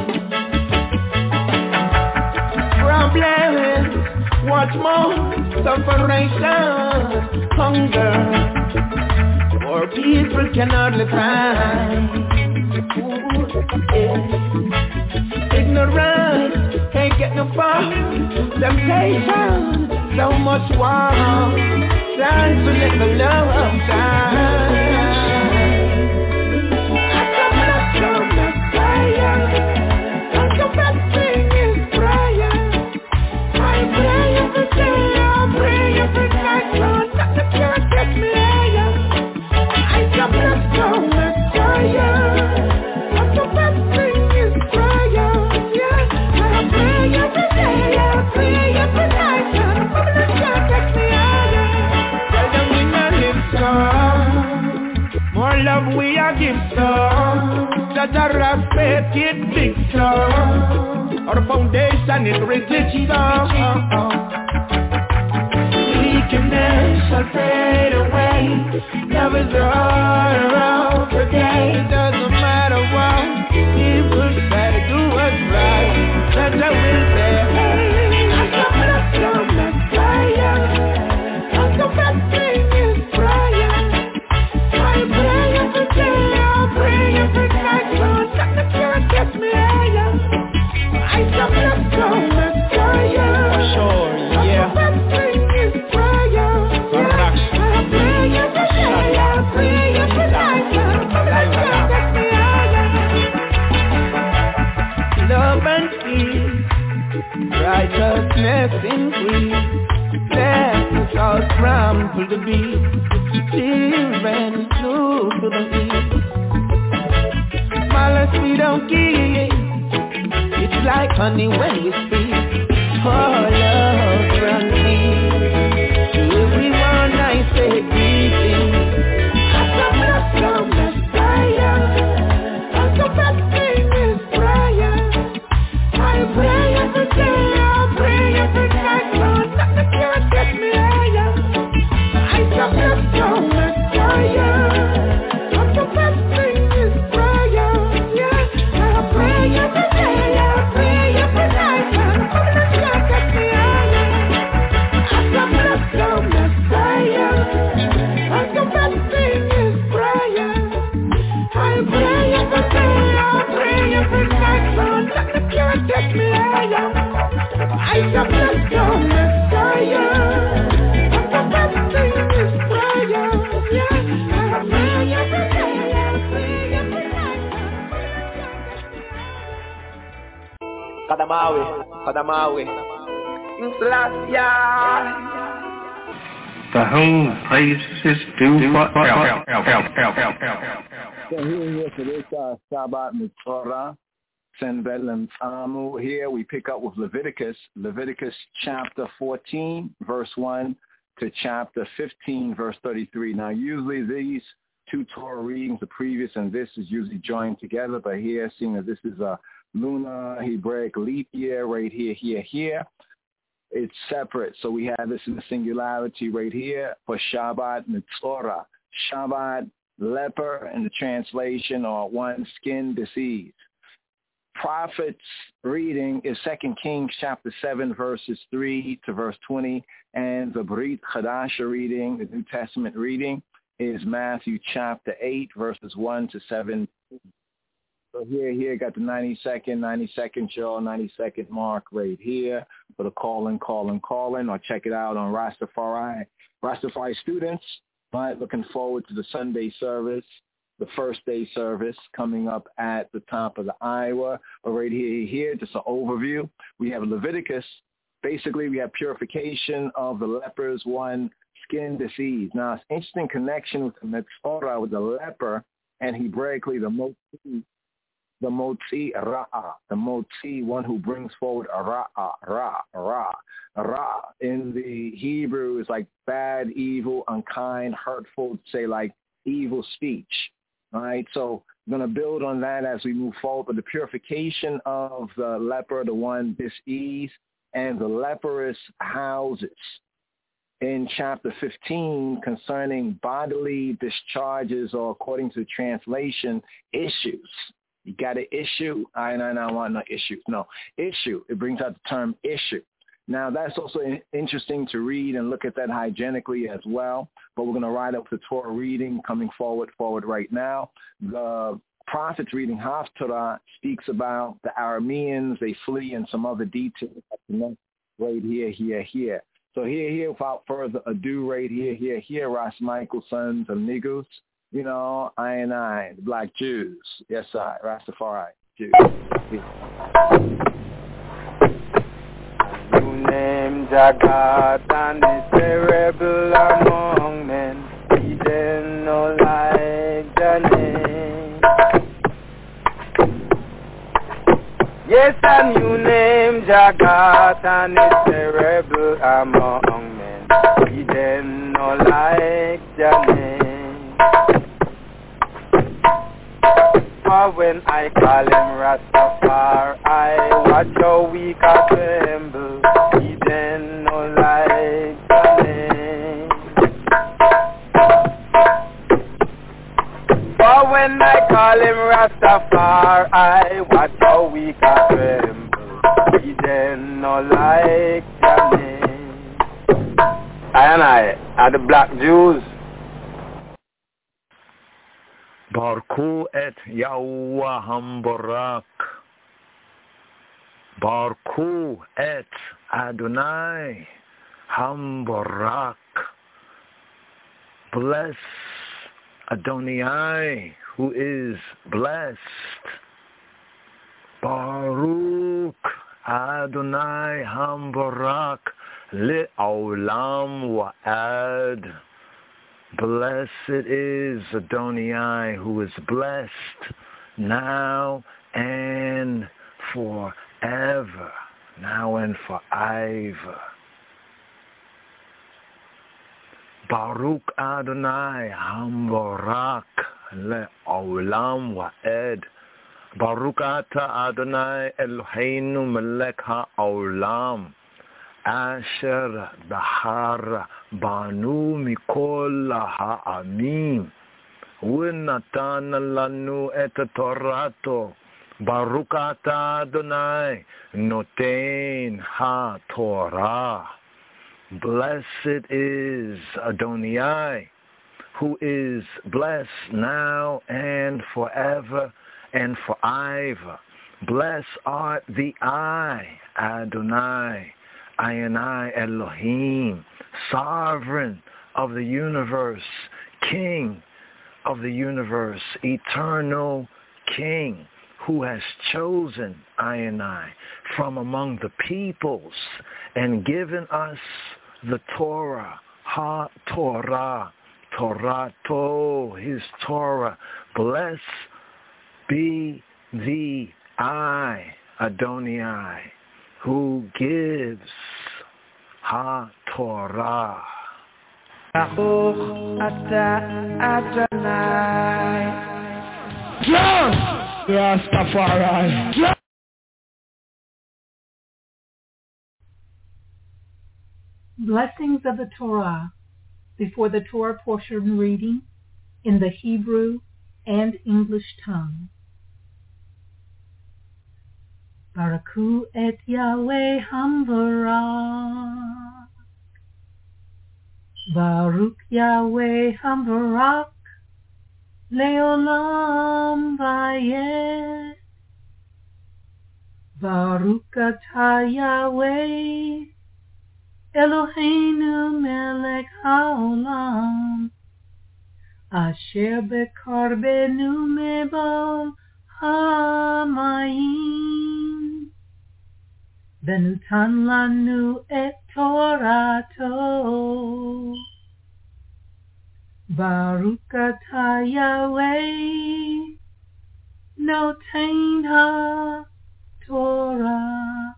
Problems, what's more, sufferation, hunger, poor people can hardly find. Yeah. Ignorance can't get no far. Temptation, so much war. Time to let the love shine. I come back from the fire. I come back singing prayer. I pray every day, I pray every night, Lord, that the church gets me higher. I come back from the fire. I come back singing prayer. Yeah, I pray every day, I pray every night, Lord, that the church gets me higher. Tell them we not live so. More love we are give so. That our respect it big so. Our foundation is rich so. gonna fade away. Love is all around today. It doesn't matter what people say, do what's right. That's what we say. Hey, I'm coming up from the fire. I'm the best thing is prayer. I pray every day, I pray every night. Nothing can get me higher. I coming up from the fire. Sure, yeah. The best thing is prayer. I pray every day, I pray every night. Nothing can get me higher. Love and peace, righteousness increase. Let us all trample the beast. Children look to the east. Malice we don't give. It's like honey when we speak. Oh, love from me. To everyone I say greetings. I come up from the fire. And the best thing is prayer. I pray every day, I pray every night. Lord, nothing can get me higher. I come up from the fire. And the best thing is prayer. Yeah, I pray every day, I pray every night. Lord, nothing can get me higher. I come up from the fire. And the best thing is prayer. I pray every day, I pray every night. Lord, nothing can get me higher. I come up from the fire. And the best thing is prayer. Yeah, I pray every day, I pray every night. Kadamawi, Kadamawi. Celestia. The whole place is due for help. So here, here for this uh, Shabbat Mitzvah, Sen Bedlam Tamu. Here we pick up with Leviticus, Leviticus chapter fourteen, verse one to chapter fifteen, verse thirty-three. Now, usually these two Torah readings, the previous and this, is usually joined together, but here, seeing that this is a lunar Hebraic leap year right here, here, here, it's separate. So we have this in the singularity right here for Shabbat Mitzvah. Shabbat leper in the translation, or one skin disease. Prophet's reading is Second Kings chapter seven, verses three to verse twenty, and the Brit Chadasha reading, the New Testament reading, is Matthew chapter eight, verses one to seven. So here, here, got the ninety-second, ninety-second show, ninety-second mark right here for the calling, calling, calling, or check it out on Rastafari. Rastafari students, right, looking forward to the Sunday service, the first day service coming up at the top of the Iowa. But right here, here, just an overview. We have Leviticus. Basically, we have purification of the lepers, one skin disease. Now, it's interesting connection with the Mitzvah, with the leper, and Hebraically, the Motzi, the Motzi Ra'ah, the Motzi, one who brings forward a Ra'ah, Ra, Ra, Ra. In the Hebrew is like bad, evil, unkind, hurtful, say like evil speech. All right, so I'm going to build on that as we move forward. But the purification of the leper, the one dis-ease, and the leprous houses in chapter fifteen concerning bodily discharges, or according to the translation, issues. You got an issue? I don't, I don't want no issues. No, issue. It brings out the term issue. Now, that's also interesting to read and look at that hygienically as well. But we're going to write up the Torah reading coming forward, forward right now. The prophet's reading, Haftarah, speaks about the Arameans. They flee, and some other details right here, here, here. So here, here, without further ado, right here, here, here, Ras Michael, sons of Negus, you know, I and I, the black Jews. Yes, I, Rastafari, Jews. You name Jagat and is terrible among men. He didn't know like the name. Yes, and you name Jagat and is terrible among men. He didn't know like the name. For when I call him Rastafari, watch how we can tremble. He then no like the name. call him Rastafari. Watch how we can tremble. We then no like your name. I and I are the black Jews. Barku et Yahuwah Hambarak. Barku et Adonai Hambarak. Bless Adonai, who is blessed. Baruch Adonai Hambarak Le'olam Wa'ad. Blessed is Adonai, who is blessed now and forever, now and forever. Baruch Adonai Hambarak Le'olam Wa'ed. Baruch Ata Adonai Eloheinu Melech HaOlam Asher Bahar Banu Mikol Ha'amim U'natan Lanu Et Torato. Baruch Ata Adonai Noten HaTorah. Blessed is Adonai, who is blessed now and forever and forever. Blessed art the I, Adonai, I and I, Elohim, sovereign of the universe, King of the universe, eternal King, who has chosen I and I from among the peoples and given us the Torah, Ha-Torah, Torato, his Torah. Blessed be the I, Adonai, who gives Ha-Torah. Rastafari. Blessings of the Torah before the Torah portion reading in the Hebrew and English tongue. Baraku et Yahweh Hambarak. Baruch Yahweh Hambarak. Leolam Vayed. Baruch Atah Yahweh Eloheinu Melech HaOlam Asher Bekarbenu Mebal HaMayim Venutan Lanu Et Torato. Baruch Atah Yahweh Noten HaTorah.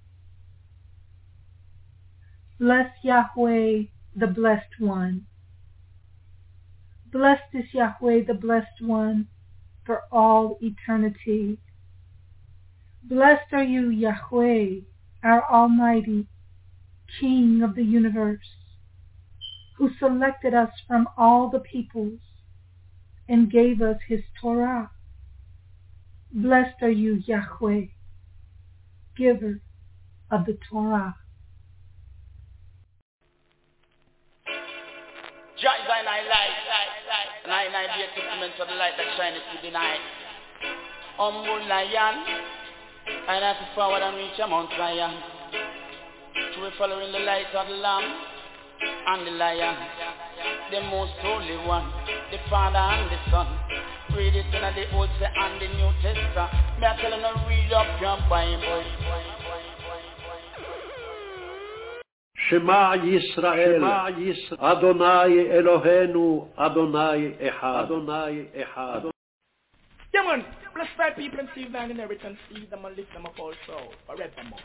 Bless Yahweh, the Blessed One. Blessed is Yahweh, the Blessed One, for all eternity. Blessed are you, Yahweh, our Almighty, King of the universe, who selected us from all the peoples and gave us his Torah. Blessed are you, Yahweh, giver of the Torah. Jah is thy light, and I and I be a testament of the light that shineth through the night. Humble lion, and I to forward and reach a Mount Zion. To be following the light of the Lamb and the Lion, the most holy one, the Father and the Son. Read it in the Old and the New Testament. May I tell you to read up your Bible. Shema Yisrael, Adonai Eloheinu, Adonai Echad, Adonai Echad. Yeah man, bless thy people and see them in everything, feed them and lift them up also, forevermore.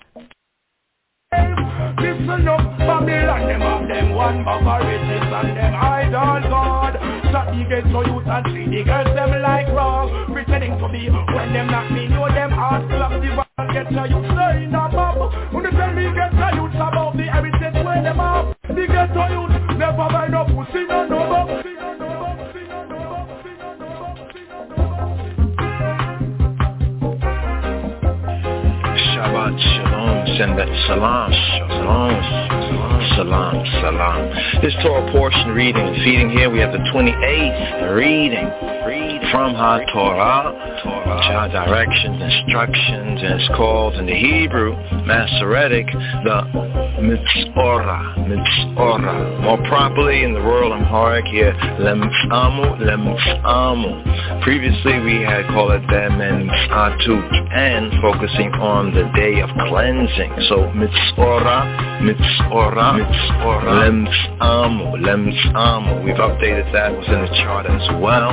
Listen up, Babylon, them of them one baba riches and them idol God. Shot the gates so you can see the girls them like wrong, pretending to be when them not me know them heart full of the world. Get your youth saying above, when they tell me get your youth about the heritage where them up. The get your youth never buy no pussy no no no. and that salam, shalom, salam, salam. This Torah portion reading and feeding here, we have the twenty-eighth reading from HaTorah, which are directions, instructions, and it's called in the Hebrew, Masoretic, the Mitzorah, Mitzorah. More properly in the Royal Amharic here, Lemtzamu, Lemtzamu. Previously we had called it Lemtzatuk, and focusing on the day of cleansing. So Mitzorah, Mitzorah, Mitzorah, Lemtzamu, Lemtzamu. We've updated that within the chart as well.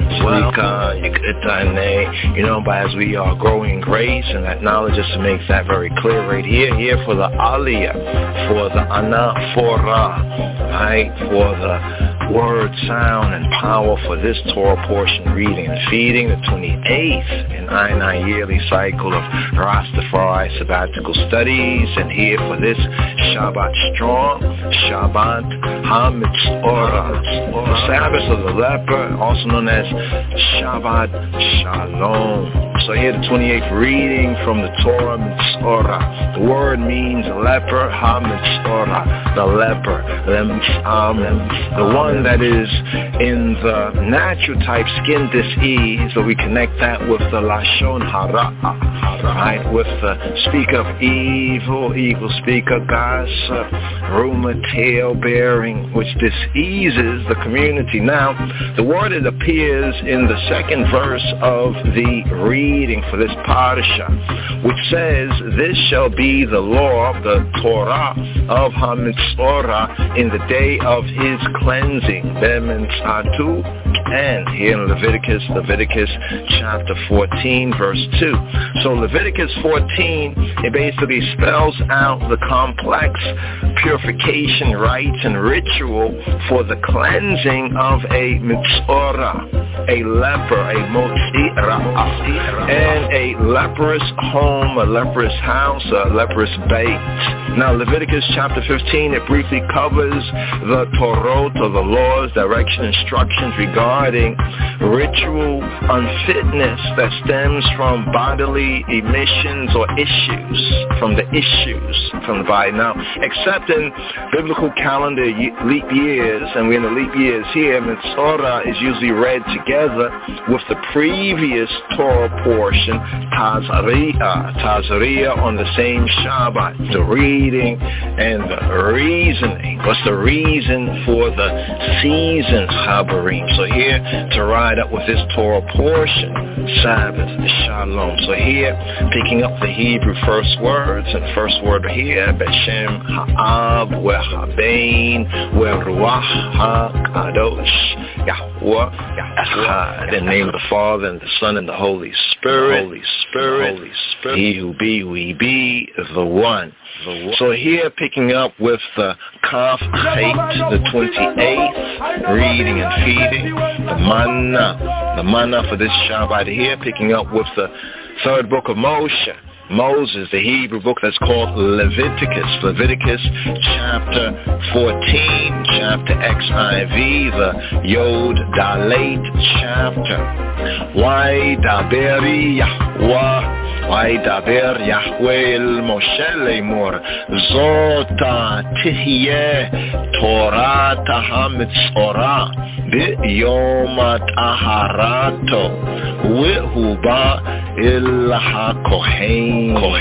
You know, but as we are growing in grace and that knowledge, just to make that very clear right here, here for the Aliyah, for the Anaphora, right, for the word, sound, and power for this Torah portion reading and feeding, the twenty-eighth in I N I yearly cycle of Rastafari sabbatical studies, and here for this Shabbat strong, Shabbat HaMitzorah, the Sabbath of the leper, also known as Shabbat Shalom. So here the twenty-eighth reading from the Torah Mitzorah. The word means leper, HaMitzorah, the leper, Lemtzam, the one that is in the natural type skin disease. So we connect that with the Lashon Hara, right, with the speak of evil, evil speaker, gossip, rumor, tale bearing, which diseases the community. Now, the word it appears in the second verse of the reading for this parasha, which says, "This shall be the law, the Torah of HaMitzorah in the day of his cleansing." Be'emitzatu, and here in Leviticus, Leviticus chapter fourteen, verse two. So Leviticus fourteen, it basically spells out the complex purification rites and ritual for the cleansing of a mitzorah, a leper, a motzira, and a leprous home, a leprous house, a leprous bait. Now Leviticus chapter fifteen, it briefly covers the Torot, or the laws, direction, instructions regarding ritual unfitness that stems from bodily emissions or issues, from the issues from the body. Now, except in biblical calendar leap years, and we're in the leap years here, Mitzorah is usually read together with the previous Torah portion, Tazariah, Tazariah on the same Shabbat, the reading and the reasoning. What's the reason for the seasons, Chabarim? So here, to ride up with this Torah portion, Sabbath, Shalom. So here, picking up the Hebrew first words, and first word here, Beshem Ha'ab, We'Habein, We'Ruach HaKadosh, Yahweh, Echad, in the name of the Father, and the Son, and the Holy Spirit, Holy Spirit, Holy Spirit, He who be, we be, the one. So here, picking up with the Kaf Chet, the twenty-eighth, reading and feeding, the manna, the manna for this Shabbat here, picking up with the third book of Moshe, Moses, the Hebrew book that's called Leviticus, Leviticus chapter fourteen, chapter X I V, the Yod Dalet chapter. Why Daberi Yahweh, why Daber Yahweh el Moshe lemor, Zota Tihye Torah HaMitzorah B'yomat Aharato Wehuba il HaKohen.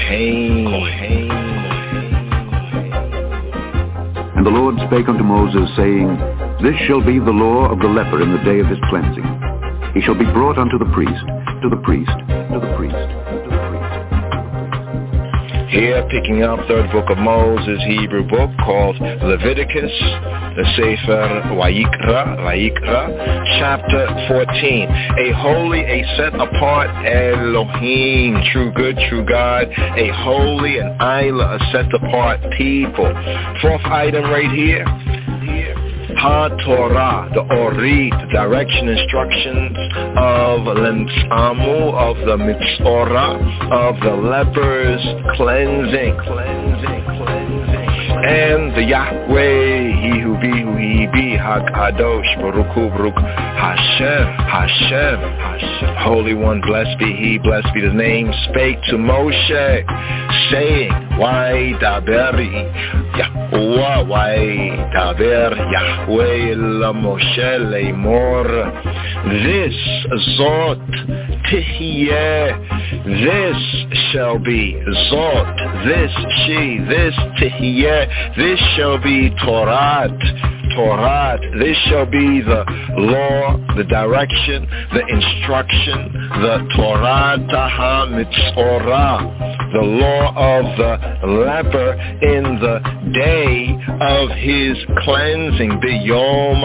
And the Lord spake unto Moses, saying, This shall be the law of the leper in the day of his cleansing. He shall be brought unto the priest, to the priest, to the priest, to the priest. Here, picking up third book of Moses, Hebrew book called Leviticus, the Sefer Vayikra, Vayikra, chapter fourteen. A holy, a set apart Elohim, true good, true God, a holy and Isla, a set apart people. Fourth item right here. HaTorah, the Ori, the direction, instructions of Lemtzamu, of the Mitzorah, of the lepers, cleansing, cleansing, cleansing, and the Yahweh, he who be who he be, HaKadosh, Baruch Hu, Baruch Hashem, Hashem, Hashem. Holy One, blessed be he, blessed be the name, spake to Moshe, saying, why daberi, Yahuwah, why daber, Yahweh la Moshe leimor, this zot tihyeh, this shall be, zot, this she, this tihyeh, this shall be Torah, Torah, this shall be the law, the direction, the instruction, the Torah Taha Mitzorah, the law of the leper in the day of his cleansing, B'yom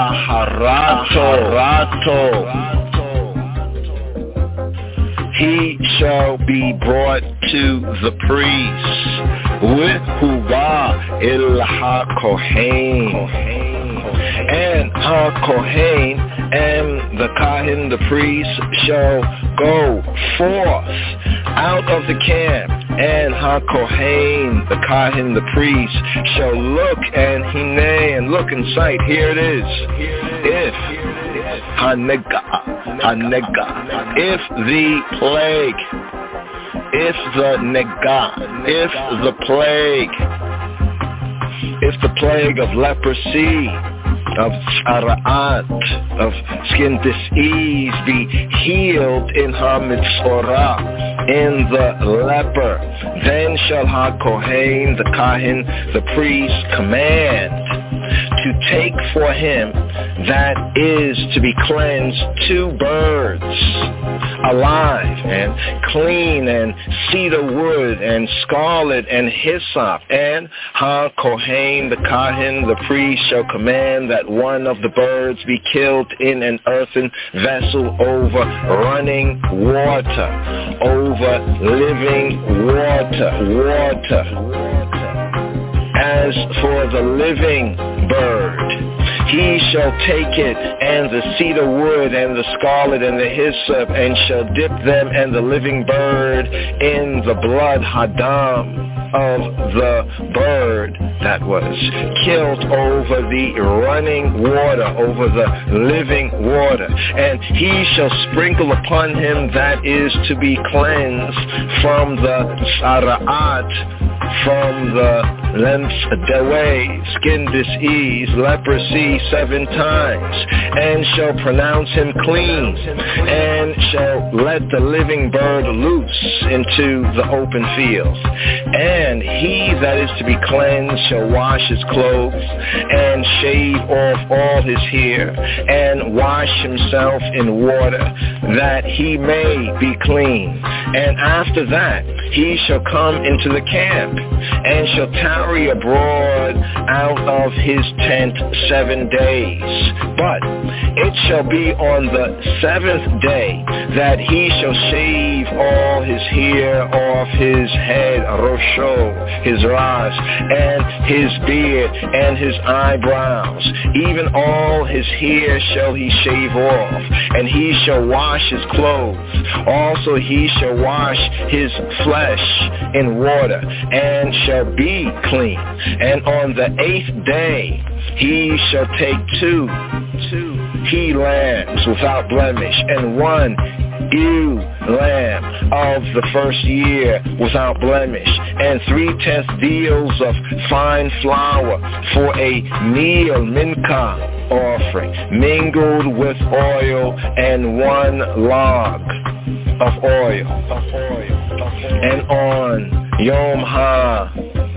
Taharato. He shall be brought to the priest with Huvah il HaKohen, and HaKohen and the Kahin, the priest, shall go forth out of the camp, and HaKohen, the Kahin, the priest, shall look and Hine, and look in sight. Here it is. If Hanega, Hanega, if the plague, if the nega, if the plague, if the plague of leprosy, of tzara'at, of skin disease be healed in ha-mitzorah, in the leper, then shall ha-kohen, the kahin, the priest, command to take for him that is to be cleansed two birds, alive and clean, and cedar wood and scarlet and hyssop, and ha-kohen, the kahin, the priest, shall command that one of the birds be killed in an earthen vessel over running water, over living water, water. As for the living bird, he shall take it, and the cedar wood, and the scarlet, and the hyssop, and shall dip them and the living bird in the blood hadam of the bird that was killed over the running water, over the living water. And he shall sprinkle upon him that is to be cleansed from the tzara'at, from the lemps, dewe, skin disease, leprosy, seven times, and shall pronounce him clean, and shall let the living bird loose into the open field. And he that is to be cleansed shall wash his clothes, and shave off all his hair, and wash himself in water, that he may be clean. And after that he shall come into the camp, and shall tarry abroad out of his tent seven days. But it shall be on the seventh day that he shall shave all his hair off his head, rosho, his ras, and his beard, and his eyebrows. Even all his hair shall he shave off, and he shall wash his clothes. Also he shall wash his flesh in water, and shall be clean. And on the eighth day he shall take two, two he lambs without blemish, and one ewe lamb of the first year without blemish, and three-tenths deals of fine flour for a meal mincha offering, mingled with oil, and one log of oil. And on Yom Ha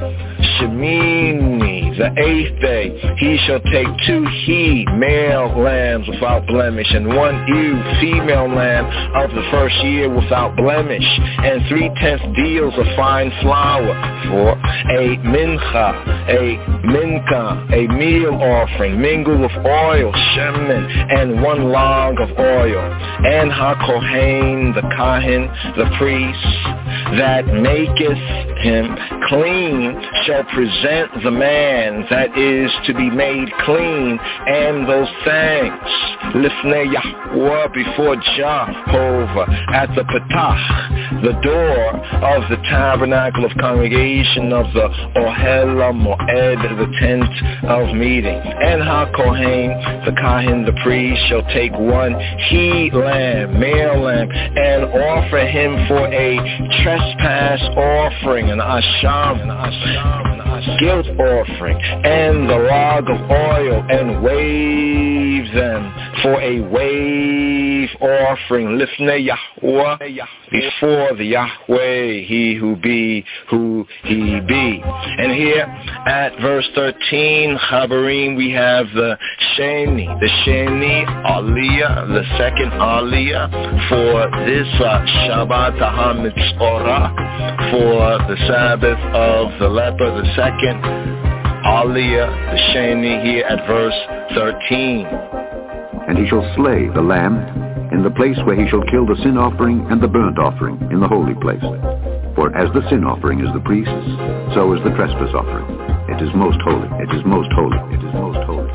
Shemini, the eighth day, he shall take two he male lambs without blemish, and one ewe female lamb of the first year without blemish, and three-tenths deals of fine flour for a mincha, a mincha, a meal offering, mingled with oil, shemen, and one log of oil. And ha-kohen, the kahin, the priest, that maketh him clean, shall present the man that is to be made clean, and those thanks, Lifnei Yahweh, before Jehovah, at the Patach, the door of the tabernacle of congregation of the Ohel Moed, the tent of meeting. And HaKohen, the Kahin, the priest, shall take one he lamb, male lamb, and offer him for a trespass offering, an asham, an asham, an asham, guilt offering, and the log of oil, and wave them for a wave offering, Lifnei Yahweh, before the Yahweh, he who be, who he be. And here at verse thirteen, Chabarim, we have the Sheni, the Sheni Aliyah, the second Aliyah for this uh, Shabbat HaMitzorah, for the Sabbath of the leper, the second Aliyah, the Sheni, here at verse thirteen. And he shall slay the lamb in the place where he shall kill the sin offering and the burnt offering in the holy place. For as the sin offering is the priest's, so is the trespass offering. It is most holy. It is most holy. It is most holy.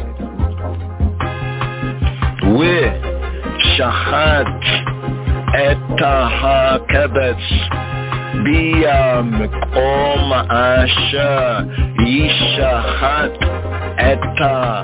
With shachat et ha-kebetz Bia Mekom Asher Yishachat Eta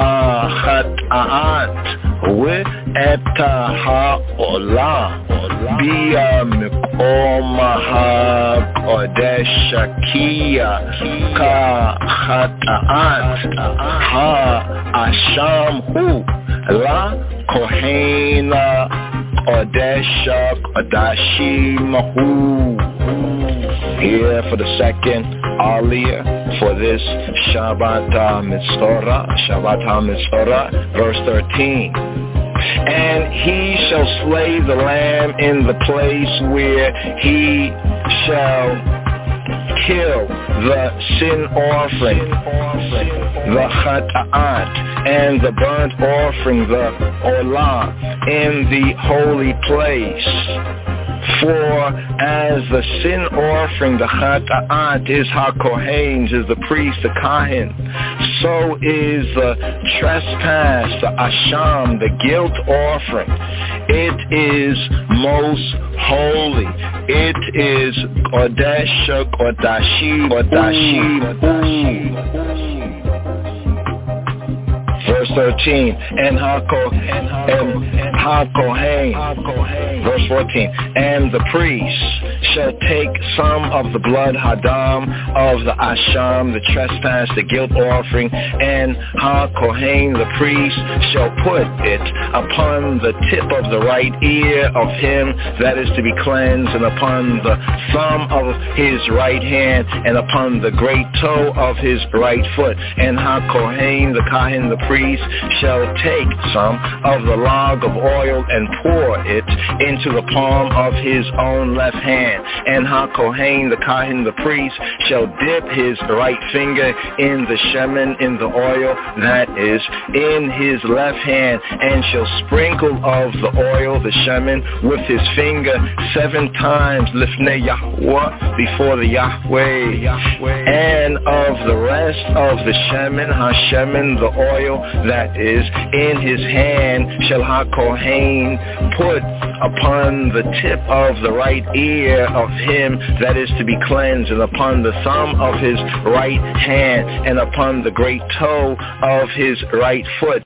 Ha-Chat'at Ve'eta Ha-Olah Bia Mekom Ha-Kodesh Shakia Ka-Chat'at Ha-Asham Hu La Kohena Odesha Odashimahu. Here for the second Aliyah for this Shabbat HaMitzorah, Shabbat HaMitzorah, verse thirteen. And he shall slay the lamb in the place where he shall kill the sin offering, the chata'at, and the burnt offering, the olah, in the holy place. For as the sin offering, the chata'at, is HaKohen's, is the priest, the Kahin, so is the trespass, the asham, the guilt offering. It is most holy. It is Kodesh, Kodashi, Kodashi, verse thirteen, and Hakohen, and Hakohen, verse fourteen, and the priest shall take some of the blood hadam of the asham, the trespass, the guilt offering, and Hakohen, the priest, shall put it upon the tip of the right ear of him that is to be cleansed, and upon the thumb of his right hand, and upon the great toe of his right foot. And Hakohen, the Kahin, the priest, shall take some of the log of oil and pour it into the palm of his own left hand. And Hakohen, the Kahin, the priest, shall dip his right finger in the shemen, in the oil that is in his left hand, and shall sprinkle of the oil, the shemen, with his finger seven times, Lifnei Yahweh, before the Yahweh. And of the rest of the shemen, Hashemen, the oil that is in his hand, shall HaKohen put upon the tip of the right ear of him that is to be cleansed, and upon the thumb of his right hand, and upon the great toe of his right foot,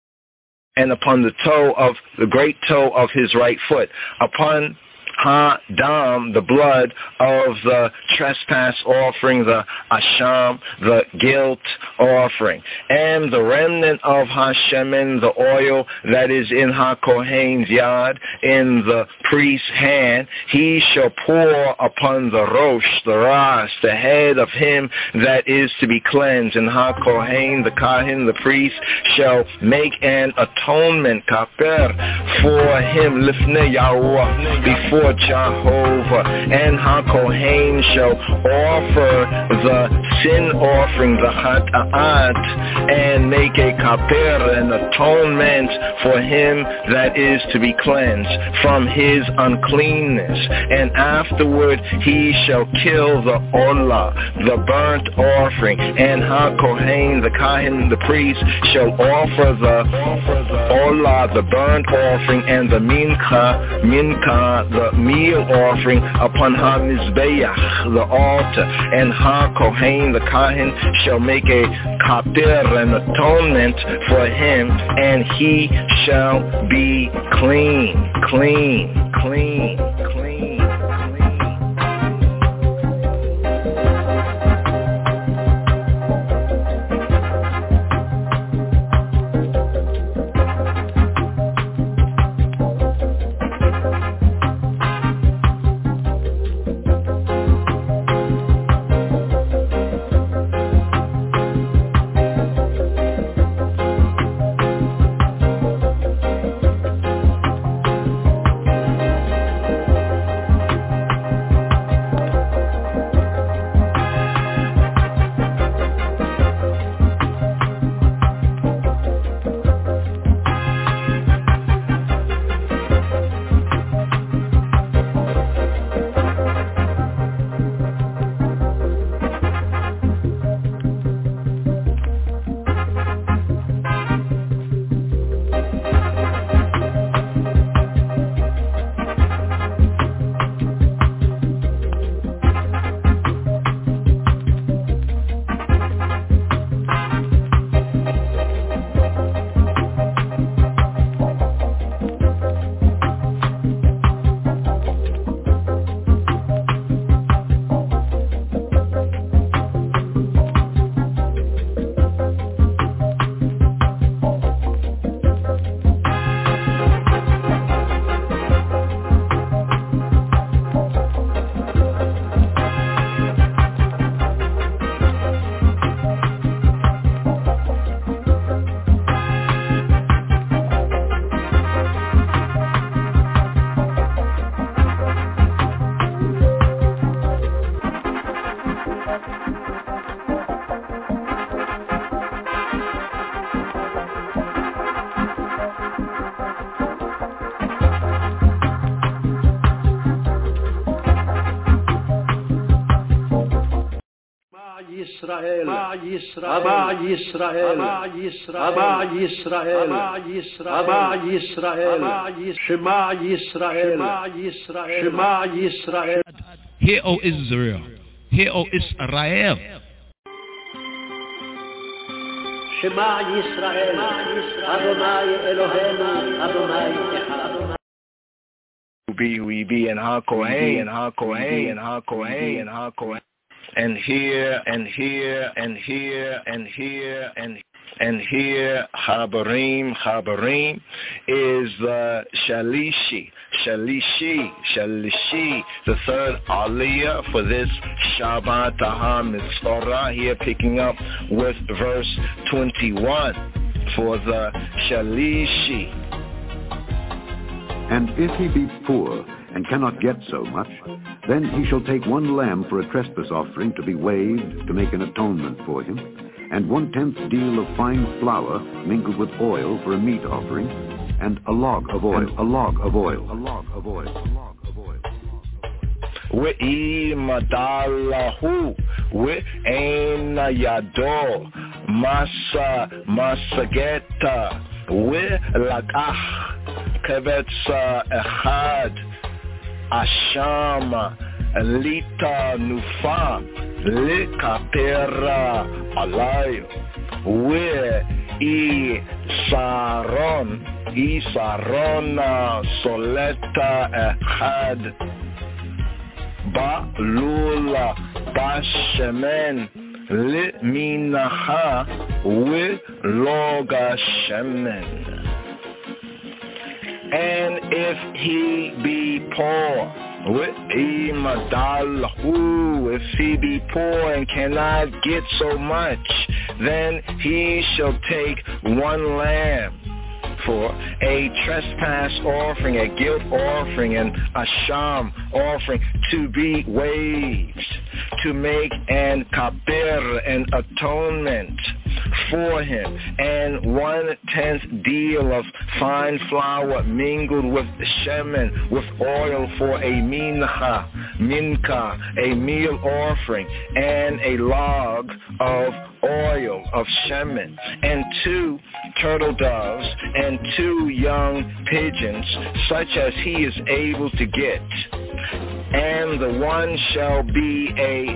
and upon the toe of the great toe of his right foot, upon Ha-dam, the blood of the trespass offering, the asham, the guilt offering, and the remnant of Hashemen, the oil that is in HaKohen's yad, in the priest's hand, he shall pour upon the rosh, the ras, the head of him that is to be cleansed. And HaKohen, the Kahin, the priest, shall make an atonement, kaper, for him, Lifnei Yahweh, before Jehovah. And HaKohen shall offer the sin offering, the chata'at, and make make a kaper, an atonement for him that is to be cleansed from his uncleanness. And afterward he shall kill the olah, the burnt offering, and ha-kohen, the kahin, the priest, shall offer the olah, the burnt offering, and the mincha, mincha, the meal offering, upon ha-mizbeach, the altar. And ha-kohen, the kahin, shall make a kaper, an atonement for him, and he shall be clean, clean, clean, clean. Yisrael, Ama Yisrael, Ama Yisrael, Ama Yisrael, Ama Yisrael, Ama Yisrael, Ama Yisrael, Shema Yisrael, Shema Yisrael, Shema Yisrael. Hear, O Israel, hear, O Israel. Shema Yisrael, Adonai Eloheinu, Adonai Echad. Be we be in ha-kohen, and ha-kohen, and ha-kohen, and ha-kohen. And here, and here, and here, and here, and and here, Habarim, Habarim is the Shalishi, Shalishi, Shalishi, the third Aliyah for this Shabbat HaMitzorah. Here picking up with verse twenty-one for the Shalishi. And if he be poor and cannot get so much, then he shall take one lamb for a trespass offering to be waved to make an atonement for him, and one-tenth deal of fine flour mingled with oil for a meat offering, and a log of oil, and a log of oil, a log of oil, a log of oil. We'imadalahu, we'ena yado, masa, masageta, we'lakach, kevetza echad, asham, lita nufa, likapera alayo, we-i-saron, i-sarona soleta echad, ba-lula, ba-shemen, li-minaha, we-loga shemen. And if he be poor, if he be poor and cannot get so much, then he shall take one lamb for a trespass offering, a guilt offering, and a sham offering to be waged, to make an kaper, an atonement for him, and one-tenth deal of fine flour mingled with shemen, with oil for a mincha, minka, a meal offering, and a log of oil of shemen, and two turtle doves, and two young pigeons, such as he is able to get. And the one shall be a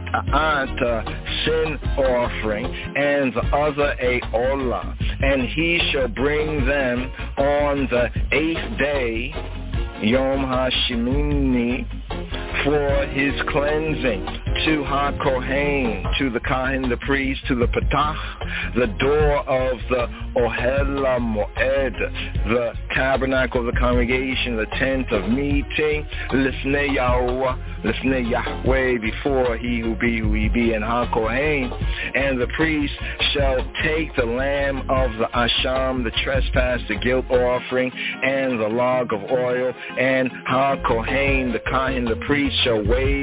chata'at, sin offering, and the other a olah. And he shall bring them on the eighth day, Yom HaShemini, for his cleansing, to HaKohen, to the Kahin, the priest, to the Patach, the door of the Ohel Moed, the tabernacle of the congregation, the tent of meeting, Lifnei Yahuwah, Lifnei Yahweh, before he who be who he be, and HaKohen. And the priest shall take the lamb of the Asham, the trespass, the guilt offering, and the log of oil, and HaKohen, the Kahin, the priest, shall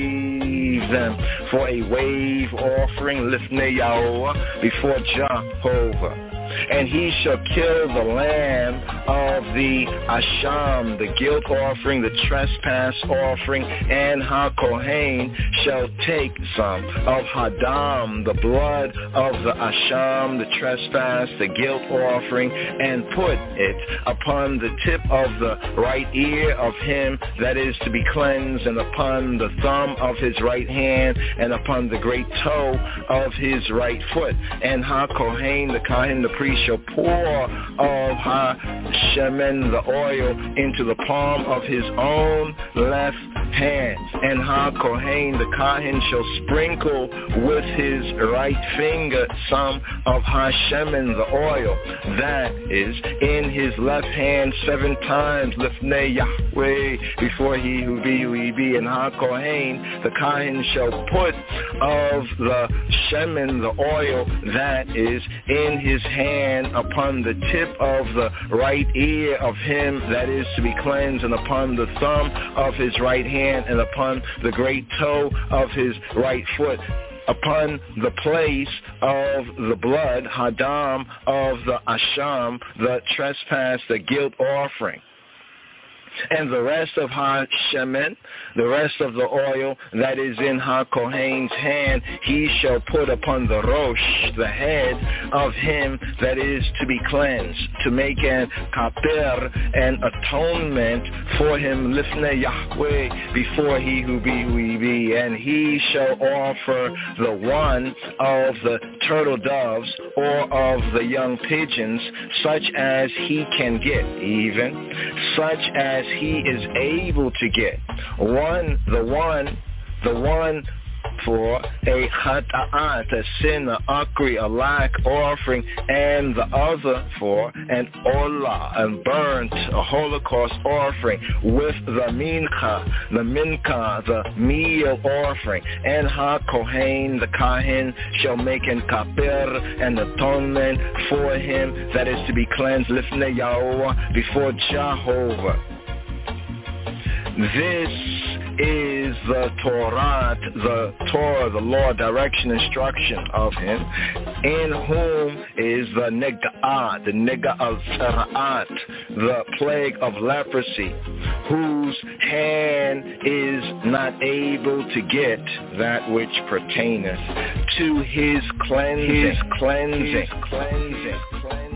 wave them for a wave offering, Lifnei Yahuwah, before Jehovah. And he shall kill the lamb of the Asham, the guilt offering, the trespass offering, and HaKohen shall take some of Hadam, the blood of the Asham, the trespass, the guilt offering, and put it upon the tip of the right ear of him that is to be cleansed, and upon the thumb of his right hand, and upon the great toe of his right foot. And HaKohen, the Kahin, the priest, shall pour of HaShemen, the oil, into the palm of his own left hand. And HaKohen, the Kahin, shall sprinkle with his right finger some of HaShemen, the oil, that is in his left hand, seven times, Lifnei Yahweh, before he who be who he be. And HaKohen, the Kahin, shall put of the Shemen, the oil, that is in his hand, upon the tip of the right ear of him that is to be cleansed, and upon the thumb of his right hand, and upon the great toe of his right foot, upon the place of the blood, Hadam, of the Asham, the trespass, the guilt offering. And the rest of HaShemen, the rest of the oil that is in HaKohen's hand, he shall put upon the Rosh, the head of him that is to be cleansed, to make an kaper, an atonement for him, Lifnei Yahweh, before he who be who he be. And he shall offer the one of the turtle doves or of the young pigeons, such as he can get, even such as he is able to get. One, the one, the one for a chata'at, a sin, a akri, a lack offering, and the other for an olah, a burnt, a holocaust offering, with the mincha, the minka, the meal offering. And HaKohen, the Kahin, shall make an kaper, an atonement for him that is to be cleansed, Lifnei Yahuwah, before Jehovah. This is the Torah, the Torah, the law, direction, instruction of him, in whom is the nega'at, the nega'at, the plague of leprosy, whose hand is not able to get that which pertaineth to his cleansing, his cleansing, his cleansing, cleansing.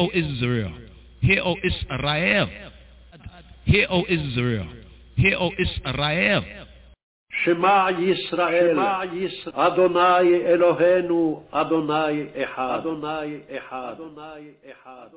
O Israel. Hear, O Israel. Hear, O Israel. Hear, O Israel. Shema Yisrael, Adonai Eloheinu, Adonai Echad, Adonai Echad, Adonai Echad.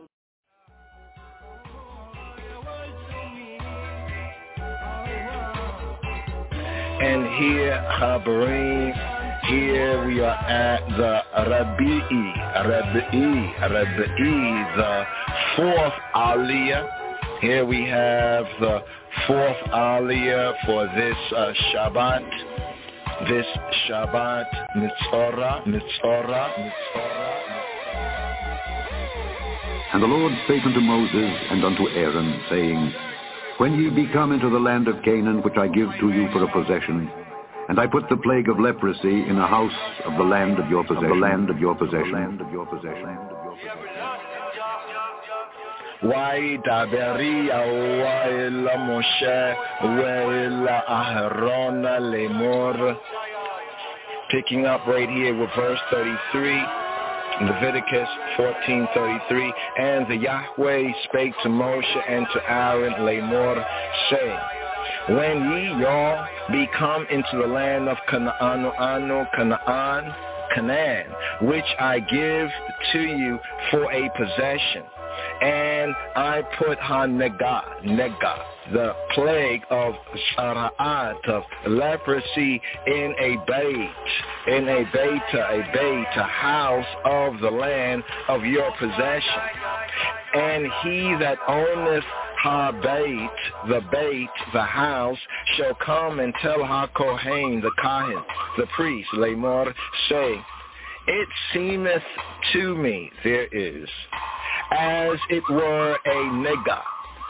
And here, Habarim, here we are at the Rabi'i, Rabi'i, Rabi'i, the fourth Aliyah. Here we have the fourth Aliyah for this uh, Shabbat, this Shabbat, Mitzorah, Mitzorah, Mitzorah. And the Lord spake unto Moses and unto Aaron, saying, When ye be come into the land of Canaan, which I give to you for a possession, and I put the plague of leprosy in the house of the land of your possession, of the land of your possession, land of your possession. Why daberi awa'ila Moshe wa'ila Aharona lemor. Picking up right here with verse thirty-three, Leviticus fourteen thirty-three. And the Yahweh spake to Moshe and to Aaron lemor, saying, When ye y'all be come into the land of Canaan, Anu, Canaan, Canaan, which I give to you for a possession, and I put ha-nega, nega, the plague of sara'at, of leprosy, in a beit, in a beta, a beit, a house of the land of your possession. And he that owneth ha-beit, the beit, the house, shall come and tell ha-kohen, the kahin, the priest, lemor, say, It seemeth to me there is, as it were a nega,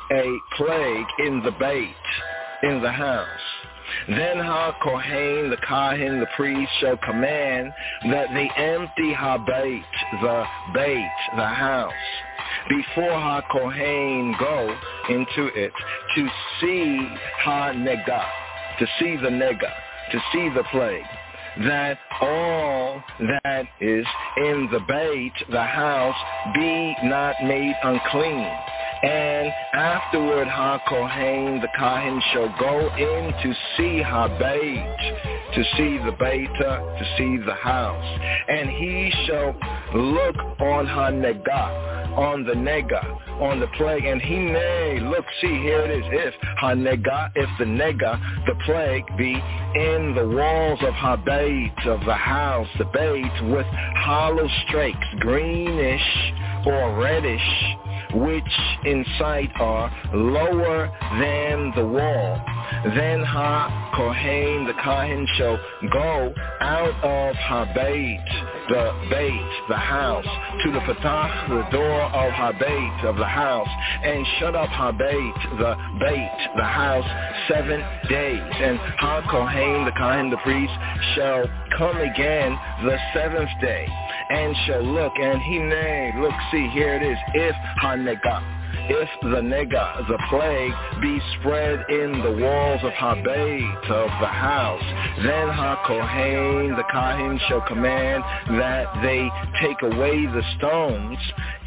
a plague in the beit, in the house. Then ha-kohen, the kahin, the priest, shall command that they empty ha-beit, the beit, the house, before ha-kohen go into it to see ha-nega, to see the nega, to see the plague, that all that is in the beit, the house, be not made unclean. And afterward ha-kohen, the kahin, shall go in to see ha-beit, to see the beta, to see the house. And he shall look on ha-nega, on the nega, on the plague, and he may, look, see, here it is, if ha-nega, if the nega, the plague, be in the walls of ha-beit, of the house, the beit, with hollow strakes, greenish or reddish, which in sight are lower than the wall. Then ha-kohen, the kahin, shall go out of ha-beit, the beit, the house, to the patach, the door of ha-beit, of the house, and shut up ha-beit, the beit, the house, seven days. And ha-kohen, the kahin, the priest, shall come again the seventh day, and shall look, and he may, look, see, here it is, if ha-nega, if the nega, the plague, be spread in the walls of ha-beit, of the house, then ha-kohen, the kahin, shall command that they take away the stones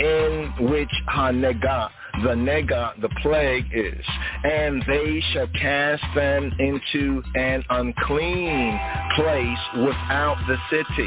in which ha-nega, the nega, the plague is, and they shall cast them into an unclean place without the city.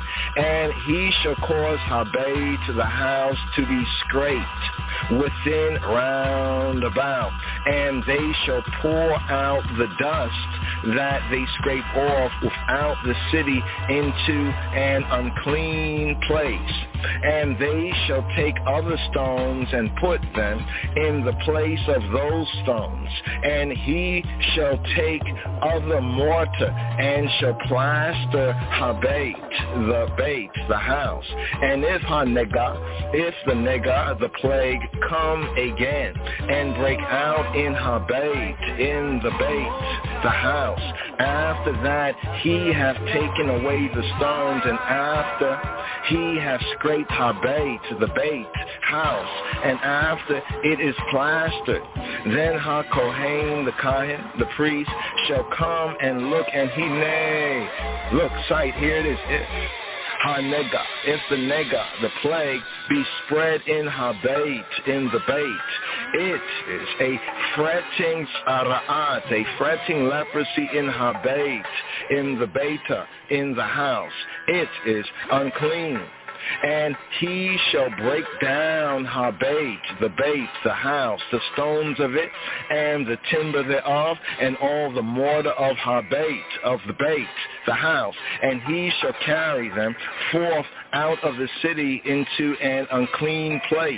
And he shall cause ha-beit, the house, to be scraped within round about, and they shall pour out the dust that they scrape off without the city into an unclean place. And they shall take other stones and put them in the place of those stones. And he shall take other mortar and shall plaster ha-beit, the beit, the house. And if ha-nega, if the nega, the plague, come again and break out in ha-beit, in the beit, the house, after that he hath taken away the stones, and after he hath scraped ha-beit, the beit, house, and after it is plastered, then ha-kohen, the kahin, the priest, shall come and look, and he may, look, sight, here it is, if Ha-nega, if the nega, the plague, be spread in her bait, in the bait, it is a fretting tzara'at, a fretting leprosy in her bait, in the beta, in the house. It is unclean. And he shall break down her bait, the bait, the house, the stones of it, and the timber thereof, and all the mortar of her bait, of the bait, the house. And he shall carry them forth out of the city into an unclean place.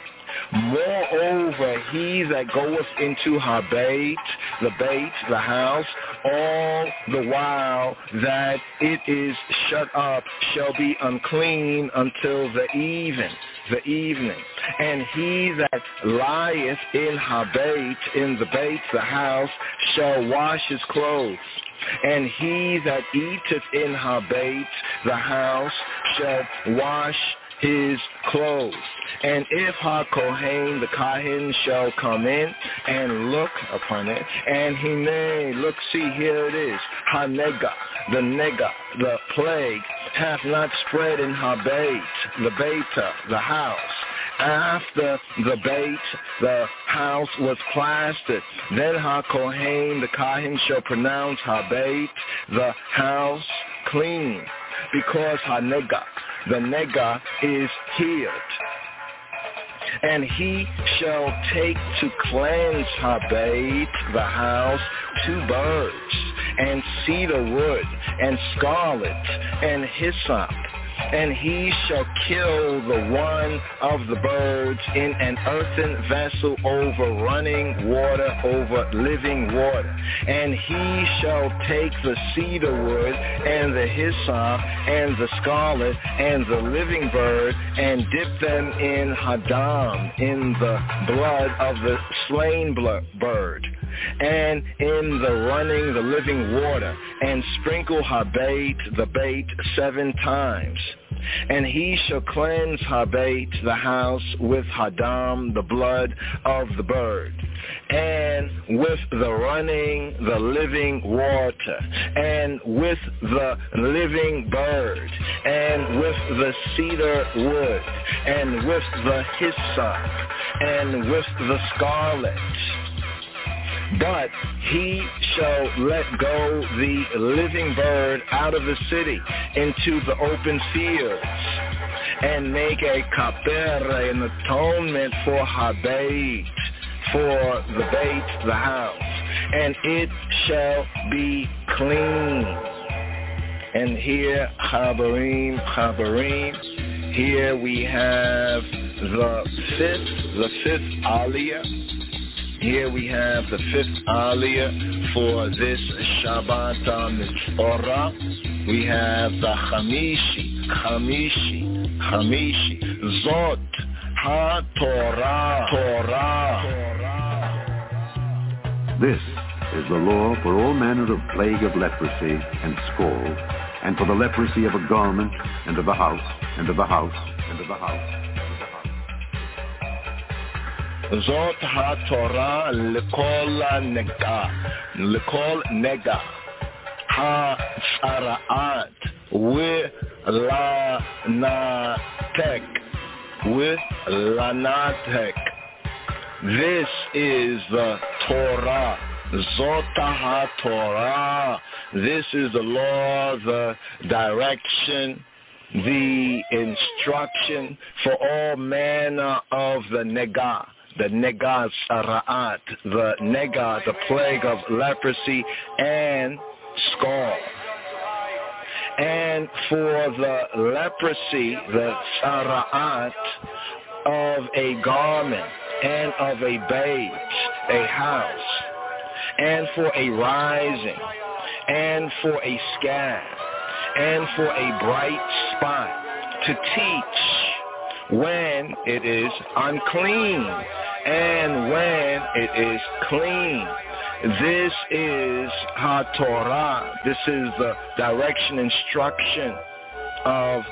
Moreover, he that goeth into her bait, the bait, the house, all the while that it is shut up, shall be unclean until the even, the evening. And he that lieth in her bait, in the bait, the house, shall wash his clothes. And he that eateth in her bait, the house, shall wash his clothes. And if her Kohen, the Kahin, shall come in and look upon it, and he may, look, see, here it is, ha nega, the nega, the plague, hath not spread in her bait, the beta, the house. After the bait, the house was plastered, then her Kohen, the Kahin, shall pronounce her bait, the house, clean, because her nega, the nega, is healed. And he shall take to cleanse her bait, the house, two birds, and cedar wood, and scarlet, and hyssop. And he shall kill the one of the birds in an earthen vessel over running water, over living water. And he shall take the cedar wood and the hyssop and the scarlet and the living bird and dip them in hadam, in the blood of the slain bird, and in the running, the living water, and sprinkle her bait, the bait, seven times. And he shall cleanse her bait, the house, with hadam, the blood of the bird, and with the running, the living water, and with the living bird, and with the cedar wood, and with the hyssop, and with the scarlet. But he shall let go the living bird out of the city into the open fields, and make a kapera, an atonement for her bait, for the bait, the house, and it shall be clean. And here, Chabarim, Chabarim, here we have the fifth, the fifth aliyah. Here we have the fifth aliyah for this Shabbat Mitzorah. We have the Chamishi, Chamishi, Chamishi, Zot HaTorah, Torah. This is the law for all manner of plague of leprosy and scald, and for the leprosy of a garment, and of a house, and of a house, and of a house. Zot ha-Torah l'kol nega, l'kol nega, ha-tzara'at, wi-la-na-tek, wi-la-na-tek. This is the Torah, Zot ha-Torah. This is the law, the direction, the instruction for all manner of the nega. The nega tzara'at, the nega, the plague of leprosy and scald. And for the leprosy, the tzara'at of a garment and of a bait, a house, and for a rising, and for a scab, and for a bright spot, to teach when it is unclean and when it is clean. This is HaTorah. This is the direction, instruction of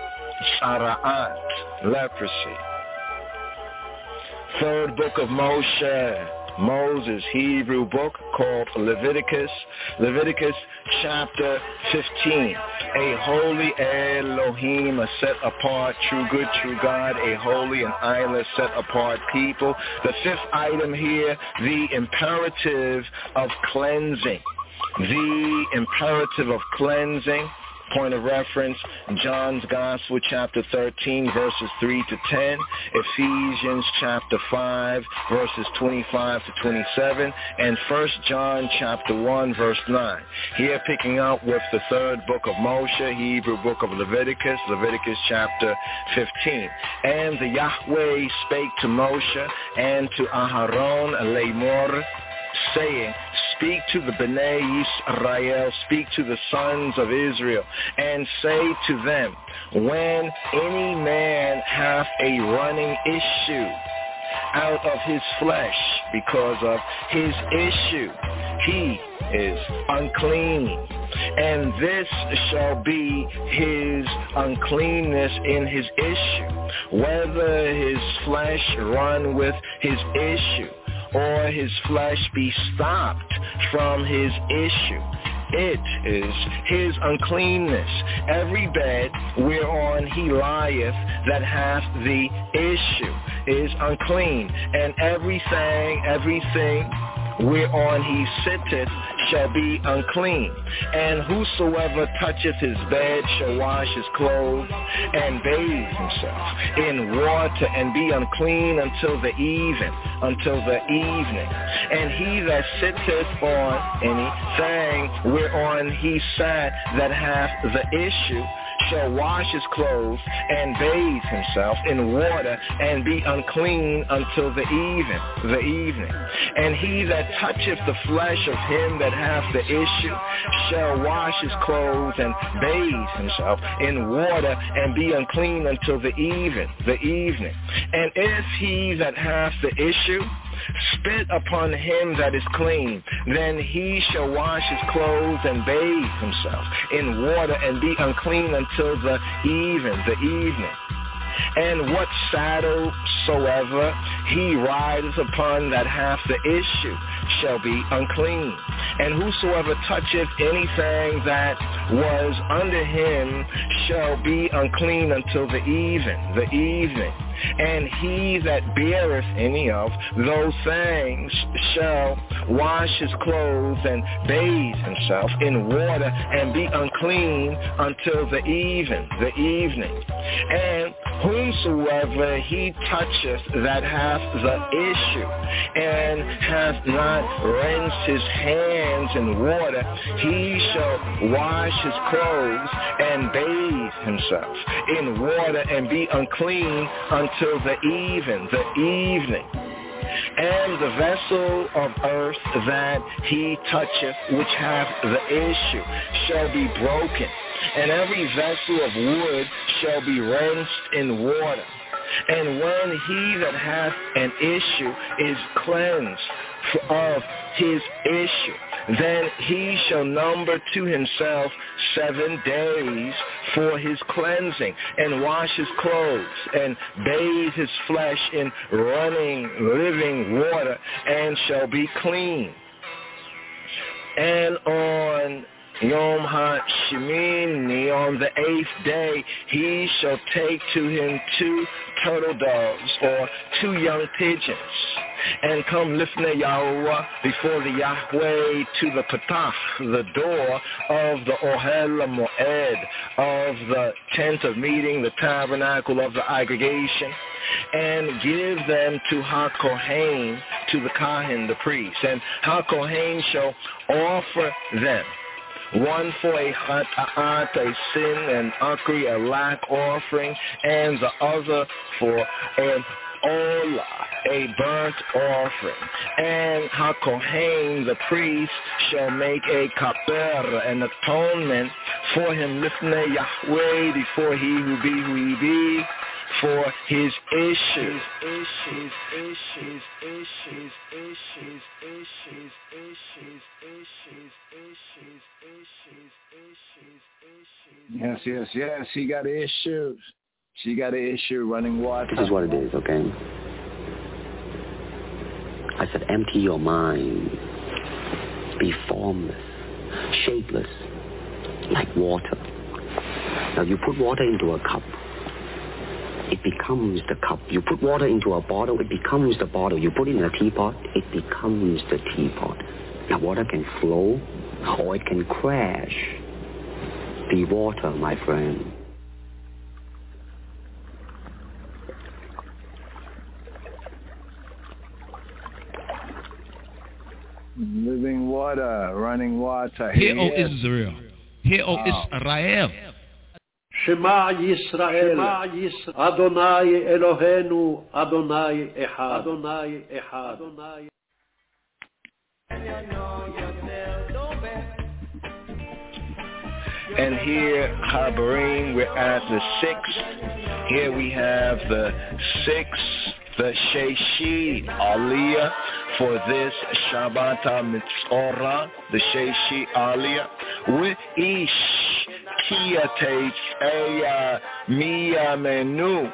Tzara'at, leprosy. Third book of Moshe, Moses' Hebrew book called Leviticus. Leviticus chapter fifteen. A holy Elohim, a set apart, true good, true God, a holy and eyeless set apart people. The fifth item here, the imperative of cleansing. The imperative of cleansing. Point of reference, John's Gospel, chapter thirteen, verses three to ten, Ephesians chapter five, verses twenty-five to twenty-seven, and First John chapter one, verse nine. Here picking up with the third book of Moshe, Hebrew book of Leviticus, Leviticus chapter fifteen. And the Yahweh spake to Moshe and to Aharon Lemor, saying, speak to the Bnei Yisrael, speak to the sons of Israel, and say to them, when any man hath a running issue out of his flesh because of his issue, he is unclean. And this shall be his uncleanness in his issue, whether his flesh run with his issue, or his flesh be stopped from his issue. It is his uncleanness. Every bed whereon he lieth that hath the issue is unclean, and everything, everything whereon he sitteth shall be unclean. And whosoever toucheth his bed shall wash his clothes and bathe himself in water and be unclean until the even, until the evening. And he that sitteth on anything whereon he sat that hath the issue shall wash his clothes and bathe himself in water and be unclean until the even, the evening. And he that toucheth the flesh of him that hath the issue shall wash his clothes and bathe himself in water and be unclean until the even, the evening. And if he that hath the issue spit upon him that is clean, then he shall wash his clothes and bathe himself in water and be unclean until the even, the evening. And what saddle soever he rideth upon that hath the issue shall be unclean. And whosoever toucheth anything that was under him shall be unclean until the even, the evening. And he that beareth any of those things shall wash his clothes and bathe himself in water and be unclean until the even, the evening. And whomsoever he toucheth that hath the issue and hath not rinsed his hands in water, he shall wash his clothes and bathe himself in water and be unclean until the even, the evening. And the vessel of earth that he toucheth, which hath the issue, shall be broken, and every vessel of wood shall be rinsed in water. And when he that hath an issue is cleansed of his issue, then he shall number to himself seven days for his cleansing, and wash his clothes, and bathe his flesh in running, living water, and shall be clean. And on Yom HaShemini, on the eighth day, he shall take to him two turtle doves or two young pigeons, and come lifnei Yahuwah before the Yahweh to the Patach, the door of the Ohel Moed, of the tent of meeting, the tabernacle of the aggregation, and give them to HaKohen, to the Kahin, the priest. And HaKohen shall offer them, one for a chata'at, a sin, and akri, a lack offering, and the other for an olah, a burnt offering. And HaKohen, the priest, shall make a kaper, an atonement for him, lifnei Yahweh, before he who be who he be, for his issues, issues, issues, issues, issues, issues, issues, issues, issues, issues, issues. Yes, yes, yes. He got issues. She got an issue running water. This is what it is, okay? I said, empty your mind. Be formless, shapeless, like water. Now you put water into a cup, it becomes the cup. You put water into a bottle, it becomes the bottle. You put it in a teapot, it becomes the teapot. Now water can flow or it can crash. Be water, my friend. Living water, running water. Hear, O Israel. Hear, O Israel. Shema Yisrael, Adonai Eloheinu, Adonai Echad, Adonai Echad, Adonai. And here, Habarim, we're at the sixth. Here we have the sixth, the Sheishi Aliyah for this Shabbat HaMitzorah, the Sheishi Aliyah, with Ish Kiyates Eya Miya Menu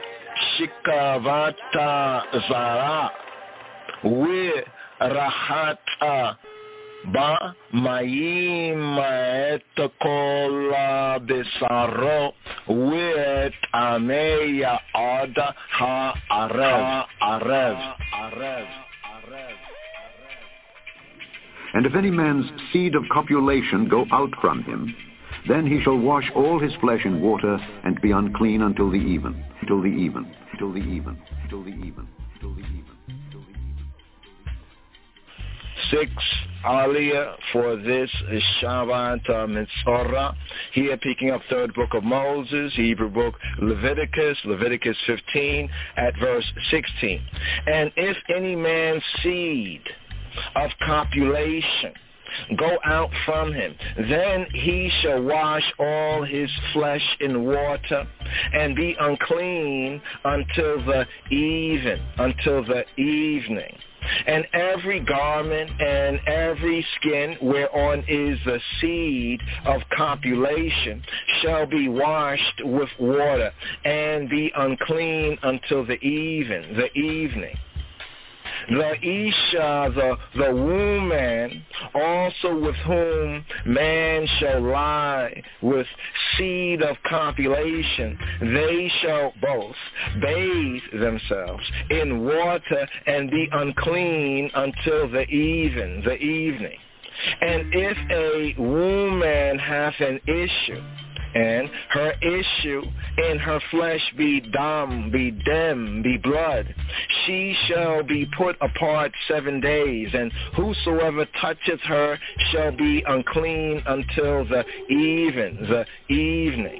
Shikavata Zara, with Rahata Ba Mayim et kol besaro with Ameya Ada Ha Arev Arev Arev. And if any man's seed of copulation go out from him, then he shall wash all his flesh in water and be unclean until the even, till the even, till the even, till the even, till the even. Six Aliyah for this is Shabbat Mitzorah. Here picking up third book of Moses, Hebrew book Leviticus, Leviticus fifteen at verse sixteen. And if any man's seed of copulation go out from him, then he shall wash all his flesh in water and be unclean until the even, until the evening. And every garment and every skin whereon is the seed of copulation shall be washed with water and be unclean until the even, the evening. The Isha, the, the woman, also with whom man shall lie with seed of copulation, they shall both bathe themselves in water and be unclean until the even, the evening. And if a woman hath an issue, and her issue in her flesh be dam, be dem, be blood, she shall be put apart seven days, and whosoever toucheth her shall be unclean until the even, the evening.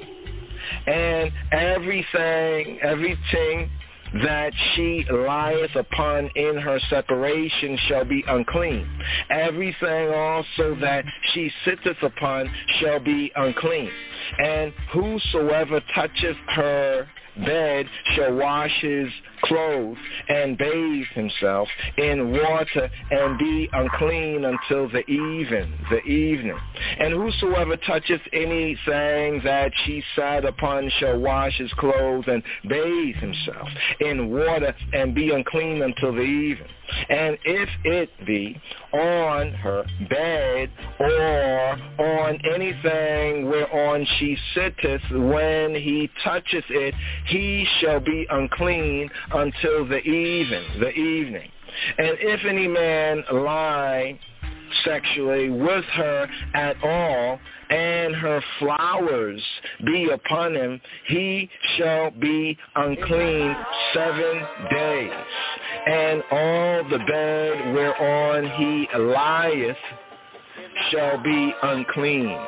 And everything, everything that she lieth upon in her separation shall be unclean. Everything also that she sitteth upon shall be unclean. And whosoever toucheth her bed shall wash his clothes and bathe himself in water and be unclean until the even, the evening. And whosoever toucheth anything that she sat upon shall wash his clothes and bathe himself in water and be unclean until the even. And if it be on her bed or on anything whereon she sitteth, when he toucheth it, he shall be unclean until the even, the evening. And if any man lie sexually with her at all, and her flowers be upon him, he shall be unclean seven days. And all the bed whereon he lieth shall be unclean.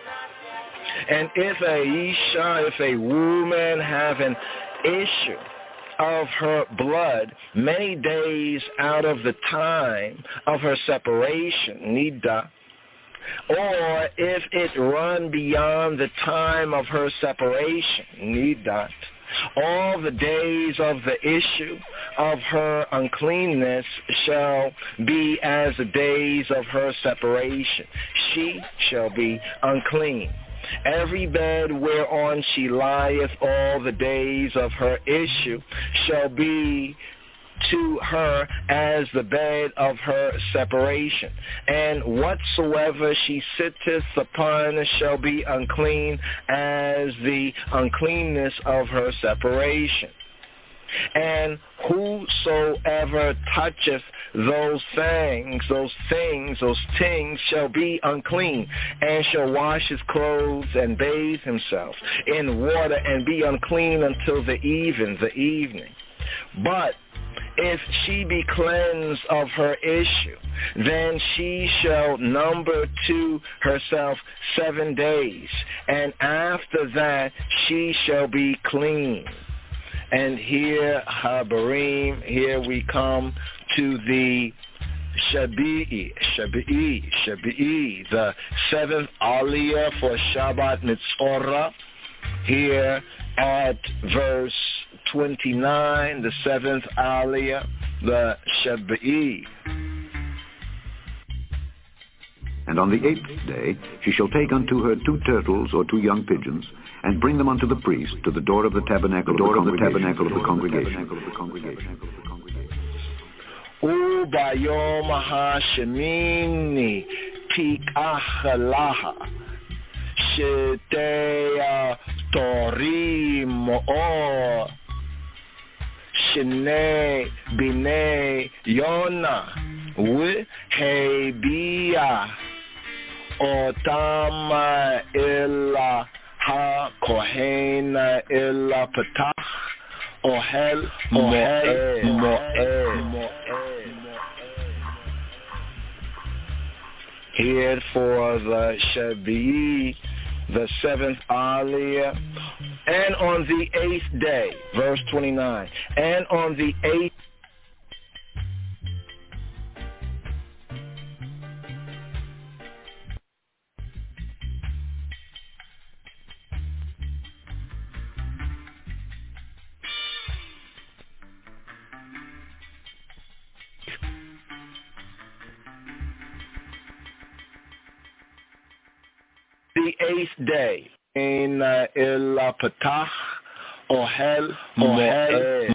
And if a Isha, if a woman have an issue of her blood many days out of the time of her separation, nida, or if it run beyond the time of her separation, nidat, all the days of the issue of her uncleanness shall be as the days of her separation. She shall be unclean. Every bed whereon she lieth all the days of her issue shall be to her as the bed of her separation. And whatsoever she sitteth upon shall be unclean as the uncleanness of her separation. And whosoever toucheth those things, those things, those things shall be unclean, and shall wash his clothes and bathe himself in water and be unclean until the even, the evening. But if she be cleansed of her issue, then she shall number to herself seven days, and after that she shall be clean. And here, Habarim, here we come to the Shabi'i, Shabi'i, Shabi'i, the seventh Aliyah for Shabbat Mitzorah, here at verse twenty-nine, the seventh Aliyah, the Shabi'i. And on the eighth day she shall take unto her two turtles or two young pigeons, and bring them unto the priest to the door of the tabernacle, the door of the tabernacle of the congregation. Ubayom hashemini tikach laha sheteya torim o shnei bnei Yona v'hebia otam illa ha kohen illa patach ohel moed moed. Here for the Shabi'i, the seventh Aliyah, and on the eighth day, verse twenty-nine, and on the eighth the eighth day, in illa patach ohel moed.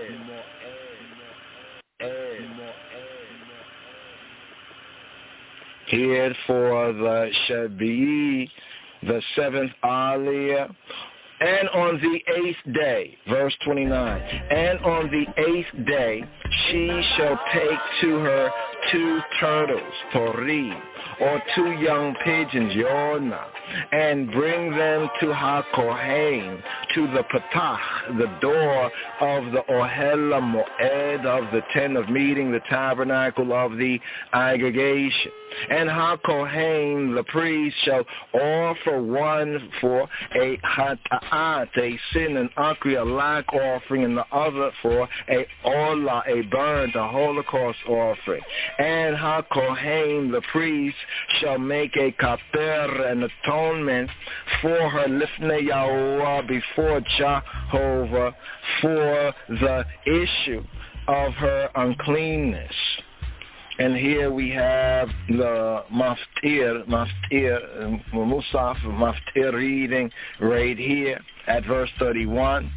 Here for the Shabi'i, the seventh Aliyah, and on the eighth day, verse twenty-nine, and on the eighth day she shall take to her two turtles, tori, or two young pigeons, Yona, and bring them to HaKohen, to the Patach, the door of the Ohel Moed, of the tent of meeting, the tabernacle of the aggregation. And HaKohen, the priest, shall offer one for a Hata'at, a sin and akri, a lack offering, and the other for a Olah, a burnt, a Holocaust offering. And HaKohen, the priest, shall make a kaper, an atonement for her lifnei Yahuwah, before Jehovah, for the issue of her uncleanness. And here we have the maftir, maftir, Musaf, maftir reading right here at verse thirty-one.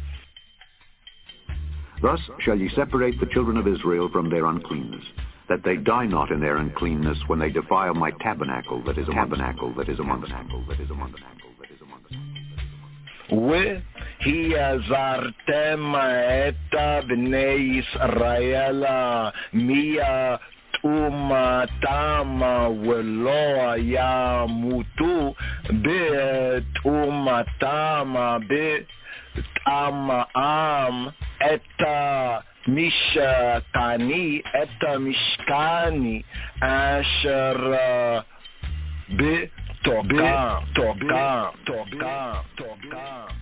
Thus shall ye separate the children of Israel from their uncleanness, that they die not in their uncleanness when they defile my tabernacle that is a tabernacle that is among tabernacle that is among tabernacle that is among tabernacle. He azartem eta bnei Yisrael mia umatama velo yamutu betumatama betamam eta Mishkani, eta Mishkani, asher be tokam, tokam, tokam, tokam.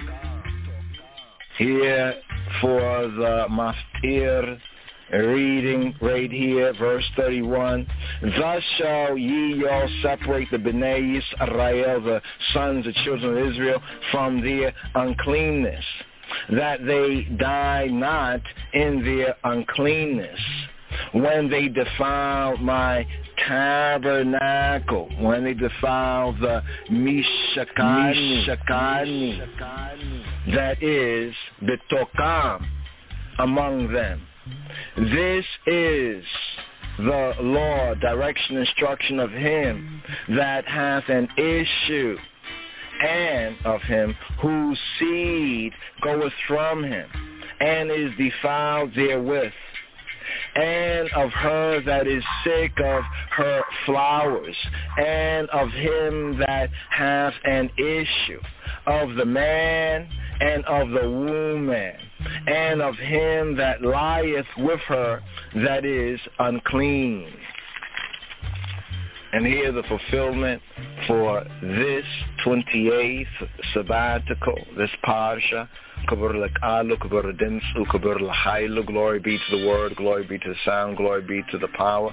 Here for the maftir reading right here, verse thirty-one. Thus shall ye all separate the Bnei Yisrael, the sons, the children of Israel, from their uncleanness, that they die not in their uncleanness, when they defile my tabernacle, when they defile the Mishkani, Mishkani, that is betokam, among them. This is the law, direction, instruction of him that hath an issue, and of him whose seed goeth from him, and is defiled therewith, and of her that is sick of her flowers, and of him that hath an issue, of the man and of the woman, and of him that lieth with her that is unclean. And here the fulfillment for this twenty-eighth sabbatical, this parsha. Glory be to the word, glory be to the sound, glory be to the power.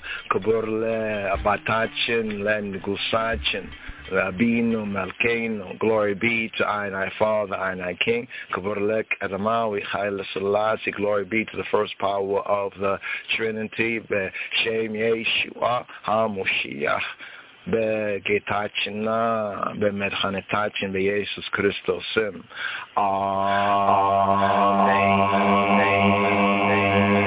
Rabino Malkeinu, glory be to I Father, I King. Kaburlek Adamawi, Haile Selassie, glory be to the first power of the Trinity. Be Shem Yeshua HaMoshiach. Be Getachina, be Medchanetachin, be Jesus Christos. Amen.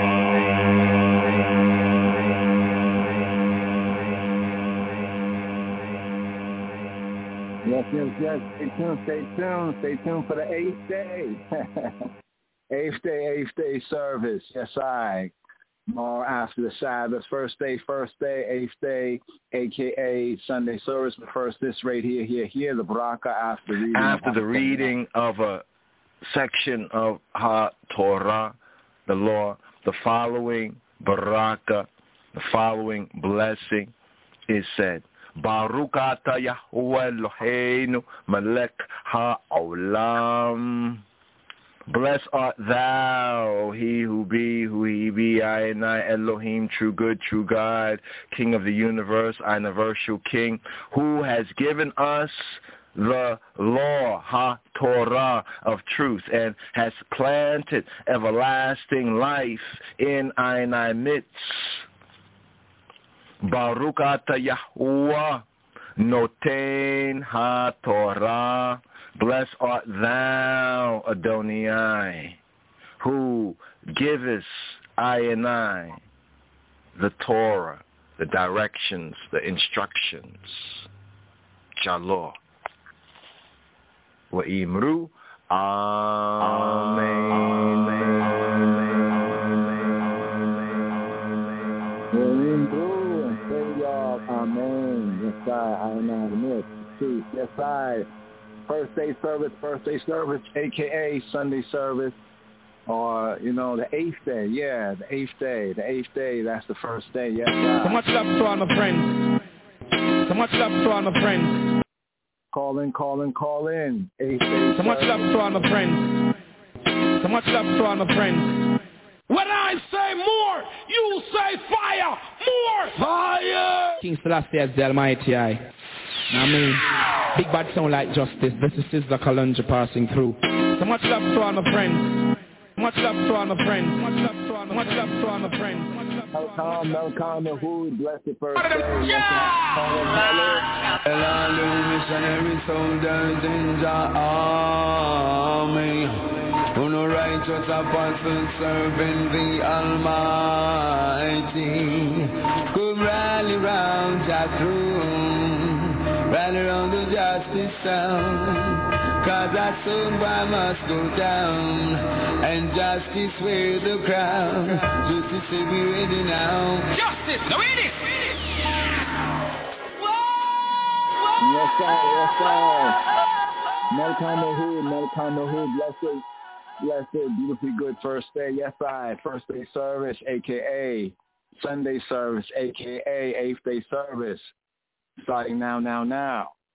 Yes, yes, yes. Stay tuned, stay tuned, stay tuned for the eighth day. eighth day, eighth day service. Yes, I. More after the Sabbath. First day, first day, eighth day, a k a. Sunday service. But first, this right here, here, here, the Baraka after the reading. After the reading of a section of HaTorah, the law, the following Baraka, the following blessing is said. Baruch ata Yahuwah Eloheinu melech ha'olam. Blessed art thou, he who be, who he be, I and I, Elohim, true good, true God, King of the universe, universal King, who has given us the law, ha-Torah, of truth, and has planted everlasting life in I and I midst. Baruch ata Yahuwah noten ha-Torah. Blessed art thou, Adonai, who givest I and I the Torah, the directions, the instructions. Shalom. Wa'imru. Amen. Amen. Yes, I, I and I admit. Peace. Yes, I. First day service, first day service, a k a. Sunday service, or, you know, the eighth day. Yeah, the eighth day. The eighth day, that's the first day. Yes, I. So much love to all my friends. So much love to all my friends. Call in, call in, call in. Eighth day so much love to all my friends. So much love to all my friends. When I say more, you say fire. More fire. King Selassie as the Almighty I. I mean, big bad sound like justice. This is Sizzla Kalonji passing through. So much love to all my friends. Much love to all my friends. Much love to all my, much love to all my friends. Welcome, welcome, the hood, blessed first day. Hello, missionary soldiers in the army. Who no righteous apostles serving the Almighty. Come rally round your throne. Rally round the justice sound. Cause that soon I must go down. And justice wear the crown. Justice will be ready now. Justice, now in it! Yes, sir, yes, sir. Melkano Hood, Melkano Hood, blessed, blessed, beautifully good first day. Yes, I. First day service, a k a. Sunday service, a k a. Eighth day service. Starting now, now, now.